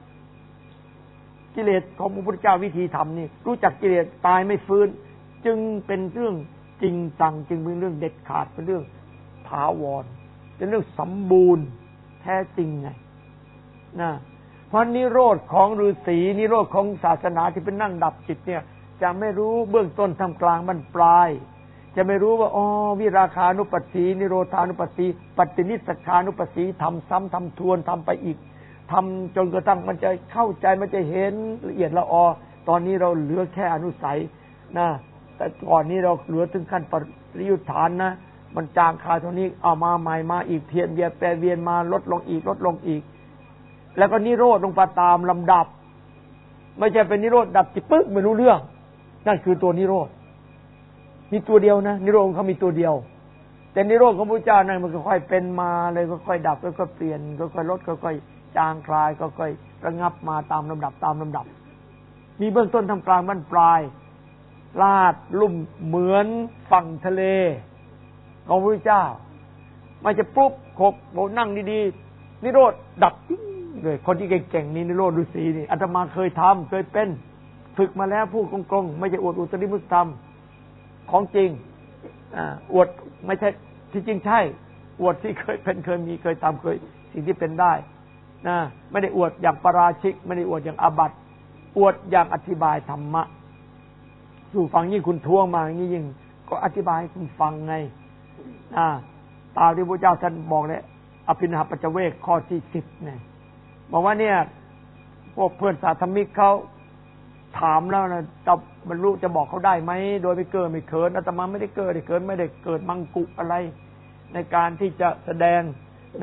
กิเลสของพระพุทธเจ้าวิธีทำนี่รู้จักกิเลสตายไม่ฟื้นจึงเป็นเรื่องจริงจังจึงเป็นเรื่องเด็ดขาดเป็นเรื่องถาวรเป็นเรื่องสมบูรณ์แท้จริงไงนะเพราะนิโรธของฤาษีนิโรธของศาสนาที่เป็นนั่งดับจิตเนี่ยจะไม่รู้เบื้องต้นท่ามกลางบรรปลายจะไม่รู้ว่าวิราคานุปัสสีนิโรธานุปัสสีปฏินิสสขานุปัสสีทำซ้ำทำทวนทำไปอีกทำจนกระทั่งมันจะเข้าใจมันจะเห็นละเอียดละออตอนนี้เราเหลือแค่อนุสัยนะแต่ก่อนนี้เราเหลือถึงขั้นปริยุทธานนะมันจางคาเท่านี้เอามาใหม่มาอีกเพียนเวียนแปรเวียนมาลดลงอีกลดลงอีกแล้วก็นิโรธลงไปตามลำดับไม่ใช่เป็นนิโรธดับจิตปึ๊กไม่รู้เรื่องนั่นคือตัวนิโรธมีตัวเดียวนะนิโรธเขามีตัวเดียวแต่นิโรธของพระเจ้านั่นมันค่อยๆเป็นมาเลยค่อยๆดับค่อยๆเปลี่ยนค่อยๆลดค่อยๆจางคลายค่อยๆระงับมาตามลำดับมีเบื้องต้นทำกลางบรรปลายลาดลุ่มเหมือนฝั่งทะเลของพระเจ้าไม่จะปุ๊บขบโบนั่งดีๆนิโรธดับเลยคนที่เก่งๆนี่นิโรธฤาษีนี่อาตมาเคยทำเคยเป็นฝึกมาแล้วพูดกงๆไม่ใช่อวดอุตริมุตธรรมของจริงอวดไม่ใช่ที่จริงใช่อวดที่เคยเป็นเคยมีเคยทำเคยสิ่งที่เป็นได้นะไม่ได้อวดอย่างปราชิกไม่ได้อวดอย่างอาบัติอวดอย่างอธิบายธรรมะสู่ฟังยิ่งคุณทวงมาอย่างนี้ยิ่งก็อธิบายให้คุณฟังไงตามที่พระเจ้าท่านบอกเลยอภินหปัจจเวกข้อที่10เนี่ยบอกว่าเนี่ยพวกเพื่อนสาธมิกเขาถามแล้วนะจะบรรลุจะบอกเขาได้ไหมโดยไม่เกิดไม่เขินอาตมาไม่ได้เกิดไม่ได้เกิดมังกุอะไรในการที่จะแสดงนะ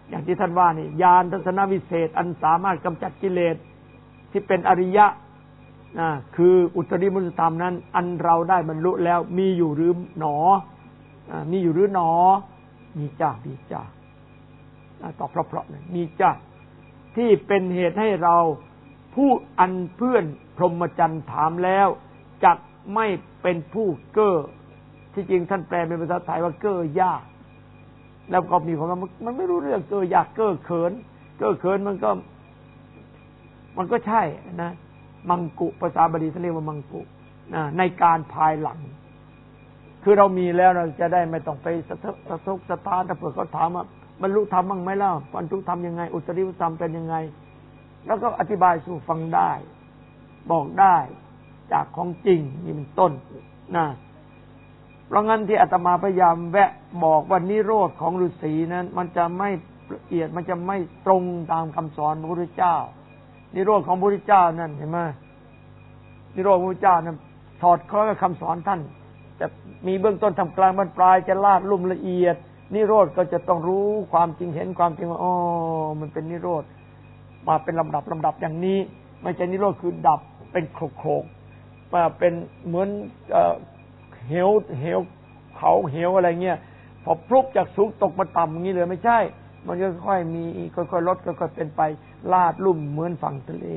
อย่างที่ท่านว่านี่ญาณทัศนวิเศษอันสามารถกำจัดกิเลสที่เป็นอริยะคืออุตริมุตธรรมนั้นอันเราได้บรรลุแล้วมีอยู่หรือหนอมีอยู่หรือหนอมีจ้ามีจ้าตอบเพราะๆเลยมีจ้าที่เป็นเหตุให้เราผู้อันเพื่อนพรหมจรรย์ถามแล้วจักไม่เป็นผู้เก้อที่จริงท่านแปลเป็นภาษาไทยว่าเก้อยากแล้วก็มีความว่ามันไม่รู้เรื่องเก้อยากเก้อเขินเก้อเขินมันก็ใช่นะมังกุภาษาบาลีเขาเรียกว่ามังกุในการภายหลังคือเรามีแล้วเราจะได้ไม่ต้องไปสะทกสะท้านถ้าเผื่อเขาถามว่าบรรลุธรรมบ้างไหมล่ะบรรลุธรรมยังไงอุตริมุตธรรมเป็นยังไงแล้วก็อธิบายสู่ฟังได้บอกได้จากของจริงนี่เป็นต้นนะเพราะงั้นที่อาตมาพยายามแวะบอกว่านิโรธของฤาษีนั้นมันจะไม่ละเอียดมันจะไม่ตรงตามคำสอนพระพุทธเจ้านิโรธของพระพุทธเจ้านั่นเห็นไหมนิโรธของพระพุทธเจ้านั้นสอดคล้องกับคำสอนท่านแต่มีเบื้องต้นทำกลางบรรปลายจะลาดลุ่มละเอียดนิโรธก็จะต้องรู้ความจริงเห็นความจริงว่าอ๋อมันเป็นนิโรธมาเป็นลำดับอย่างนี้ไม่ใช่นิโรธคือดับเป็นโคกมาเป็นเหมือนเหวเขาเหวอะไรเงี้ยพอพลุกจากสูงตกมาต่ำอย่างนี้เลยไม่ใช่มันก็ค่อยมีค่อยๆลดค่อยๆเป็นไปลาดลุ่มเหมือนฝั่งทะเล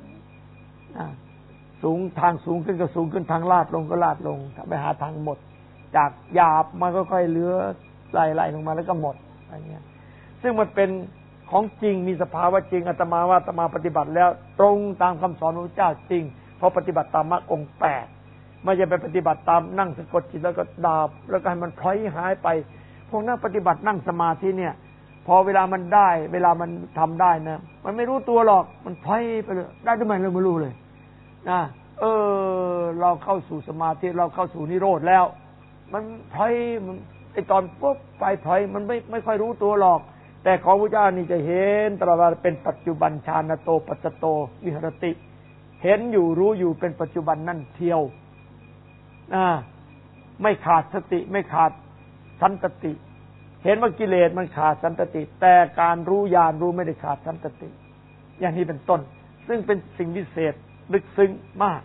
สูงทางสูงขึ้นก็สูงขึ้นทางลาดลงก็ลาดลงไปหาทางหมดจากหยาบมันก็ค่อยเลื้อไล่ลงมาแล้วก็หมดอะไรเงี้ยซึ่งมันเป็นของจริงมีสภาวะจริงอาตมาว่าอาตมาปฏิบัติแล้วตรงตามคำสอนของพระเจ้าจริงเพราะปฏิบัติตามมรรคองค์ 8ไม่ใช่ไปปฏิบัติตามนั่งสะกดจิตแล้วก็ดาบแล้วก็ให้มันพลอยหายไปพวกนั่งปฏิบัตินั่งสมาธิเนี่ยพอเวลามันได้เวลามันทำได้นะมันไม่รู้ตัวหรอกมันพลอยไปเลยได้ทำไมเราไม่รู้เลยเราเข้าสู่สมาธิเราเข้าสู่นิโรธแล้วมันพลอยไอตอนปุ๊บไปพลอยมันไม่ค่อยรู้ตัวหรอกแต่ของพระเจ้านี่จะเห็นตลอดเวลาเป็นปัจจุบันฌานโตปัจจโตวิหรติเห็นอยู่รู้อยู่เป็นปัจจุบันนั่นเทียวไม่ขาดสติไม่ขาดสันตติเห็นว่ากิเลสมันขาดสันตติแต่การรู้ญาณรู้ไม่ได้ขาดสันตติอย่างนี้เป็นต้นซึ่งเป็นสิ่งพิเศษลึกซึ้งมาก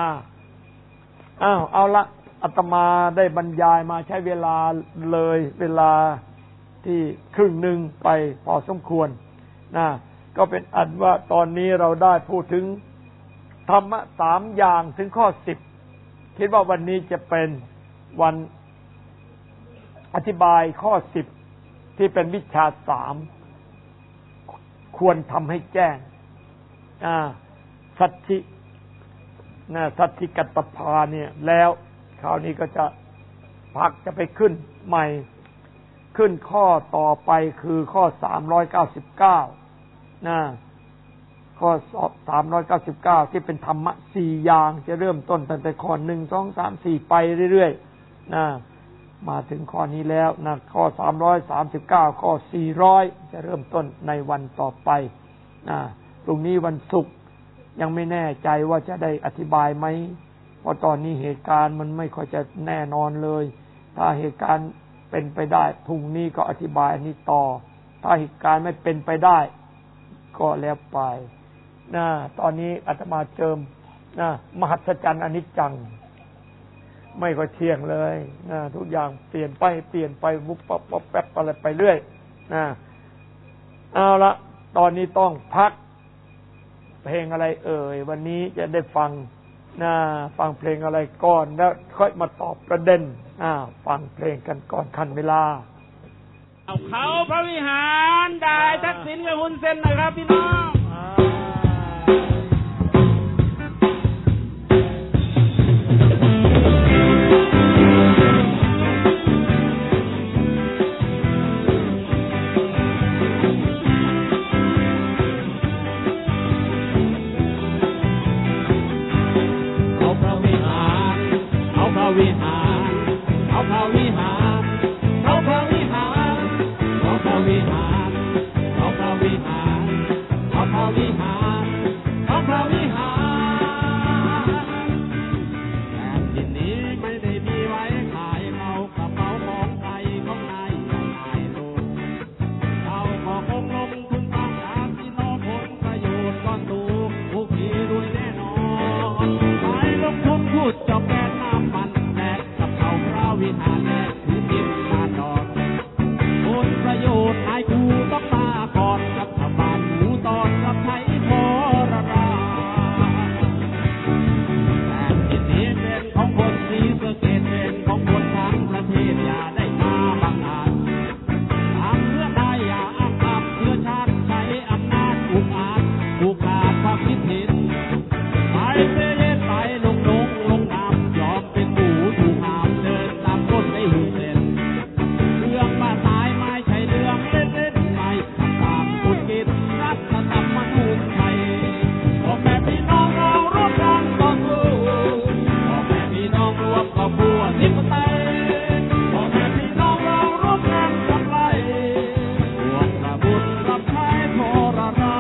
เอาละอาตมาได้บรรยายมาใช้เวลาเลยเวลาที่ครึ่งหนึ่งไปพอสมควรก็เป็นอันว่าตอนนี้เราได้พูดถึงธรรมะ3อย่างถึงข้อ10คิดว่าวันนี้จะเป็นวันอธิบายข้อ10ที่เป็นวิชา3ควรทำให้แจ้งสัจฉิกัตตภาเนี่ยแล้วคราวนี้ก็จะพักจะไปขึ้นใหม่ขึ้นข้อต่อไปคือข้อ399ข้อ399ที่เป็นธรรมะ4อย่างจะเริ่มต้นตั้งแต่ข้อ1 2 3 4ไปเรื่อยๆมาถึงข้อนี้แล้วข้อ339ข้อ400จะเริ่มต้นในวันต่อไปพรุ่งนี้วันศุกร์ยังไม่แน่ใจว่าจะได้อธิบายไหมเพราะตอนนี้เหตุการณ์มันไม่ค่อยจะแน่นอนเลยถ้าเหตุการณ์เป็นไปได้พรุ่งนี้ก็อธิบายอันนี้ต่อถ้าเหตุการณ์ไม่เป็นไปได้ก็แล้วไปตอนนี้อาตมาเจิมมหัศจรรย์อนิจจังไม่ค่อยเที่ยงเลยทุกอย่างเปลี่ยนไปวุบปั๊บแป๊บอะไรไปเรื่อยเอาละตอนนี้ต้องพักเพลงอะไรวันนี้จะได้ฟังเพลงอะไรก่อนแล้วค่อยมาตอบประเด็นฟังเพลงกันก่อนคันเวลาเขาพระวิหารได้ทักษิณกับฮุนเซนนะครับพี่น้องขวิหารแม่ถือกินมาดอกผลประโยชน์นายกูต้องมาก่อนรัฐบาลหมูตอนรับใช้พอระราแต่ที่นี้เป็นของคนสีสะเกษเป็นของคนทั้งประเทศอย่าได้มาบังอาจตามเพื่อได้อย่าอ้างคำเพื่อชาติใช้อำนาจอุกอาจผูกขาดความคิดเห็นไปเสียไปลงน้ำยอมเป็นหมูถูกหามเดินตามก้นไม่หูเส้นเรื่องมาตายไม่ใช่เรื่องเล่นๆไปตามกฎเกณฑ์รัฐธรรมนูญไทยพ่อแม่พี่น้องเราร่วมกันต่อสู้พ่อแม่พี่น้องรวมครอบครัวที่ปไตยพ่อแม่พี่น้องเราร่วมกันทำไรรวมกระบุญรับใช้ทรรา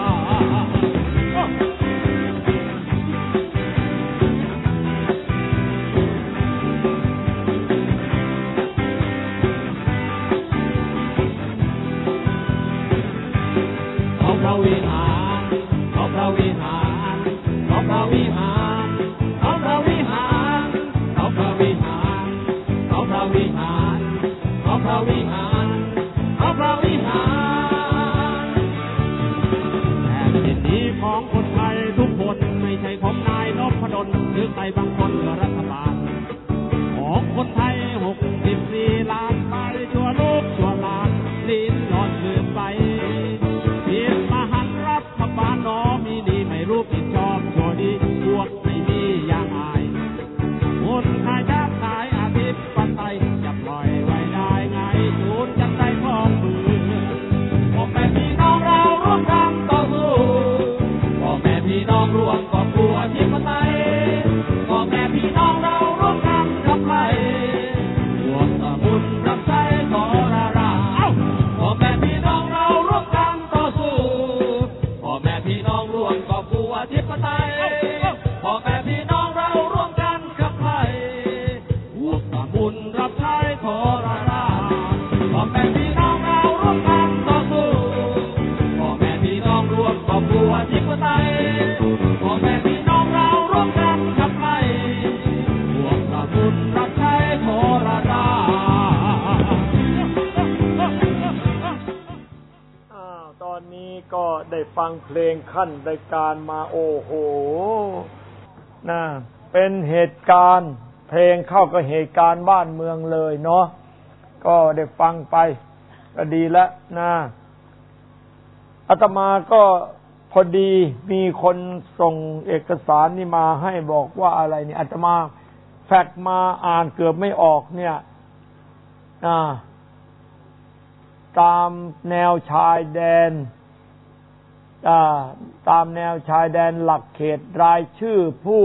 พระวิหารพระวิหารพระวิหารพระวิหารพระวิหารพระวิหารพระวิหารพระวิหารแผ่นดินนี้ของคนไทยทุกคนไม่ใช่ของนายนพดลหรือใครบางคนหรือรัฐบาลของคนไทย64 ล้านไปชั่วลูกชั่วหลานลิ้นหลอดลืมไปบ้านน้อมีดีไม่รู้ผิดชอบชั่วดีพวกไม่มีอย่างอายคนขายชาติขายอาทิตย์ปันไตจะปล่อยไว้ได้ไงจูนกันใจพร้อมมือพ่อแม่พี่น้องเราร่วมกันต่อสู้พ่อแม่พี่น้องรวมครอบครัวที่ปไตยพ่อแม่พี่น้องเราร่วมกันทำไรรวมสมุนรับใช้ทรราพ่อแม่พี่น้องเราร่วมกันต่อสู้พ่อแม่พี่น้องร่วมครอบครัวที่ปไตยพ่อแม่พี่น้องเราร่วมกันขับไล่พวกสมุนรับใช้ทรราพ่อแม่พี่น้องเราร่วมกันต่อสู้พ่อแม่พี่น้องร่วมครอบครัวที่ปไตยพ่อแม่พี่น้องเราร่วมกันขับไล่พวกสมุนรับใช้ทรราตอนนี้ก็ได้ฟังเพลงขั้นรายการมาโอ้โหนะเป็นเหตุการณ์เพลงเข้ากับเหตุการณ์บ้านเมืองเลยเนาะก็ได้ฟังไปก็ดีแล้วนะอาตมาก็พอดีมีคนส่งเอกสารนี่มาให้บอกว่าอะไรเนี่ยอาตมาแฟกซ์มาอ่านเกือบไม่ออกเนี่ยตามแนวชายแดนตามแนวชายแดนหลักเขตรายชื่อผู้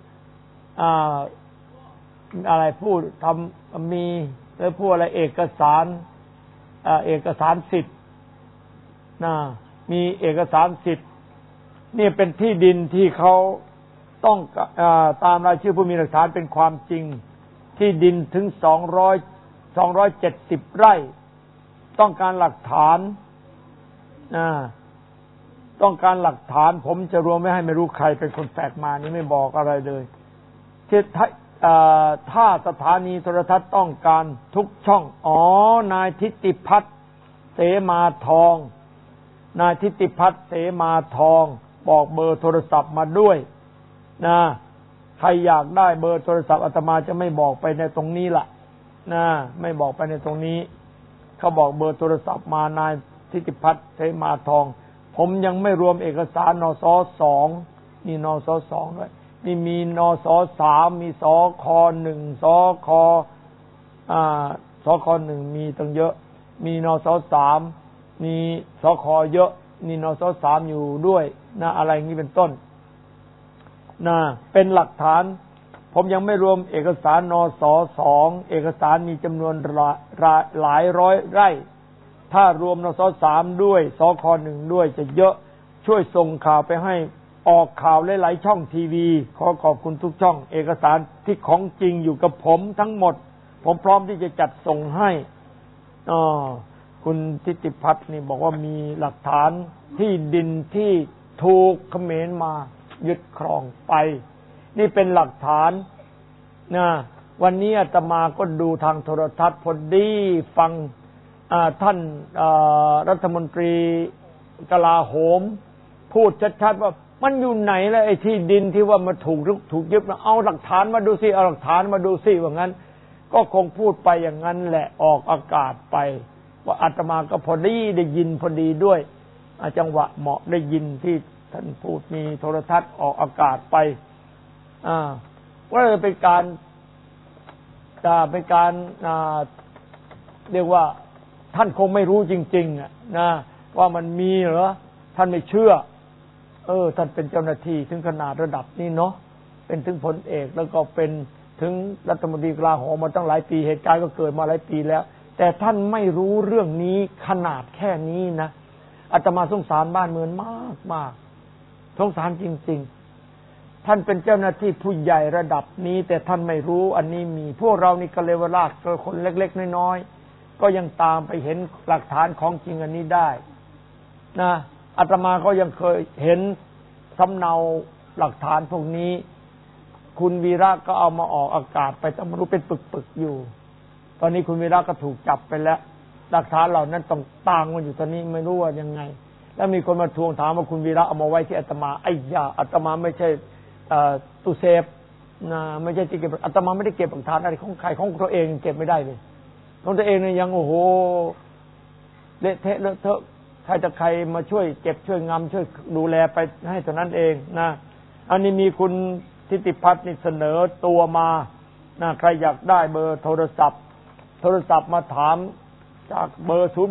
อะไรผู้ทำมีหรือผู้อะไรเอกสารสิทธิ์มีเอกสารสิทธิ์นี่เป็นที่ดินที่เขาต้องตามรายชื่อผู้มีหลักฐานเป็นความจริงที่ดินถึง270 ไร่ต้องการหลักฐานต้องการหลักฐานผมจะรวมไม่ให้ไม่รู้ใครเป็นคนแฝกมานี่ไม่บอกอะไรเลยที่ถ้าสถานีโทรทัศน์ต้องการทุกช่องนายทิติพัฒน์เสมาทองนายทิติพัฒน์เสมาทองบอกเบอร์โทรศัพท์มาด้วยนะใครอยากได้เบอร์โทรศัพท์อาตมาจะไม่บอกไปในตรงนี้ล่ะนะไม่บอกไปในตรงนี้เขาบอกเบอร์โทรศัพท์มานายทิติพัฒน์เสมาทองผมยังไม่รวมเอกสารนส.2นี่นส.2ด้วยนี่มีนส.3มีสค.1สคสค.1มีตั้งเยอะมีนส.3มีสค.เยอะนี่นส.3อยู่ด้วยนะอะไรอย่างนี้เป็นต้นนะเป็นหลักฐานผมยังไม่รวมเอกสารนส.2เอกสารมีจำนวนหลายร้อยไร่ถ้ารวมนส.3ด้วยสค.1ด้วยจะเยอะช่วยส่งข่าวไปให้ออกข่าวหลายๆช่องทีวีขอขอบคุณทุกช่องเอกสารที่ของจริงอยู่กับผมทั้งหมดผมพร้อมที่จะจัดส่งให้คุณทิติพัฒน์นี่บอกว่ามีหลักฐานที่ดินที่ถูกเขมรมายึดครองไปนี่เป็นหลักฐานนะวันนี้อาตมาก็ดูทางโทรทัศน์พอดีฟังท่านรัฐมนตรีกลาโหมพูดชัดๆว่ามันอยู่ไหนแล้วไอ้ที่ดินที่ว่ามาถูกยึดเอาหลักฐานมาดูสิเอาหลักฐานมาดูสิว่างั้นก็คงพูดไปอย่างนั้นแหละออกอากาศไปว่าอาตมาก็พอดีได้ยินพอดีด้วยจังหวะเหมาะได้ยินที่ท่านพูดมีโทรทัศน์ออกอากาศไปว่าเป็นการเรียกว่าท่านคงไม่รู้จริงๆนะว่ามันมีเหรอท่านไม่เชื่อท่านเป็นเจ้าหน้าที่ถึงขนาดระดับนี้เนาะเป็นถึงพลเอกแล้วก็เป็นถึงรัฐมนตรีกลาโหมมาตั้งหลายปีเหตุการณ์ก็เกิดมาหลายปีแล้วแต่ท่านไม่รู้เรื่องนี้ขนาดแค่นี้นะอาตมาสงสารบ้านเมืองมากสงสารจริงๆท่านเป็นเจ้าหน้าที่ผู้ใหญ่ระดับนี้แต่ท่านไม่รู้อันนี้มีพวกเรานี่กะเลวราชคนเล็กๆน้อยๆก็ยังตามไปเห็นหลักฐานของจริงอันนี้ได้นะอาตมาก็ยังเคยเห็นสำเนาหลักฐานพวกนี้คุณวีระก็เอามาออกอากาศไปแต่ไม่รู้เป็นปึกๆอยู่ตอนนี้คุณวีระก็ถูกจับไปแล้วหลักฐานเหล่านั้นต้องตางมันอยู่ตอนนี้ไม่รู้ว่ายังไงแล้วมีคนมาทวงถามว่าคุณวีระเอามาไว้ที่อาตมาไอ้ยาอาตมาไม่ใช่ตู้เซฟนะไม่ใช่ที่เก็บอาตมาไม่ได้เก็บหลักฐานอะไรของใครของตัวเองเก็บไม่ได้เลยของตัวเองเนี่ยยังโอ้โหเละเทะเลอะเทอะใครจะใครมาช่วยเก็บช่วยงำช่วยดูแลไปให้เท่านั้นเองนะอันนี้มีคุณทิติพัฒน์นี่เสนอตัวมานะใครอยากได้เบอร์โทรศัพท์มาถามจากเบอร์0850209616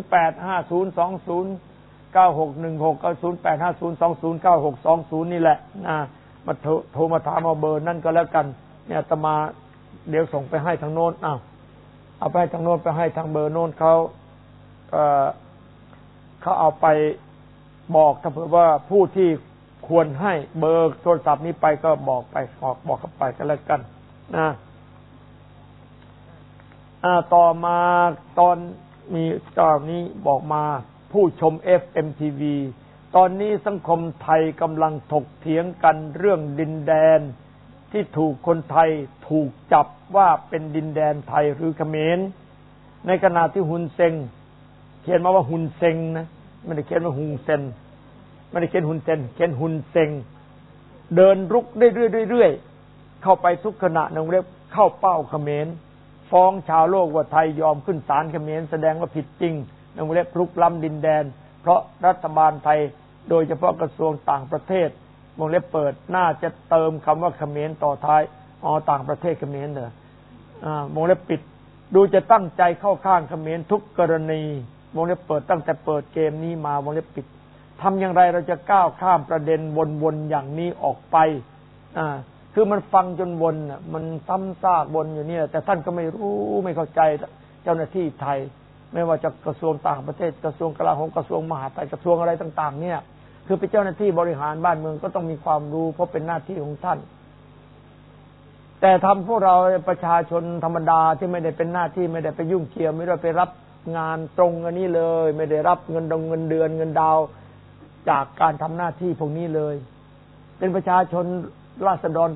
กับ0850209620นี่แหละนะมาโทรมาถามเอาเบอร์นั่นก็แล้วกันเนี่ยอาตมาเดี๋ยวส่งไปให้ทางโน้นเอาไปทางโน้นไปให้ทางเบอร์โน้นเขาเอาไปบอกถ้าเผื่อว่าผู้ที่ควรให้เบอร์โทรศัพท์นี้ไปก็บอกไปบอกเข้าไปกันแล้วกันนะต่อมาตอนมีเจ้านี้บอกมาผู้ชม FMTV ตอนนี้สังคมไทยกำลังถกเถียงกันเรื่องดินแดนที่ถูกคนไทยถูกจับว่าเป็นดินแดนไทยหรือเขมรในขณะที่ฮุนเซงเขียนมาว่าฮุนเซงนะไม่ได้เขียนว่าฮุนเซนไม่ได้เขียนฮุนเซนเขียนฮุนเซงเดินรุกเรื่อยๆเข้าไปทุกขณะในวงเล็บเข้าเป้าเขมรฟ้องชาวโลกว่าไทยยอมขึ้นศาลเขมรแสดงว่าผิดจริงในวงเล็บรุกล้ำดินแดนเพราะรัฐบาลไทยโดยเฉพาะกระทรวงต่างประเทศวงเล็บเปิดน่าจะเติมคำว่าเขมรต่อท้ายต่างประเทศเขมรวงเล็บปิดดูจะตั้งใจเข้าข้างเขมรทุกกรณีวงเล็บเปิดตั้งแต่เปิดเกมนี้มาวงเล็บปิดทำอย่างไรเราจะก้าวข้ามประเด็นวนๆอย่างนี้ออกไปคือมันฟังจนวนมันซ้ำซากวนอยู่เนี่ยแต่ท่านก็ไม่รู้ไม่เข้าใจเจ้าหน้าที่ไทยไม่ว่าจะกระทรวงต่างประเทศกระทรวงกลาโหมกระทรวงมหาดไทยกระทรวงอะไรต่างๆเนี่ยคือเป็นเจ้าหน้าที่บริหารบ้านเมืองก็ต้องมีความรู้เพราะเป็นหน้าที่ของท่านแต่ทำพวกเราประชาชนธรรมดาที่ไม่ได้เป็นหน้าที่ไม่ได้ไปยุ่งเกี่ยวไม่ได้ไปรับงานตรงอันนี้เลยไม่ได้รับเงินเดือนเงินดาวจากการทำหน้าที่พวกนี้เลยเป็นประชาชนราษฎร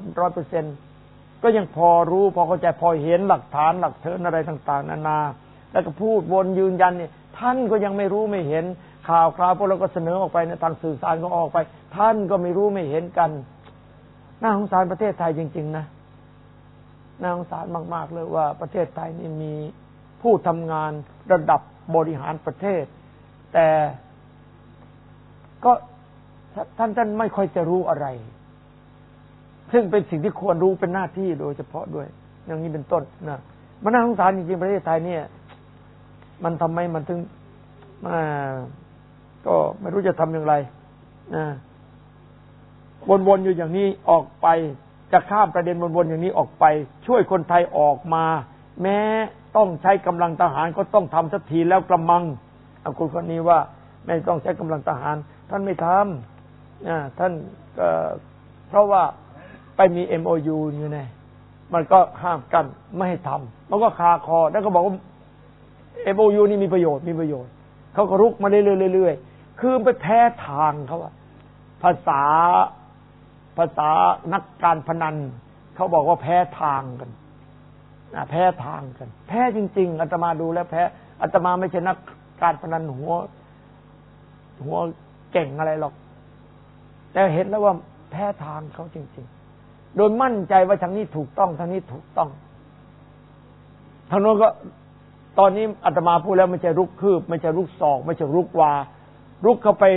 100% ก็ยังพอรู้พอเข้าใจพอเห็นหลักฐานหลักฐานอะไรต่างๆนานาแล้วก็พูดวนยืนยันเนี่ยท่านก็ยังไม่รู้ไม่เห็นข่าวพวกเราก็เสนอออกไปในทางสื่อสารก็ออกไปท่านก็ไม่รู้ไม่เห็นกันน่าสงสารประเทศไทยจริงๆนะน่าสงสารมากๆเลยว่าประเทศไทยนี่มีผู้ทำงานระดับบริหารประเทศแต่ก็ท่านไม่ค่อยจะรู้อะไรซึ่งเป็นสิ่งที่ควรรู้เป็นหน้าที่โดยเฉพาะด้วยอย่างนี้เป็นต้นนะมันน่าสงสารจริงๆประเทศไทยเนี่ยมันทำไมมันถึงก็ไม่รู้จะทำอย่างไรวนๆอยู่อย่างนี้ออกไปจะข้ามประเด็นวนๆอย่างนี้ออกไปช่วยคนไทยออกมาแม้ต้องใช้กำลังทหารก็ต้องทำสักทีแล้วกระมังคุณคนนี้ว่าไม่ต้องใช้กำลังทหารท่านไม่ทำท่านเพราะว่าไปมี MOU อยู่ไงมันก็ห้ามกันไม่ให้ทำมันก็คาคอแล้วก็บอกว่า MOU นี่มีประโยชน์เขาก็รุกมาเรื่อยๆคือไปแพ้ทางเขาว่าภาษานักการพนันเขาบอกว่าแพ้ทางกันแพ้ทางกันแพ้จริงๆอาตมาดูแล้วแพ้อาตมาไม่ใช่นักการพนันหัวเก่งอะไรหรอกแต่เห็นแล้วว่าแพ้ทางเขาจริงๆโดยมั่นใจว่าทางนี้ถูกต้องทางนี้ถูกต้องทางโน้นก็ตอนนี้อาตมาพูดแล้วไม่ใช่รุกคืบไม่ใช่รุกศอกไม่ใช่รุกวารุกเข้าไป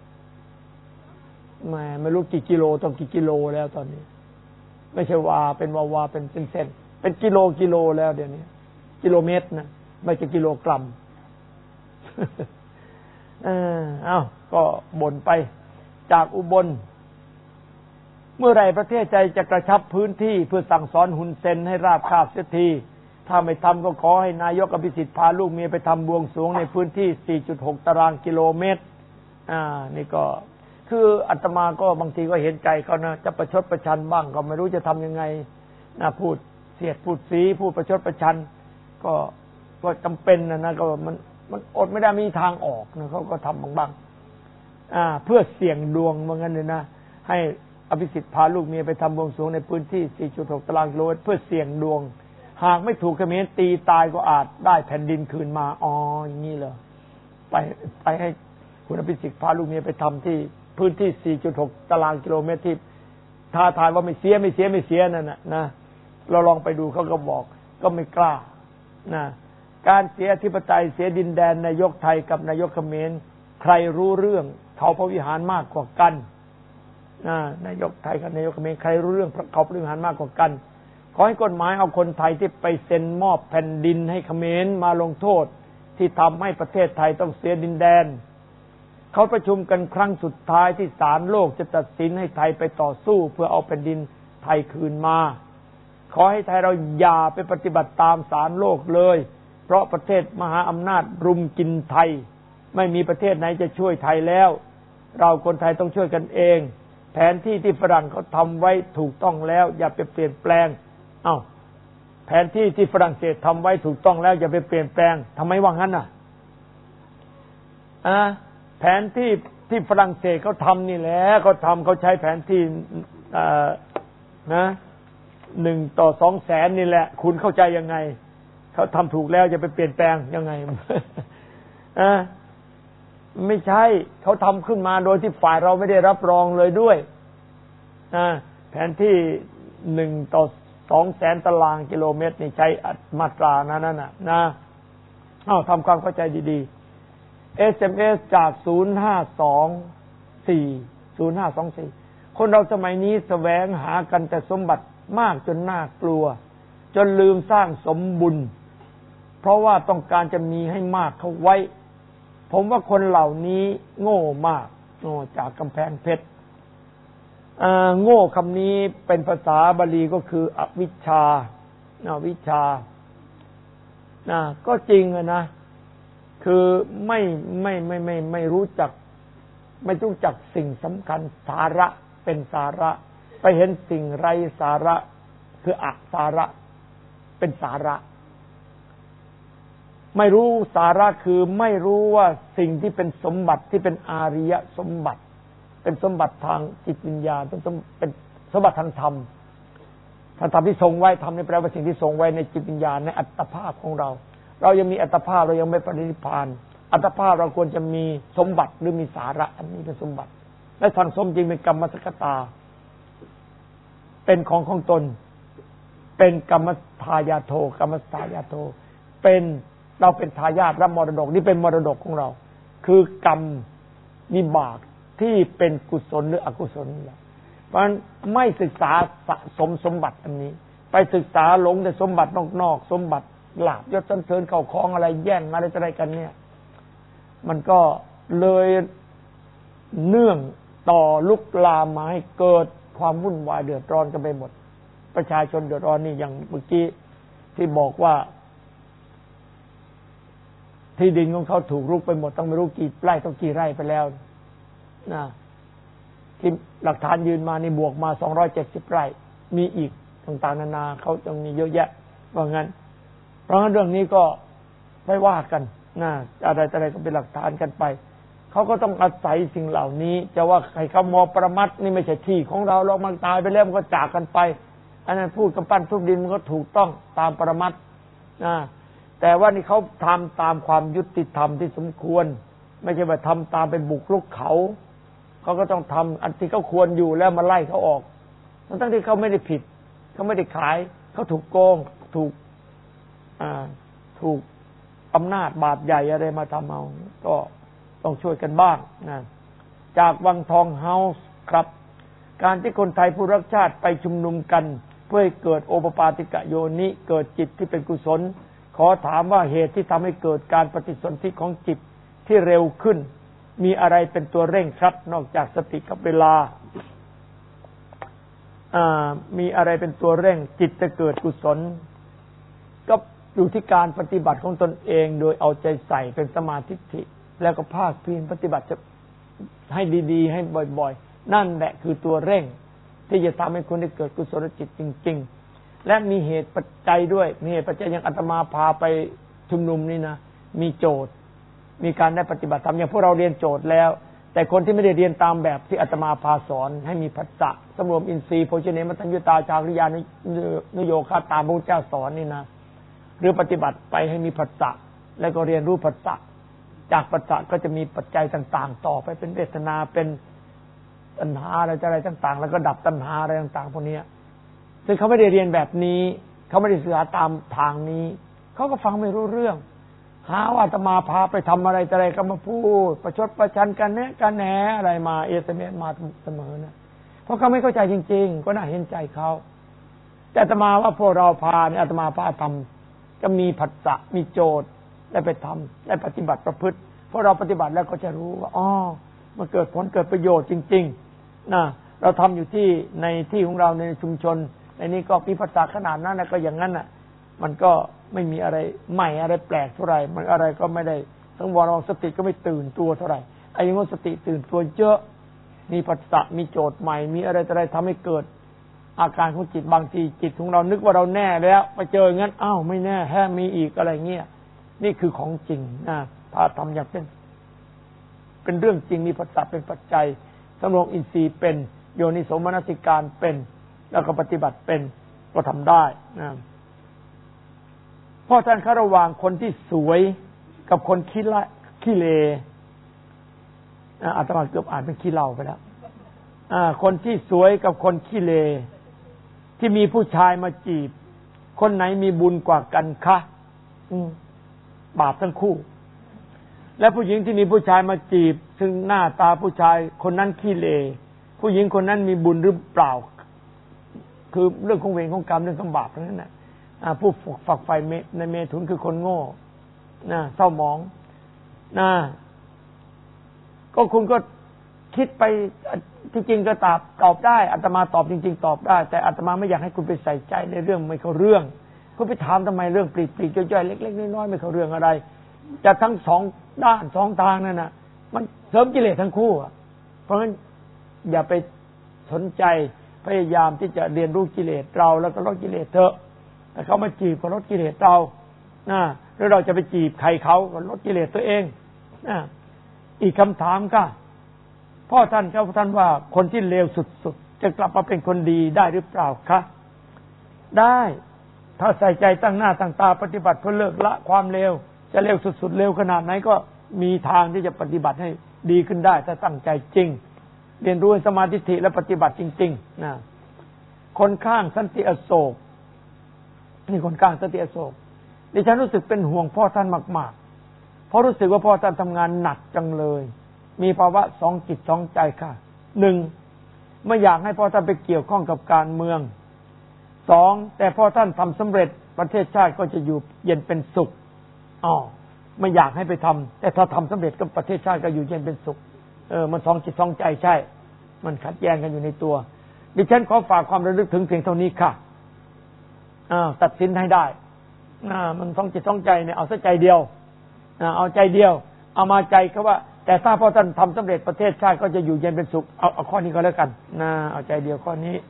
ไม่รู้กี่กิโลต้องกี่กิโลแล้วตอนนี้ไม่ใช่วาเป็นวาเป็นเส้นเป็นกิโลแล้วเดี๋ยวนี้กิโลเมตรนะไม่ใช่กิโลกรัมก็บ่นไปจากอุบลเมื่อไรประเทศใจจะกระชับพื้นที่เพื่อสั่งสอนฮุนเซนให้ราบคาบเสียทีถ้าไม่ทำก็ขอให้นายกอภิสิทธิ์พาลูกเมียไปทำบวงสรวงในพื้นที่ 4.6 ตารางกิโลเมตรนี่ก็คืออาตมาก็บางทีก็เห็นใจเขานะจะประชดประชันบ้างก็ไม่รู้จะทำยังไงนะพูดเสียดพูดสีพูดประชดประชันก็จำเป็นนะก็มันอดไม่ได้มีทางออกนะเขาก็ทำบ้างเพื่อเสี่ยงดวงว่างั้นเลยนะให้อภิสิทธิ์พาลูกเมียไปทำบวงสรวงในพื้นที่ 4.6 ตารางกิโลเมตรเพื่อเสี่ยงดวงหากไม่ถูกเขมรตีตายก็อาจได้แผ่นดินคืนมาอย่างนี้เหรอไปให้คุณอภิสิทธิ์พาลูกเมียไปทำที่พื้นที่ 4.6 ตารางกิโลเมตรที่ท้าทายว่าไม่เสียนั่นนะเราลองไปดูเขาก็บอกก็ไม่กล้านะการเสียอธิปไตยเสียดินแดนนายกไทยกับนายกเขมรใครรู้เรื่องเขาพระวิหารมากกว่ากันนายกไทยกับนายกเขมรใครรู้เรื่องเขาพระวิหารมากกว่ากันขอให้กฎหมายเอาคนไทยที่ไปเซ็นมอบแผ่นดินให้เขมรมาลงโทษที่ทำให้ประเทศไทยต้องเสียดินแดนเขาประชุมกันครั้งสุดท้ายที่ศาลโลกจะตัดสินให้ไทยไปต่อสู้เพื่อเอาแผ่นดินไทยคืนมาขอให้ไทยเราอย่าไปปฏิบัติตามศาลโลกเลยเพราะประเทศมหาอำนาจรุมกินไทยไม่มีประเทศไหนจะช่วยไทยแล้วเราคนไทยต้องช่วยกันเองแผนที่ที่ฝรั่งเขาทำไว้ถูกต้องแล้วอย่าไปเปลี่ยนแปลงแผนที่ที่ฝรั่งเศสทำไว้ถูกต้องแล้วอย่าไปเปลี่ยนแปลงทำไมว่างั้นแผนที่ฝรั่งเศสเขาทำนี่แหละเขาใช้แผนที่1:200,000นี่แหละคุณเข้าใจยังไงเขาทำถูกแล้วจะไปเปลี่ยนแปลงยังไงไม่ใช่เขาทำขึ้นมาโดยที่ฝ่ายเราไม่ได้รับรองเลยด้วยแผนที่1:200,000 ตารางกิโลเมตรนี่ใช้มาตรานั่นนะทำความเข้าใจดีๆ SMS จาก 0524 คนเราสมัยนี้แสวงหากันแต่สมบัติมากจนน่ากลัวจนลืมสร้างสมบุญเพราะว่าต้องการจะมีให้มากเข้าไว้ผมว่าคนเหล่านี้โง่มากจากกำแพงเพชรโง่คำนี้เป็นภาษาบาลีก็คืออวิชชาวิชชาก็จริงนะคือไม่รู้จักสิ่งสำคัญสาระเป็นสาระไปเห็นสิ่งไร้สาระคืออสาระเป็นสาระไม่รู้สาระคือไม่รู้ว่าสิ่งที่เป็นสมบัติที่เป็นอาริยสมบัติเป็นสมบัติทางจิตวิญญาณเป็นสมบัติทางธรรมทางธรรมที่ทรงไว้ธรรมนี่แปลว่าสิ่งที่ทรงไว้ในจิตวิญญาณในอัตภาพของเรายังมีอัตภาพเรายังไม่ปรินิพพานอัตภาพเราควรจะมีสมบัติหรือมีสาระอันนี้เป็นสมบัติและทางสมจริงเป็นกรรมสกตาเป็นของตนเป็นกรรมทายาโทกรรมทายาโทเป็นเราเป็นทายาทรับมรดกนี่เป็นมรดกของเราคือกรรมวิบากที่เป็นกุศลหรืออกุศลนี่แหละเพราะฉะนั้นไม่ศึกษาสะสมสมบัติอันนี้ไปศึกษาหลงแต่สมบัตินอกๆสมบัติลาภยศเทินเข้าคล้องอะไรแย่งอะไรกันเนี่ยมันก็เลยเนื่องต่อลุกลามมาให้เกิดความวุ่นวายเดือดร้อนกันไปหมดประชาชนเดือดร้อนนี่อย่างเมื่อกี้ที่บอกว่าที่ดินของเขาถูกรุกไปหมดต้องไม่รู้กี่ไร่ต้องกี่ไร่ไปแล้วนะที่หลักฐานยืนมานี่บวกมา270ไร่มีอีกต่างๆนานาเขายังมีเยอะแยะว่างั้นเพราะงั้นเรื่องนี้ก็ไม่ว่ากันนะอะไรก็เป็นหลักฐานกันไปเขาก็ต้องอาศัยสิ่งเหล่านี้จะว่าใครเขามอประมัดนี่ไม่ใช่ที่ของเรามันตายไปแล้วมันก็จากกันไปอันนั้นพูดกำปั้นทุบดินมันก็ถูกต้องตามปรมัตถ์แต่ว่านี่เขาทำตามความยุติธรรมที่สมควรไม่ใช่ว่าทำตามเป็นบุกรุกเขาก็ต้องทำอันที่เขาควรอยู่แล้วมาไล่เขาออกทั้งที่เขาไม่ได้ผิดเขาไม่ได้ขายเขาถูกโกงถูกอำนาจบาปใหญ่อะไรมาทำเอาก็ต้องช่วยกันบ้างนะจากวังทองเฮาส์ครับการที่คนไทยผู้รักชาติไปชุมนุมกันเพื่อให้เกิดโอปปาติกะโยนิเกิดจิตที่เป็นกุศลขอถามว่าเหตุที่ทำให้เกิดการปฏิสนธิของจิตที่เร็วขึ้นมีอะไรเป็นตัวเร่งครับนอกจากสติกับเวลามีอะไรเป็นตัวเร่งจิตจะเกิดกุศลก็อยู่ที่การปฏิบัติของตนเองโดยเอาใจใส่เป็นสมาธิแล้วก็ภาคเพียรปฏิบัติจะให้ดีๆให้บ่อยๆนั่นแหละคือตัวเร่งที่จะทำให้คุณได้เกิดกุศลจิตจริงๆและมีเหตุปัจจัยด้วยมีเหตุปัจจัยอย่างอาตมาพาไปชุมนุมนี่นะมีโจทย์มีการได้ปฏิบัติธรรมอย่างพวกเราเรียนโจทย์แล้วแต่คนที่ไม่ได้เรียนตามแบบที่อาตมาพาสอนให้มีผัสสะสำรวมอินทรีย์โภชเนมัตตัญญุตาจาริยานุโยคะตามพระพุทธเจ้าสอนนี่นะหรือปฏิบัติไปให้มีผัสสะแล้วก็เรียนรู้ผัสสะจากผัสสะก็จะมีปัจจัยต่างๆต่อไปเป็นเวทนาเป็นตัณหาอะไรต่างๆแล้วก็ดับตัณหาอะไรต่างๆพวกนี้ซึ่งเขาไม่ได้เรียนแบบนี้เขาไม่ได้ศึกษาตามทางนี้เขาก็ฟังไม่รู้เรื่องหาว่าอาตมาพาไปทำอะไรก็มาพูดประชดประชันกันเนี่ยกันแหนอะไรมาSMSมาเสมอนะเพราะเขาไม่เข้าใจจริงๆก็น่าเห็นใจเขาแต่อาตมาว่าพวกเราพาเนี่ยอาตมาพาทำก็มีผัสสะมีโจทย์ได้ไปทำได้ปฏิบัติประพฤติพวกเราปฏิบัติแล้วก็จะรู้ว่าอ๋อมันเกิดผลเกิดประโยชน์จริงๆนะเราทำอยู่ที่ในที่ของเราในชุมชนในนี้ก็มีผัสสะขนาดนั้นนะก็อย่างนั้นน่ะมันก็ไม่มีอะไรใหม่อะไรแปลกเท่าไหร่มันอะไรก็ไม่ได้ทั้งวรสติก็ไม่ตื่นตัวเท่าไหร่ไอ้ยังสติตื่นตัวเยอะมีผัสสะมีโจทย์ใหม่มีอะไรทำให้เกิดอาการของจิตบางทีจิตของเรานึกว่าเราแน่แล้วไปเจองั้นอ้าวไม่แน่แค่มีอีกอะไรเงี้ยนี่คือของจริงนะถ้าทำอย่างเป็นเรื่องจริงมีผัสสะเป็นปัจจัยสำรวมอินทรีย์เป็นโยนิโสมนสิการเป็นแล้วก็ปฏิบัติเป็นก็ทำได้นะพ่อท่านเขาระหว่างคนที่สวยกับคนขี้เลอาตมาเกือบอ่านเป็นขี้เหล้าไปแล้วคนที่สวยกับคนขี้เลที่มีผู้ชายมาจีบคนไหนมีบุญกว่ากันคะบาปทั้งคู่และผู้หญิงที่มีผู้ชายมาจีบซึ่งหน้าตาผู้ชายคนนั้นขี้เลผู้หญิงคนนั้นมีบุญหรือเปล่าคือเรื่องของเวรของกรรมเรื่องของบาปทั้งนั้นน่ะผู้ฝักใฝ่ในเมถุนคือคนโง่เศร้าหมองก็คุณก็คิดไปที่จริงก็ตอบได้อาตมาตอบจริงๆตอบได้แต่อาตมาไม่อยากให้คุณไปใส่ใจในเรื่องไม่เข้าเรื่องคุณไปถามทำไมเรื่องปลีกๆย่อยๆเล็กๆน้อยๆไม่เข้าเรื่องอะไรจะทั้งสองด้านสองทางนั่นน่ะมันเสริมกิเลสทั้งคู่เพราะฉะนั้นอย่าไปสนใจพยายามที่จะเรียนรู้กิเลสเราแล้วก็ลดกิเลสเถอะแต่เขามาจีบก็ลดกิเลสเราหรือเราจะไปจีบใครเขาก็ลดกิเลสตัวเองอีกคำถามก็พ่อท่านว่าคนที่เลวสุดๆจะกลับมาเป็นคนดีได้หรือเปล่าคะได้ถ้าใส่ใจตั้งหน้าตั้งตาปฏิบัติเพื่อเลิกละความเลวจะเลวสุดๆเลวขนาดไหนก็มีทางที่จะปฏิบัติให้ดีขึ้นได้ถ้าตั้งใจจริงเรียนรู้สมาธิและปฏิบัติจริงๆนะคนข้างสันติอโศกนี่คนข้างสันติอโศกดิฉันรู้สึกเป็นห่วงพ่อท่านมากๆเพราะรู้สึกว่าพ่อท่านทำงานหนักจังเลยมีภาวะสองจิตสองใจค่ะหนึ่งไม่อยากให้พ่อท่านไปเกี่ยวข้องกับการเมืองสองแต่พ่อท่านทำสำเร็จประเทศชาติก็จะอยู่เย็นเป็นสุขไม่อยากให้ไปทำแต่ถ้าทำสำเร็จก็ประเทศชาติก็อยู่เย็นเป็นสุขมันสองจิตสองใจใช่มันขัดแย้งกันอยู่ในตัวดิฉันขอฝากความระลึกถึงเพียงเท่านี้ค่ะตัดสินให้ได้มันสองจิตสองใจเนี่ยเอาใจเดียวเอาใจเดียวเอามาใจเขาว่าแต่ถ้าพอท่านทำสำเร็จประเทศชาติก็จะอยู่เย็นเป็นสุขเอาข้อนี้ก็แล้วกันเอาใจเดียวข้อนี้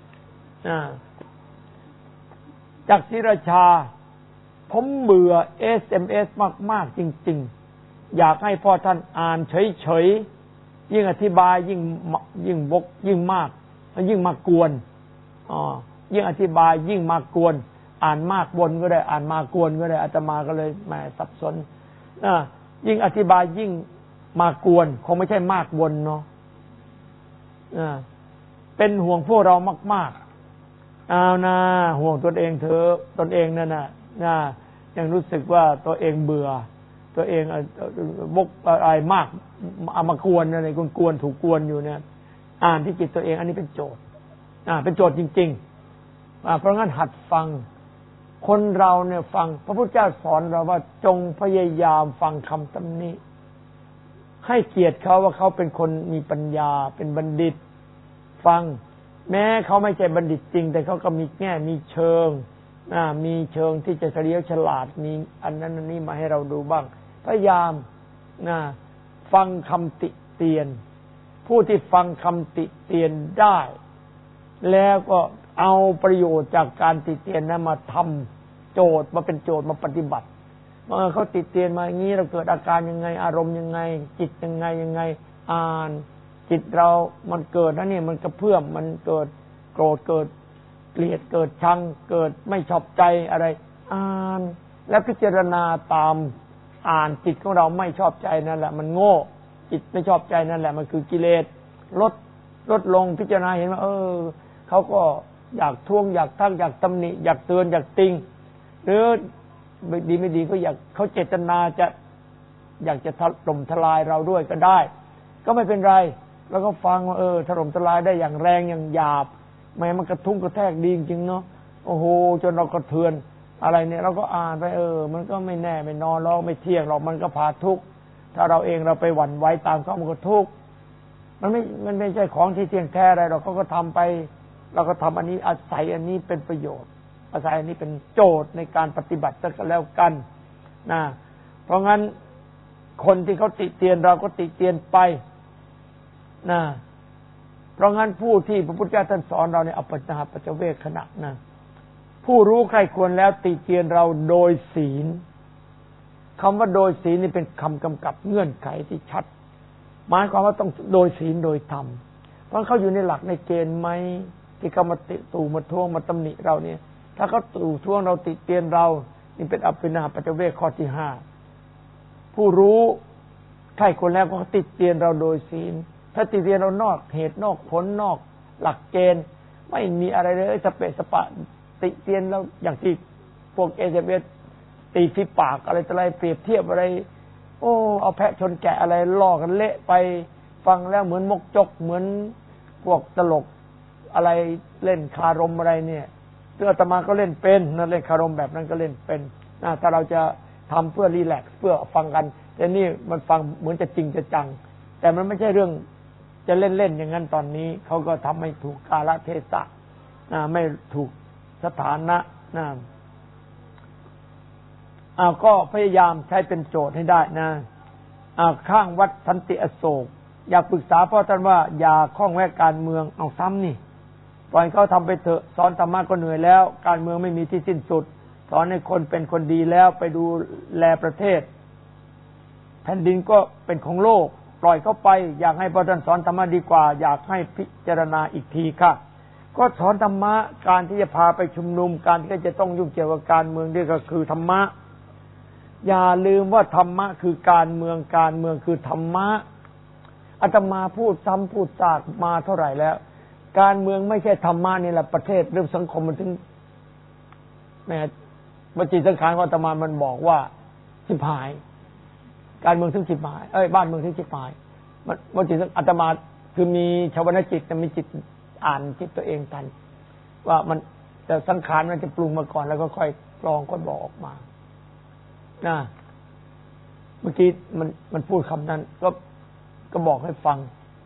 จากศิราชาผมเบื่อ SMS มากๆจริงๆอยากให้พ่อท่านอ่านเฉยๆยิ่งอธิบายยิ่งวกยิ่งมากยิ่งมากวนยิ่งอธิบายยิ่งมากวนอ่านมากวนก็ได้อ่านมากวนก็ได้อาตมาก็เลยแหมสับสนยิ่งอธิบายยิ่งมากวนคงไม่ใช่มากวนเนาะเป็นห่วงพวกเรามากๆเอานะห่วงตนเองเถอะตนเองนั่นน่ะยังรู้สึกว่าตัวเองเบื่อตัวเองบกอะไรมากเอามากวนอะไรกวนถูกกวนอยู่เนี่ยอ่านที่จิตตัวเองอันนี้เป็นโจทย์เป็นโจทย์จริงๆเพราะงั้นหัดฟังคนเราเนี่ยฟังพระพุทธเจ้าสอนเราว่าจงพยายามฟังคำตำหนิให้เกียรติเขาว่าเขาเป็นคนมีปัญญาเป็นบัณฑิตฟังแม้เขาไม่ใช่บัณฑิตจริงแต่เขาก็มีแง่มีเชิงมีเชิงที่จะเฉลียวฉลาดมีอันนั้นอันนี้มาให้เราดูบ้างพยายามฟังคำติเตียนผู้ที่ฟังคำติเตียนได้แล้วก็เอาประโยชน์จากการติเตียนนั้นมาทำโจทย์มาเป็นโจทย์มาปฏิบัติเขาติเตียนมาอย่างนี้เราเกิดอาการยังไงอารมณ์ยังไงจิตยังไงอ่านจิตเรามันเกิดนะเนี่ยมันกระเพื่อมมันเกิดโกรธเกิดเกลียดเกิดชังเกิดไม่ชอบใจอะไรอ่านแล้วพิจารณาตามอ่านจิตของเราไม่ชอบใจนั่นแหละมันโง่จิตไม่ชอบใจนั่นแหละมันคือกิเลสลดลงพิจารณาเห็นว่าเขาก็อยากท้วงอยากทักอยากตำหนิอยากเตือนอยากติงหรือดีไม่ดีก็อยากเขาเจตนาจะอยากจะถล่มทลายเราด้วยก็ได้ก็ไม่เป็นไรแล้วก็ฟังว่าถล่มทลายได้อย่างแรงอย่างหยาบแม้มันกระทุ้งกระแทกดีจริงๆเนาะโอ้โหจนเรากระเทือนอะไรเนี่ยเราก็อ่านไปมันก็ไม่แน่ไม่นอนหรอกไม่เที่ยงหรอกมันก็พาทุกข์ถ้าเราเองเราไปหวั่นไหวตามเขามันก็ทุกข์มันไม่ใช่ของที่เที่ยงแท้อะไรหรอกเขาก็ทำไปเราก็ทำอันนี้อาศัยอันนี้เป็นประโยชน์อาศัยอันนี้เป็นโจทย์ในการปฏิบัติก็แล้วกันนะเพราะงั้นคนที่เขาติเตียนเราก็ติเตียนไปนะเพราะงั้นผู้ที่พระพุทธเจ้าท่านสอนเราในอัปปนาปัจเวกขณะนะผู้รู้ใครควรแล้วติเตียนเราโดยศีลคำว่าโดยศีลนี่เป็นคำกำกับเงื่อนไขที่ชัดหมายความว่าต้องโดยศีลโดยธรรมเพราะเขาอยู่ในหลักในเกณฑ์ไหมที่เขามาติตู่มาท้วงมาตำหนิเราเนี่ยถ้าเขาตู่ท้วงเราติเตียนเรานี่เป็นอัปปนาปัจเวกข้อที่5ผู้รู้ใครควรแล้วก็ติเตียนเราโดยศีลถ้าติเตียนเรานอกเหตุนอกผลนอกหลักเกณฑ์ไม่มีอะไรเลยสเปะสปะติเตียนเราอย่างที่พวกเอเจเบสตีฝีปากอะไรต่ออะไรเปรียบเทียบอะไรเอาแพะชนแกะอะไรล่อกันเละไปฟังแล้วเหมือนมกจกเหมือนพวกตลกอะไรเล่นคารมอะไรเนี่ยอาตมาก็เล่นเป็นนะเล่นคารมแบบนั้นก็เล่นเป็นถ้าเราจะทำเพื่อรีแลกซ์เพื่อฟังกันแต่นี่มันฟังเหมือนจะจริงจะจังแต่มันไม่ใช่เรื่องจะเล่นๆอย่างนั้นตอนนี้เขาก็ทำไม่ถูกกาลเทศะไม่ถูกสถานะก็พยายามใช้เป็นโจทย์ให้ได้นะข้างวัดสันติอโศกอยากปรึกษาพ่อท่านว่าอย่าข้องแวะการเมืองเอาซ้ำนี่ปล่อยเขาทำไปเถอะสอนธรรมะก็เหนื่อยแล้วการเมืองไม่มีที่สิ้นสุดสอนให้คนเป็นคนดีแล้วไปดูแลประเทศแผ่นดินก็เป็นของโลกปล่อยเขาไปอยากให้พ่อท่านสอนธรรมะดีกว่าอยากให้พิจารณาอีกทีค่ะก็สอนธรรมะการที่จะพาไปชุมนุมการที่จะต้องยุ่งเกี่ยวกับการเมืองนี่ก็คือธรรมะอย่าลืมว่าธรรมะคือการเมืองการเมืองคือธรรมะอาตมาพูดซ้ำพูดซากมาเท่าไหร่แล้วการเมืองไม่ใช่ธรรมะนี่แหละประเทศเรื่องสังคมมันถึงแม้วจีสังขารของอาตมามันบอกว่าสิบหายการเมืองถึงสิบหายบ้านเมืองถึงสิบหายมันวจีอาตมาคือมีชาวนาจิตแต่มีจิตอ่านจิตตัวเองทันว่ามันแต่สังขารมันจะปรุงมาก่อนแล้วก็ค่อยกรองค่อยบอกออกมาเมื่อกี้มันพูดคำนั้นก็บอกให้ฟัง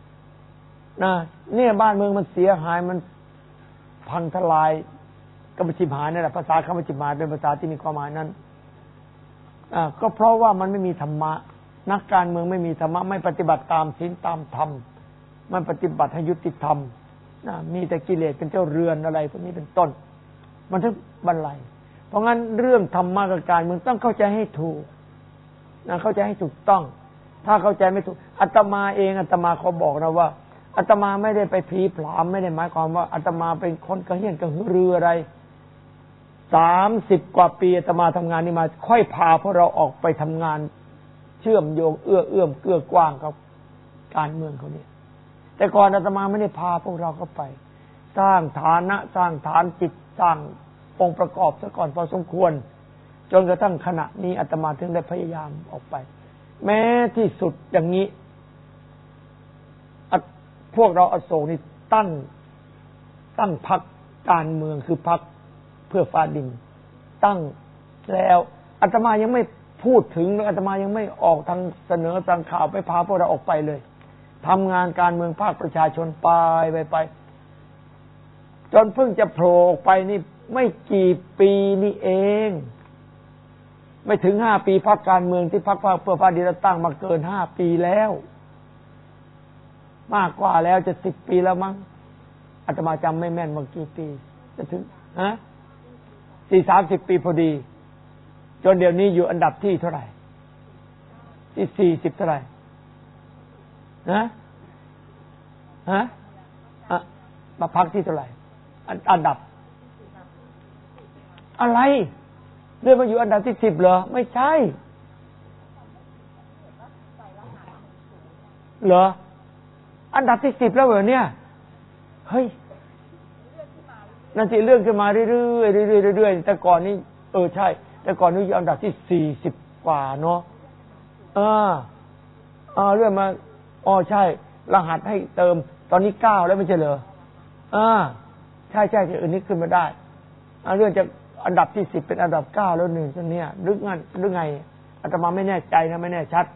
เนี่ยบ้านเมืองมันเสียหายมันพังทลายก็มันฉิบหายนั่นแหละภาษาคำว่าฉิบหายเป็นภาษาที่มีความหมายนั้นก็เพราะว่ามันไม่มีธรรมะนักการเมืองไม่มีธรรมะไม่ปฏิบัติตามศีลตามธรรมไม่ปฏิบัติให้ยุติธรรมมีแต่กิเลสเป็นเจ้าเรือนอะไรพวกนี้เป็นต้นมันถึงบรรลัยเพราะงั้นเรื่องธรรมะกับการเมืองต้องเข้าใจให้ถูกเข้าใจให้ถูกต้องถ้าเข้าใจไม่ถูกอาตมาเองอาตมาเขาบอกนะว่าอาตมาไม่ได้ไปผีผลามไม่ได้หมายความว่าอาตมาเป็นคนกระเฮี้ยนกระหือรืออะไร30 กว่าปีอาตมาทำงานนี่มาค่อยพาพวกเราออกไปทำงานเชื่อมโยงเอื้อมเกื้อกว้างกับการเมืองเขาเนี่ยแต่ก่อนอาตมาไม่ได้พาพวกเราเข้าไปสร้างฐานะสร้างฐานจิตสร้างองค์ประกอบซะก่อนพอสมควรจนกระทั่งขณะนี้อาตมาถึงได้พยายามออกไปแม้ที่สุดอย่างนี้พวกเราอโศกนี่ตั้งพรรคการเมืองคือพรรคเพื่อฟ้าดินตั้งแล้วอาตมายังไม่พูดถึงอาตมายังไม่ออกทางเสนอทางข่าวไปพาพวกเราออกไปเลยทำงานการเมืองภาคประชาชนไปจนเพิ่งจะโผล่ออกไปนี่ไม่กี่ปีนี่เองไม่ถึง5 ปีพรรคการเมืองที่พรรคเพื่อฟ้าดินตั้งมาเกิน5 ปีแล้วมากกว่าแล้วจะ10 ปีแล้วมั้งอาตมาจำไม่แม่นว่ากี่ปีจะถึง40-30 ปีพอดีจนเดี๋ยวนี้อยู่อันดับที่เท่าไหร่ที่40เท่าไหร่มาพักที่เท่าไหร่อันดับอะไรเรื่องมาอยู่อันดับที่10เหรอไม่ใช่เหรออันดับที่10แล้วเหรอเนี่ยเฮ้ยนั่นสิเรื่องขึ้นมาเรื่อยๆแต่ก่อนนี้ใช่แต่ก่อนนี้อยู่อันดับที่40กว่าเนาะเรื่องมาใช่รหัสให้เติมตอนนี้9แล้วไม่ใช่เหรอใช่อื่นนี้ขึ้นมาได้เรื่องจากอันดับที่10เป็นอันดับ9แล้ว1ตอนเนี้ยหรือไงอาตมาไม่แน่ใจนะไม่แน่ชัด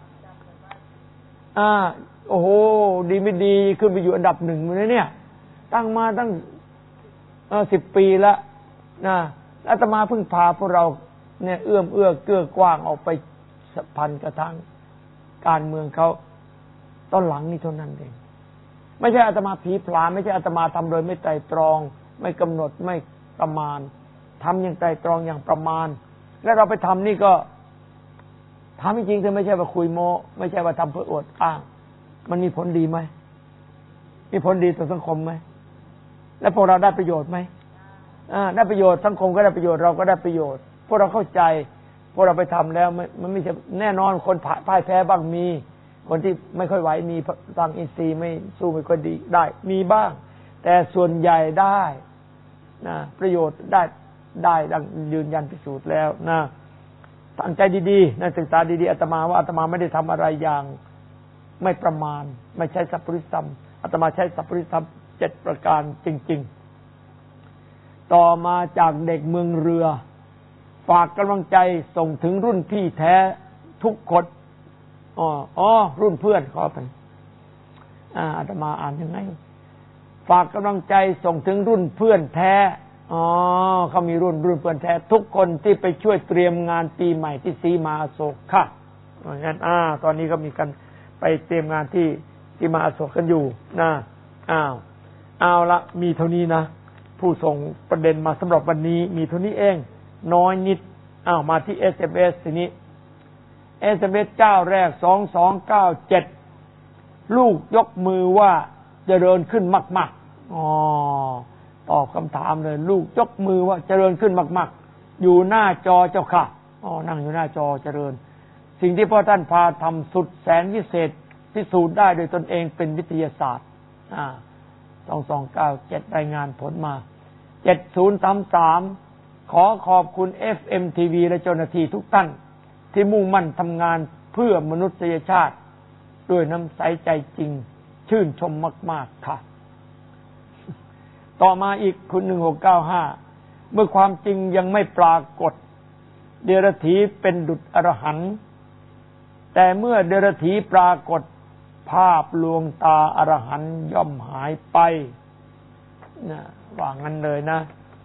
โอ้โหดีไม่ดีขึ้นไปอยู่อันดับ1เลยเนี่ยตั้งมาตั้ง10 ปีแล้วนะอาตมาเพิ่งพาพวกเราเนี่ยเอื้อเกื้อกว้างออกไปพันกระทั่งการเมืองเขาตอนหลังนี่เท่านั้นเองไม่ใช่อาตมาผีผลามไม่ใช่อาตมาทำโดยไม่ไตร่ตรองไม่กำหนดไม่ประมาณทำอย่างไตร่ตรองอย่างประมาณและเราไปทำนี่ก็ทำจริงๆคือไม่ใช่ว่าคุยโม้ไม่ใช่ว่าทำเพื่ออวดอ้างมันมีผลดีไหมมีผลดีต่อสังคมไหมและพวกเราได้ประโยชน์ไหมได้ประโยชน์สังคมก็ได้ประโยชน์เราก็ได้ประโยชน์พวกเราเข้าใจพวกเราไปทำแล้วมันไม่ใช่แน่นอนคนพ่ายแพ้บ้างมีคนที่ไม่ค่อยไหวมีทางอินทรีย์ไม่สู้ไม่ค่อยดีได้มีบ้างแต่ส่วนใหญ่ได้นะประโยชน์ได้ดังยืนยันพิสูจน์แล้วนะตั้งใจดีๆนะศึกษาดีๆอาตมาว่าอาตมาไม่ได้ทำอะไรอย่างไม่ประมาณไม่ใช้สัพพุริสัมอาตมาใช้สัพพุริสัม7 ประการจริงๆต่อมาจากเด็กเมืองเรือฝากกำลังใจส่งถึงรุ่นพี่แท้ทุกคนรุ่นเพื่อนขอไปอาตมาอ่านยังไงฝากกำลังใจส่งถึงรุ่นเพื่อนแท้เขามีรุ่นเพื่อนแท้ทุกคนที่ไปช่วยเตรียมงานปีใหม่ที่ศรีมหาอโศกค่ะงั้นตอนนี้ก็มีกันไปเตรียมงานที่ศรีมหาอโศกกันอยู่นะเอาละมีเท่านี้นะผู้ส่งประเด็นมาสำหรับวันนี้มีเท่านี้เองน้อยนิดมาที่ SMS ทีนี้ SMS เจ้าแรก2297ลูกยกมือว่าเจริญขึ้นมากๆตอบคำถามเลยลูกยกมือว่าเจริญขึ้นมากๆอยู่หน้าจอเจ้าค่ะนั่งอยู่หน้าจอเจริญสิ่งที่พ่อท่านพาทำสุดแสนวิเศษพิสูจน์ได้โดยตนเองเป็นวิทยาศาสตร์2297รายงานผลมา7033ขอขอบคุณ FM TV และเจ้าหน้าที่ทุกท่านที่มุ่งมั่นทำงานเพื่อมนุษยชาติด้วยน้ำใสใจจริงชื่นชมมากๆค่ะต่อมาอีกคุณ1695เมื่อความจริงยังไม่ปรากฏเดรัจฉีเป็นดุจอรหันต์แต่เมื่อเดรัจฉีปรากฏภาพลวงตาอรหันต์ย่อมหายไปนะว่างั้นเลยนะ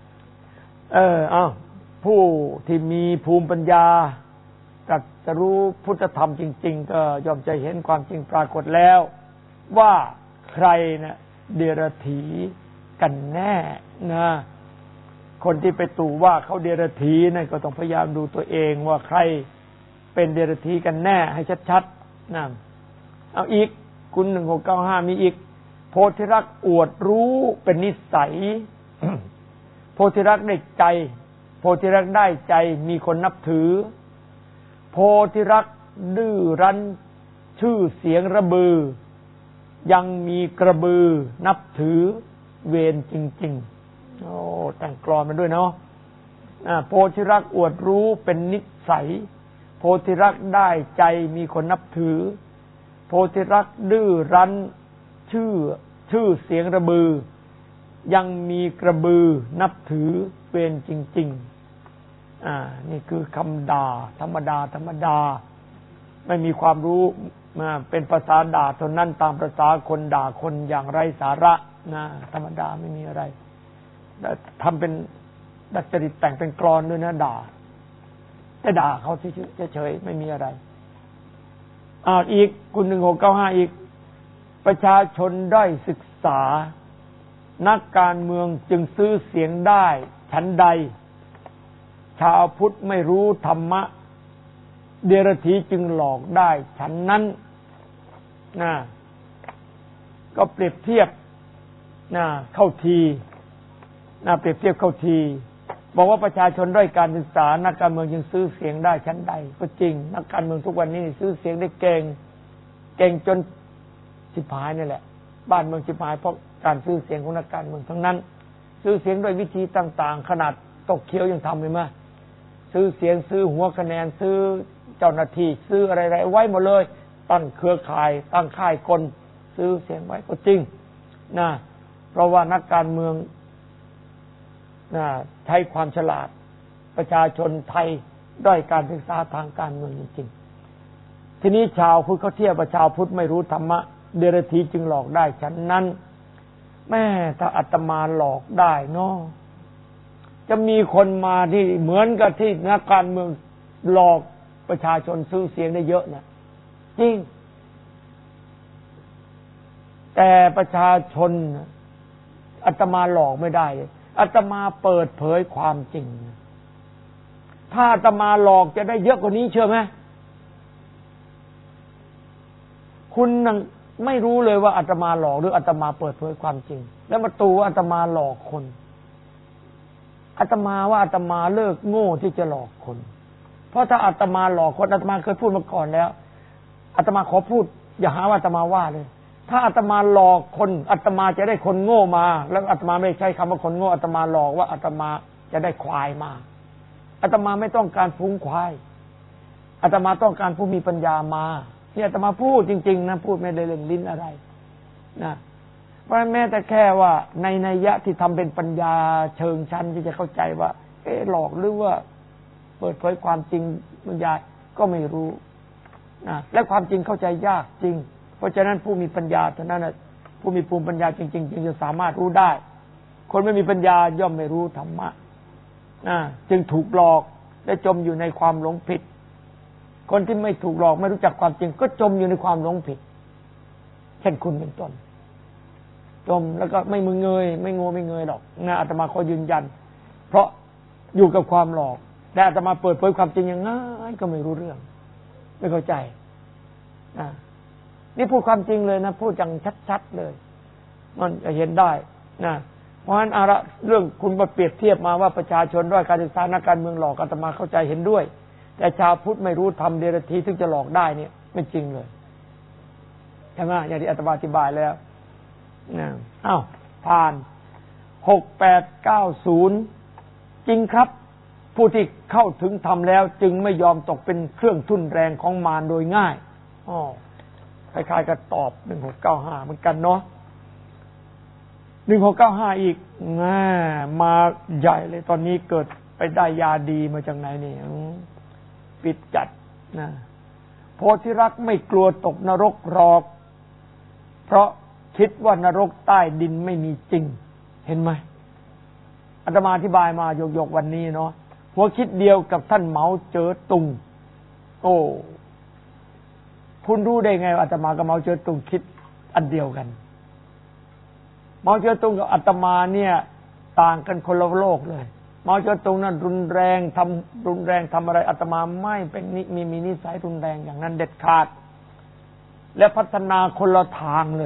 ผู้ที่มีภูมิปัญญาตรัสรู้พุทธธรรมจริงๆก็ย่อมจะเห็นความจริงปรากฏแล้วว่าใครนะเดรัจฉีกันแน่นะคนที่ไปตู่ว่าเขาเดรัจฉีนั่นก็ต้องพยายามดูตัวเองว่าใครเป็นเดรัจฉีกันแน่ให้ชัดๆนะเอาอีกคุณ1695มีอีกโพธิรักษ์อวดรู้เป็นนิสัย โพธิรักษ์ได้ใจโพธิรักษ์ได้ใจมีคนนับถือโพธิรักษ์ดื้อรั้นชื่อเสียงระบือยังมีกระบือนับถือเวรจริงๆโอ้แต่งกลอนมาด้วยเนาะโพธิรักษ์อวดรู้เป็นนิสัยโพธิรักษ์ได้ใจมีคนนับถือโพธิรักษ์ดื้อรั้นชื่อเสียงระบือยังมีกระบือนับถือเวรจริงๆนี่คือคำด่าธรรมดาไม่มีความรู้เป็นภาษาด่าเท่านั้นตามภาษาคนด่าคนอย่างไร้สาระนะธรรมดาไม่มีอะไรทำเป็นดัดจริตแต่งเป็นกลอนด้วยนะด่าแต่ด่าเขาเฉยๆไม่มีอะไรอีกคุณ1695อีกประชาชนด้อยศึกษานักการเมืองจึงซื้อเสียงได้ฉันใดชาวพุทธไม่รู้ธรรมะเดรัจฉีจึงหลอกได้ฉันนั้นก็เปรียบเทียบเข้าทีเปรียบเทียบเข้าทีบอกว่าประชาชนด้อยการศึกษานักการเมืองจึงซื้อเสียงได้ชั้นใดก็จริงนักการเมืองทุกวันนี้ซื้อเสียงได้เก่งจนชิบหายนี่แหละบ้านเมืองชิบหายเพราะการซื้อเสียงของนักการเมืองทั้งนั้นซื้อเสียงด้วยวิธีต่างๆขนาดตกเคี้ยวยังทำเลยมั้ยซื้อเสียงซื้อหัวคะแนนซื้อเจ้าหน้าที่ซื้ออะไรๆไว้หมดเลยตั้งเครือข่ายตั้งค่ายคนซื้อเสียงไว้ก็จริงนะเพราะว่านักการเมืองใช้ความฉลาดประชาชนไทยด้อยการศึกษาทางการเมืองจริงๆทีนี้ชาวพุทธเขาเทียบว่าชาวพุทธไม่รู้ธรรมะเดรัจฉีจึงหลอกได้ฉะนั้นแม่ถ้าอาตมาหลอกได้เนาะจะมีคนมาที่เหมือนกับที่นักการเมืองหลอกประชาชนซื้อเสียงได้เยอะนะจริงแต่ประชาชนอาตมาหลอกไม่ได้อาตมาเปิดเผยความจริงถ้าอาตมาหลอกจะได้เยอะกว่านี้เชื่อไหมคุณไม่รู้เลยว่าอาตมาหลอกหรืออาตมาเปิดเผยความจริงแล้วมาตูว่าอาตมาหลอกคนอาตมาว่าอาตมาเลิกโง่ที่จะหลอกคนเพราะถ้าอาตมาหลอกคนอาตมาเคยพูดมาก่อนแล้วอาตมาขอพูดอย่าหาว่าอาตมาว่าเลยถ้าอาตมาหลอกคนอาตมาจะได้คนโง่มาแล้วอาตมาไม่ใช้คำว่าคนโง่อาตมาหลอกว่าอาตมาจะได้ควายมาอาตมาไม่ต้องการฝูงควายอาตมาต้องการผู้มีปัญญามาเนี่ยอาตมาพูดจริงๆนะพูดไม่ได้เล่นลิ้นอะไรนะเพราะแม้แต่แค่ว่าในนัยยะที่ทำเป็นปัญญาเชิงชั้นที่จะเข้าใจว่าหลอกหรือว่าเปิดเผยความจริงปัญญาก็ไม่รู้นะและความจริงเข้าใจยากจริงเพราะฉะนั้นผู้มีปัญญาเท่านั้นนะผู้มีภูมิปัญญาจริงๆจึงจะสามารถรู้ได้คนไม่มีปัญญาย่อมไม่รู้ธรรมะจึงถูกหลอกและจมอยู่ในความหลงผิดคนที่ไม่ถูกหลอกไม่รู้จักความจริงก็จมอยู่ในความหลงผิดเช่นคุณเป็นต้นจมแล้วก็ไม่มึงเงยไม่งอไม่เงยหรอกนะอาตมาขอยืนยันเพราะอยู่กับความหลอกแต่อาตมาเปิดเผยความจริงอย่างง่ายก็ไม่รู้เรื่องไม่เข้าใจนี่พูดความจริงเลยนะพูดอย่างชัดๆเลยมันจะเห็นได้นะเพราะฉะนั้นเรื่องคุณมาเปรียบเทียบมาว่าประชาชนด้อยการศึกษานักการเมืองหลอกอาตมาเข้าใจเห็นด้วยแต่ชาวพุทธไม่รู้ธรรมเดรัจฉีถึงจะหลอกได้เนี่ยไม่จริงเลยใช่ไหมอย่างที่อาตมาอธิบายแล้วผ่าน6890จริงครับผู้ที่เข้าถึงธรรมแล้วจึงไม่ยอมตกเป็นเครื่องทุ่นแรงของมารโดยง่ายคล้ายๆกับตอบ1695เหมือนกันเนาะ1695อีกมาใหญ่เลยตอนนี้เกิดไปได้ยาดีมาจากไหนนี่ปิดจัดนะโพธิรักษ์ไม่กลัวตกนรกหรอกเพราะคิดว่านรกใต้ดินไม่มีจริงเห็นไหมอาตมาอธิบายมายกๆวันนี้เนาะหัวคิดเดียวกับท่านเหมาเจ๋อตุงโอ้คุณรู้ได้ไงว่าอาตมากับเหมาเจ๋อตุงคิดอันเดียวกันเหมาเจ๋อตุงกับอาตมาเนี่ยต่างกันคนละโลกเลยเหมาเจ๋อตุงนั้นรุนแรงทำอะไรอาตมาไม่เป็นมีนิสัยรุนแรงอย่างนั้นเด็ดขาดและพัฒนาคนละทางเลย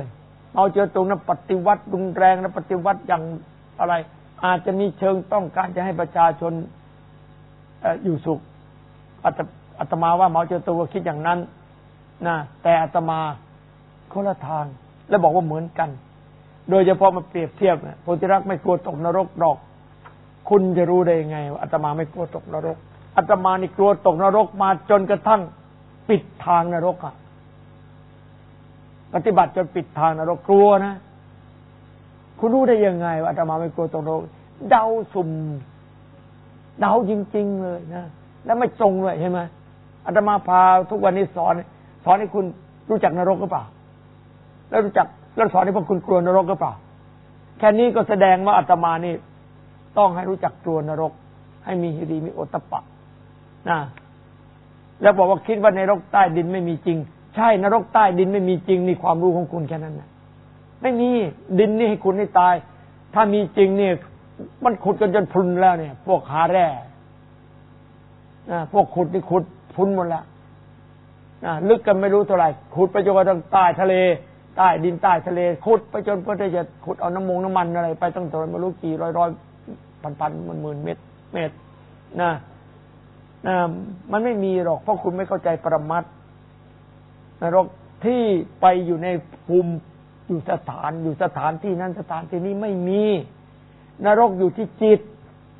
เอาเจอตรงนั้นปฏิวัติรุนแรงนะปฏิวัติอย่างอะไรอาจจะมีเชิงต้องการจะให้ประชาชนอยู่สุขอาตมาว่าเหมาเจ๋อตุงคิดอย่างนั้นนะแต่อาตมาคนละทางแล้วบอกว่าเหมือนกันโดยเฉพาะมาเปรียบเทียบโพธิรักษ์ไม่กลัวตกนรกดอกคุณจะรู้ได้ยังไงว่าอาตมาไม่กลัวตกนรกอาตมานี่กลัวตกนรกมาจนกระทั่งปิดทางนรกปฏิบัติจนปิดทางนรกกลัวนะคุณรู้ได้ยังไงว่าอาตมาไม่กลัวตกนรกเดาสุ่มเดาจริงๆเลยนะแล้วไม่ตรงด้วยใช่ไหมอาตมาพาทุกวันนี้สอนให้คุณรู้จักนรกหรือเปล่าแล้วรู้จักแล้วสอนให้พวกคุณกลัวนรกหรือเปล่าแค่นี้ก็แสดงว่าอาตมานี่ต้องให้รู้จักกลัวนรกให้มีหิริมีโอตตัปปะนะแล้วบอกว่าคิดว่านรกใต้ดินไม่มีจริงใช่นรกใต้ดินไม่มีจริงนี่ความรู้ของคุณแค่นั้นนะไม่มีดินนี่ให้คุณให้ตายถ้ามีจริงเนี่ยมันขุดกันจนพรุนแล้วเนี่ยพวกหาแร่พวกขุดนี่ขุดพรุนหมดแล้วลึกกันไม่รู้เท่าไหร่ขุดไปจนกระทั่งใต้ทะเลใต้ดินใต้ทะเลขุดไปจนเพื่อจะขุดเอาน้ำมันอะไรไปตั้งแต่ไม่รู้กี่ร้อยพันหมื่นเม็ดนะมันไม่มีหรอกเพราะคุณไม่เข้าใจปรมัตถ์นรกที่ไปอยู่ในภูมิอยู่สถานที่นั้นสถานที่นี้ไม่มีนรกอยู่ที่จิต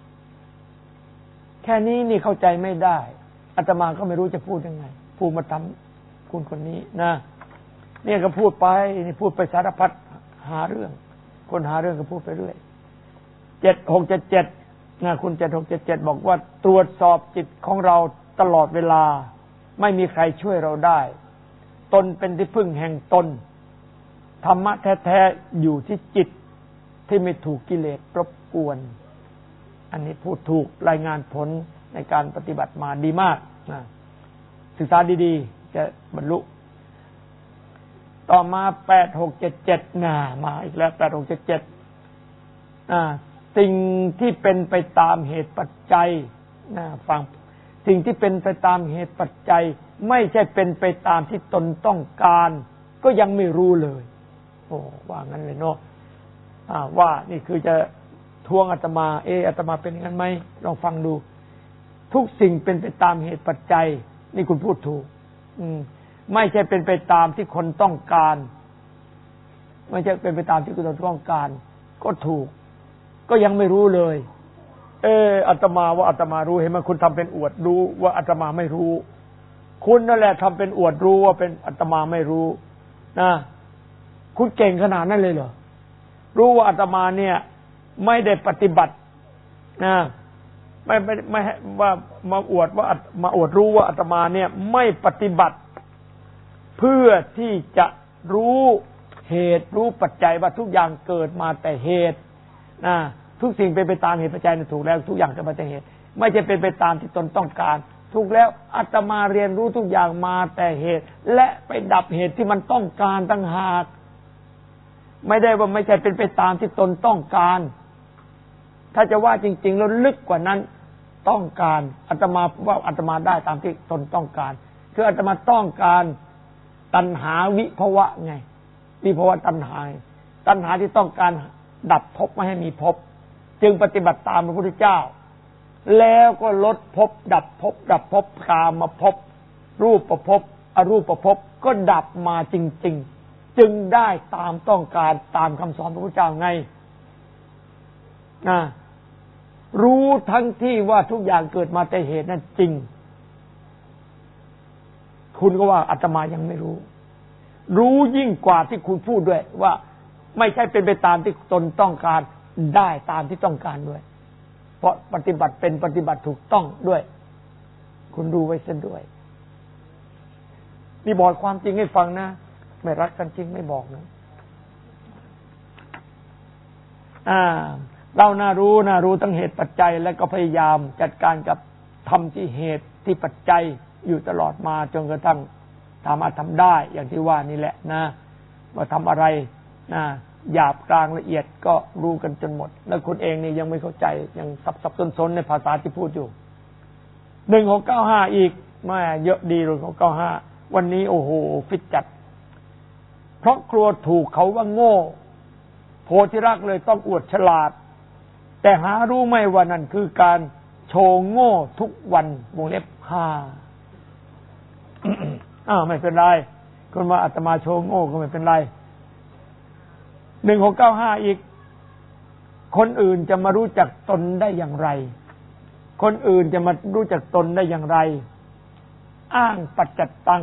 แค่นี้นี่เข้าใจไม่ได้อาตมาก็ไม่รู้จะพูดยังไงพูดมาทำคุณคนนี้นะเนี่ยก็พูดไปนี่พูดไปสารพัดหาเรื่องคนหาเรื่องก็พูดไปเรื่อย7677นะคุณ7677บอกว่าตรวจสอบจิตของเราตลอดเวลาไม่มีใครช่วยเราได้ตนเป็นที่พึ่งแห่งตนธรรมะแท้ๆอยู่ที่จิตที่ไม่ถูกกิเลสรบกวนอันนี้พูดถูกรายงานผลในการปฏิบัติมาดีมากนะศึกษาดีๆจะบรรลุต่อมา8677มาอีกแล้ว8677สิ่งที่เป็นไปตามเหตุปัจจัยฟังสิ่งที่เป็นไปตามเหตุปัจจัยไม่ใช่เป็นไปตามที่ตนต้องการก็ยังไม่รู้เลยโอ้ว่างั้นเลยเนาะว่านี่คือจะทวงอาตมาอาตมาเป็นอย่างนั้นไหมลองฟังดูทุกสิ่งเป็นไปตามเหตุปัจจัยนี่คุณพูดถูกไม่ใช่เป็นไปตามที่คนต้องการไม่ใช่เป็นไปตามที่คนต้องการก็ถูกก็ยังไม่รู้เลยอาตมาว่าอาตมารู้เห็นไหมคุณทำเป็นอวดรู้ว่าอาตมาไม่รู้คุณนั่นแหละทำเป็นอวดรู้ว่าเป็นอาตมาไม่รู้นะคุณเก่งขนาดนั้นเลยเหรอรู้ว่าอาตมาเนี่ยไม่ได้ปฏิบัตินะไม่ว่ามาอวดว่ามาอวดรู้ว่าอาตมาเนี่ยไม่ปฏิบัติเพื่อที่จะรู้เหตุรู้ปัจจัยว่าทุกอย่างเกิดมาแต่เหตุทุกสิ่งเป็นไปตามเหตุปัจจัยนี่ถูกแล้วทุกอย่างเกิดมาแต่เหตุไม่ใช่เป็นไปตามที่ตนต้องการถูกแล้วอาตมาเรียนรู้ทุกอย่างมาแต่เหตุและไปดับเหตุที่มันต้องการต่างหากไม่ได้ว่าไม่ใช่เป็นไปตามที่ตนต้องการถ้าจะว่าจริงๆแล้วลึกกว่านั้นต้องการอาตมาว่าอาตมาได้ตามที่ตนต้องการคืออาตมาต้องการตัณหาวิภวะไงวิภวะตัณหาที่ต้องการดับภพไม่ให้มีภพจึงปฏิบัติตามพระพุทธเจ้าแล้วก็ลดภพดับภพกามภพรูปภพอรูปภพก็ดับมาจริงๆจึงได้ตามต้องการตามคำสอนพระพุทธเจ้าไงรู้ทั้งที่ว่าทุกอย่างเกิดมาแต่เหตุนั้นจริงคุณก็ว่าอาตมายังไม่รู้ยิ่งกว่าที่คุณพูดด้วยว่าไม่ใช่เป็นไปตามที่ตนต้องการได้ตามที่ต้องการด้วยเพราะปฏิบัติเป็นปฏิบัติถูกต้องด้วยคุณดูไว้ซะด้วยนี่บอกความจริงให้ฟังนะไม่รักกันจริงไม่บอกนะเราน่ารู้ทั้งเหตุปัจจัยและก็พยายามจัดการกับทำที่เหตุที่ปัจจัยอยู่ตลอดมาจนกระทั่งสามารถทำได้อย่างที่ว่านี่แหละนะว่าทำอะไรนะหยาบกลางละเอียดก็รู้กันจนหมดแล้วคุณเองนี่ยังไม่เข้าใจยังสับสนในภาษาที่พูดอยู่1695อีกแม่เยอะดีเลย1695วันนี้โอ้โหฟิตจัดเพราะกลัวถูกเขาว่าโง่โพธิรักษ์เลยต้องอวดฉลาดแต่หารู้ไม่ว่านั่นคือการโชว์โง่ทุกวันวงเล็บ5 ไม่เป็นไรคนว่าอาตมาโชว์โง่ก็ไม่เป็นไร1695อีกคนอื่นจะมารู้จักตนได้อย่างไรคนอื่นจะมารู้จักตนได้อย่างไรอ้างปัจจัตตัง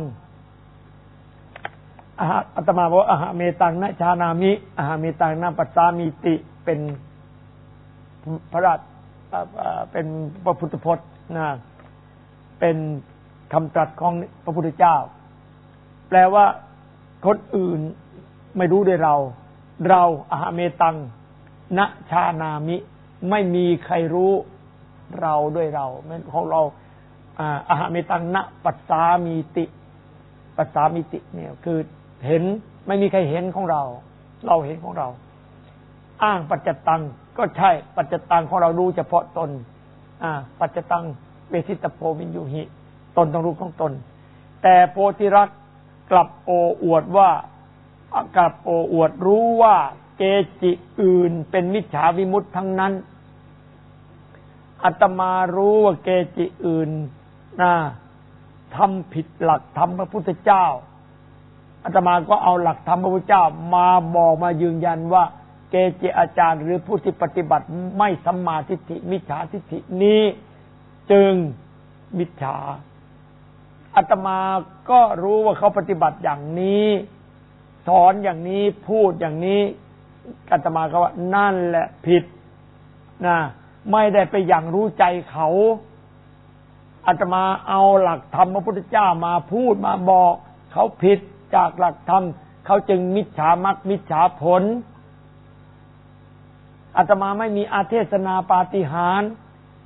อาตมาบอกว่าอหะเมตังนะชานามิอหะเมตังนะปัสสามิติเป็นพระราชเป็นพระพุทธพจน์นะเป็นคำตรัสของพระพุทธเจ้าแปลว่าคนอื่นไม่รู้ด้วยเราอหะเมตังนะชานามิไม่มีใครรู้เราด้วยเราของเราอหะเมตังนะปัสสามิติปัสสามิติเนี่ยคือเห็นไม่มีใครเห็นของเราเห็นของเราอ้างปัจจตังก็ใช่ปัจจตังของเรารู้เฉพาะตนปัจจตังเวทิตโพวินยูหิตนต้องรู้ของตนแต่โพธิรักษ์กลับโอ้อวดรู้ว่าเกจิอื่นเป็นมิจฉาวิมุตติทั้งนั้นอาตมารู้ว่าเกจิอื่นทำผิดหลักธรรมพระพุทธเจ้าอาตมาก็เอาหลักธรรมพระพุทธเจ้ามาบอกมายืนยันว่าเกจิอาจารย์หรือผู้ที่ปฏิบัติไม่สัมมาทิฏฐิมิจฉาทิฏฐินี้จึงมิจฉาอาตมาก็รู้ว่าเขาปฏิบัติอย่างนี้สอนอย่างนี้พูดอย่างนี้อาตมาก็ว่านั่นแหละผิดไม่ได้ไปอย่างรู้ใจเขาอาตมาเอาหลักธรรมพระพุทธเจ้ามาพูดมาบอกเขาผิดจากหลักธรรมเขาจึงมิจฉามรรคมิจฉาผลอาตมาไม่มีอาเทศนาปาฏิหาริย์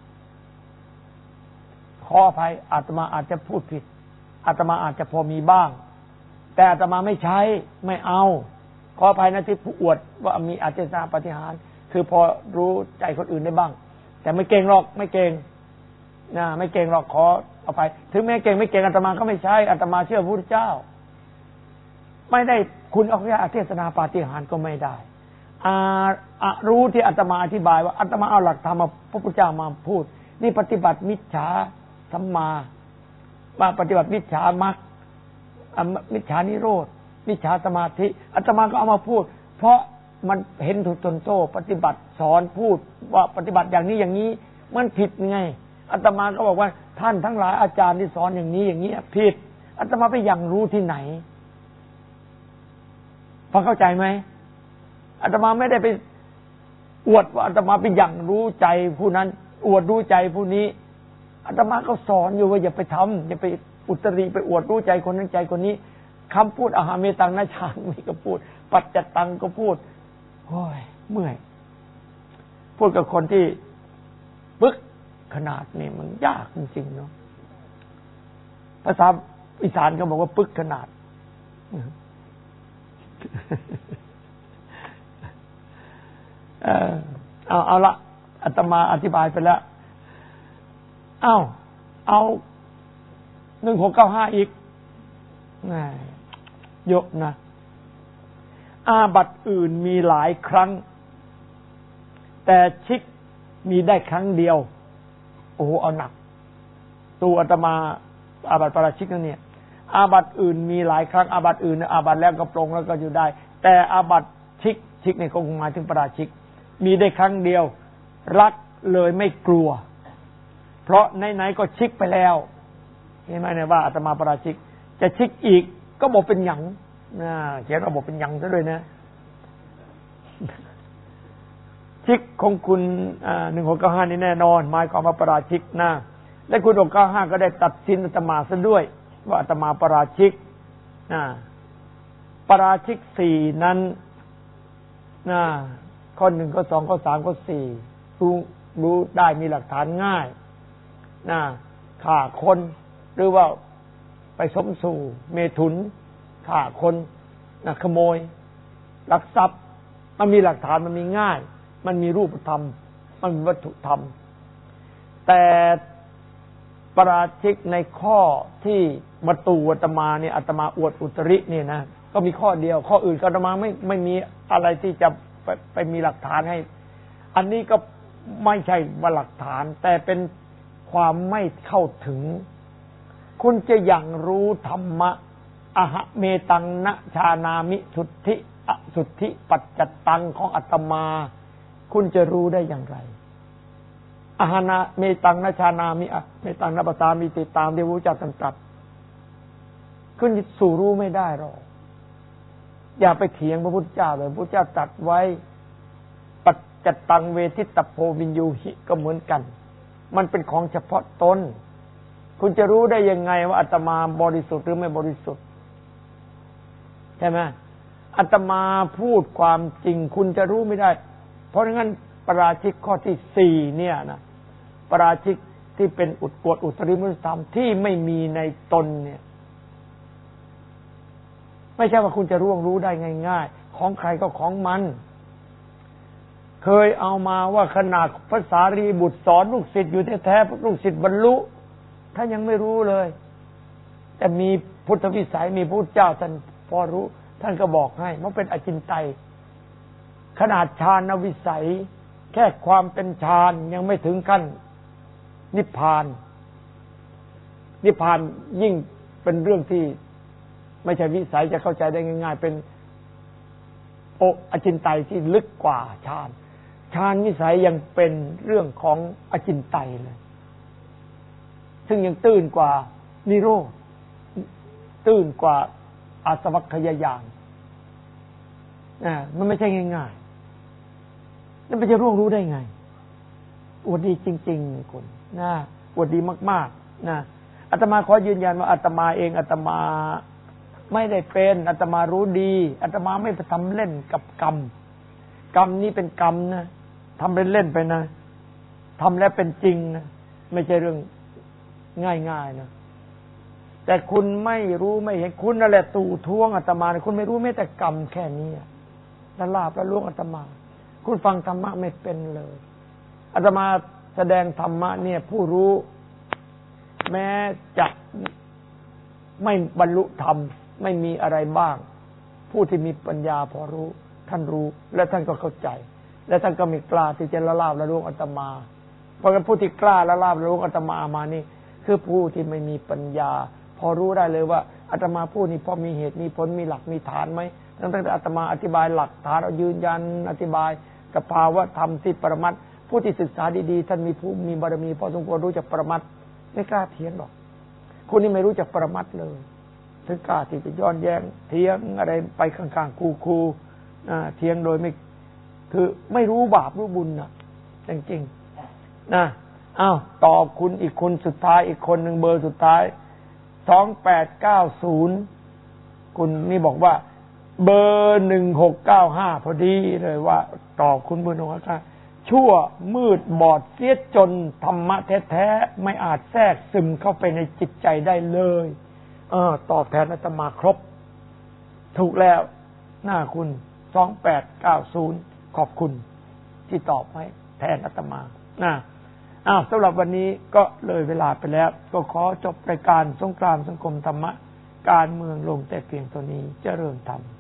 ขออภัยอาตมาอาจจะพูดผิดอาตมาอาจจะพอมีบ้างแต่อาตมาไม่ใช้ไม่เอาขออภัยนะที่ผู้อวดว่ามีอาเทศนาปาฏิหาริย์คือพอรู้ใจคนอื่นได้บ้างแต่ไม่เก่งหรอกไม่เก่งไม่เก่งหรอกขอเอาไปถึงแม้เก่งไม่เก่งอาตมาก็ไม่ใช่อาตมาเชื่อพระพุทธเจ้าไม่ได้คุณเอาแค่เทศนาปาฏิหาริย์ก็ไม่ได้รู้ที่อาตมาอธิบายว่าอาตมาเอาหลักธรรมพระพุทธเจ้ามาพูดนี่ปฏิบัติมิจฉาสัมมาปฏิบัติมิจฉามรรคมิจฉานิโรธมิจฉาสมาธิอาตมาก็เอามาพูดเพราะมันเห็นถูกตนโตปฏิบัติสอนพูดว่าปฏิบัติอย่างนี้อย่างนี้มันผิดไงอาตมาก็บอกว่าท่านทั้งหลายอาจารย์ที่สอนอย่างนี้อย่างนี้ผิดอาตมาไปยังรู้ที่ไหนพอเข้าใจไหมอาตมาไม่ได้ไปอวดว่าอาตมาไปยังรู้ใจผู้นั้นอวดรู้ใจผู้นี้อาตมาก็สอนอยู่ว่าอย่าไปทำอย่าไปอุตริไปอวดรู้ใจคนนั้นใจคนนี้คำพูดอหะเมตังนะชามีก็พูดปัจจตังก็พูดโอ้ยเมื่อยพูดกับคนที่ปึ๊กขนาดนี้มันยากจริงๆเนาะภาษาอีสานก็บอกว่าปึ๊กขนาดเอาละอาตมาอธิบายไปแล้วเอา1695อีกเยอะนะอาบัติอื่นมีหลายครั้งแต่ชิกมีได้ครั้งเดียวโอ้โหเอาหนักตัวอาตมาอาบัติปาราชิกนั่นเนี่ยอาบัติอื่นมีหลายครั้งอาบัติอื่นอาบัติแล้วก็ปรงแล้วก็อยู่ได้แต่อาบัติชิกเนี่ยคงหมายถึงปาราชิกมีได้ครั้งเดียวรักเลยไม่กลัวเพราะไหนๆก็ชิกไปแล้วเห็นไหมเนี่ยว่าอาตมาปาราชิกจะชิกอีกก็บอกเป็นหยังเขียนว่าบอกเป็นหยังซะด้วยนะชิกของคุณ1695นี่แน่นอนหมายความว่าปาราชิกนะและคุณ695ก็ได้ตัดสินอาตมาซะด้วยว่าอาตมาปาราชิกปาราชิก4นั้นข้อ1ข้อ2ข้อ3ข้อ4รู้ได้มีหลักฐานง่ายฆ่าคนหรือว่าไปสมสู่เมถุนฆ่าคนขโมยลักทรัพย์มันมีหลักฐานมันมีง่ายมันมีรูปธรรมมันมีวัตถุธรรมแต่ปปราชิกในข้อที่มาตูอาตมาเนี่ยอาตมาอวดอุตริเนี่ยนะก็มีข้อเดียวข้ออื่นอาตมาไม่มีอะไรที่จะไปมีหลักฐานให้อันนี้ก็ไม่ใช่ว่าหลักฐานแต่เป็นความไม่เข้าถึงคุณจะอย่างรู้ธรรมะอหะเมตังนะชานามิสุทธิอสุทธิปัจจตังของอาตมาคุณจะรู้ได้อย่างไรอหนะเมตังนะชานามิเมตังนะปตามิติตามที่พระพุทธเจ้าตรัสคุณสู่รู้ไม่ได้หรอกอย่าไปเถียงพระพุทธเจ้าเลยพระพุทธเจ้าตรัสไว้ปัจจตังเวทิตโพวินยูหิก็เหมือนกันมันเป็นของเฉพาะตนคุณจะรู้ได้ยังไงว่าอาตมาบริสุทธิ์หรือไม่บริสุทธิ์ใช่ไหมอาตมาพูดความจริงคุณจะรู้ไม่ได้เพราะงั้นปราชิกข้อที่4เนี่ยนะปราชิกที่เป็นกฎอุตริมุตธรรมที่ไม่มีในตนเนี่ยไม่ใช่ว่าคุณจะรู้ได้ง่ายๆของใครก็ของมันเคยเอามาว่าขนาดพระสารีบุตรสอนลูกศิษย์อยู่แท้ๆลูกศิษย์บรรลุท่านยังไม่รู้เลยแต่มีพุทธวิสัยมีพระพุทธเจ้าท่านพอรู้ท่านก็บอกให้มันเป็นอจินไตยขนาดฌานวิสัยแค่ความเป็นฌานยังไม่ถึงขั้นนิพพานนิพพานยิ่งเป็นเรื่องที่ไม่ใช่วิสัยจะเข้าใจได้ง่ายๆเป็นอจินไตยที่ลึกกว่าฌานฌานวิสัยยังเป็นเรื่องของอจินไตยเลยซึ่งยังตื้นกว่านิโรธตื้นกว่าอาสวัคคยายานมันไม่ใช่ง่ายๆแล้วมันจะรู้ได้ไงอวดดีจริงๆคุณนะอวดดีมากๆนะอาตมาขอยืนยันว่าอาตมาเองอาตมาไม่ได้เป็นอาตมารู้ดีอาตมาไม่ไปทำเล่นกับกรรมนี้เป็นกรรมนะทำเล่นๆไปนะทำแล้วเป็นจริงนะไม่ใช่เรื่องง่ายๆนะแต่คุณไม่รู้ไม่เห็นคุณนั่นแหละตู่ท้วงอาตมาคุณไม่รู้แม้แต่กรรมแค่นี้ละลาบละล่วงอาตมาคุณฟังธรรมะไม่เป็นเลยอาตมาแสดงธรรมะเนี่ยผู้รู้แม้จะไม่บรรลุธรรมไม่มีอะไรบ้างผู้ที่มีปัญญาพอรู้ท่านรู้และท่านก็เข้าใจและท่านก็มีกล้าที่จะละลาบละล่วงอาตมาเพราะฉะนั้นผู้ที่กล้าละลาบละล่วงอาตมามานี่คือผู้ที่ไม่มีปัญญาพอรู้ได้เลยว่าอาตมาพูดนี่พอมีเหตุมีผลมีหลักมีฐานไหมตั้งแต่อาตมาอธิบายหลักฐานเรายืนยันอธิบายสภาวะธรรมที่ปรมัตถ์ผู้ที่ศึกษาดีๆท่านมีภูมิมีบารมีพอสมควรรู้จักปรมัตถ์ไม่กล้าเถียงหรอกคุณนี่ไม่รู้จักปรมัตถ์เลยถึงกล้าที่จะย้อนแย้งเถียงอะไรไปข้างๆคูๆเถียงโดยไม่คือไม่รู้บาปรู้บุญนะจริงๆนะอ้าวต่อคุณอีกคนสุดท้ายอีกคนหนึ่งเบอร์สุดท้าย2890คุณนี่บอกว่าเบอร์1695พอดีเลยว่าตอบคุณบุญของข้าชั่วมืดบอดเสียจนธรรมะแท้ๆไม่อาจแทรกซึมเข้าไปในจิตใจได้เลยตอบแทนอาตมาครบถูกแล้วหน้าคุณ2890ขอบคุณที่ตอบให้แทนอาตมาสำหรับวันนี้ก็เลยเวลาไปแล้วก็ขอจบรายการสงครามสังคมธรรมะการเมืองลงแต่เพียงเท่านี้เจริญธรรม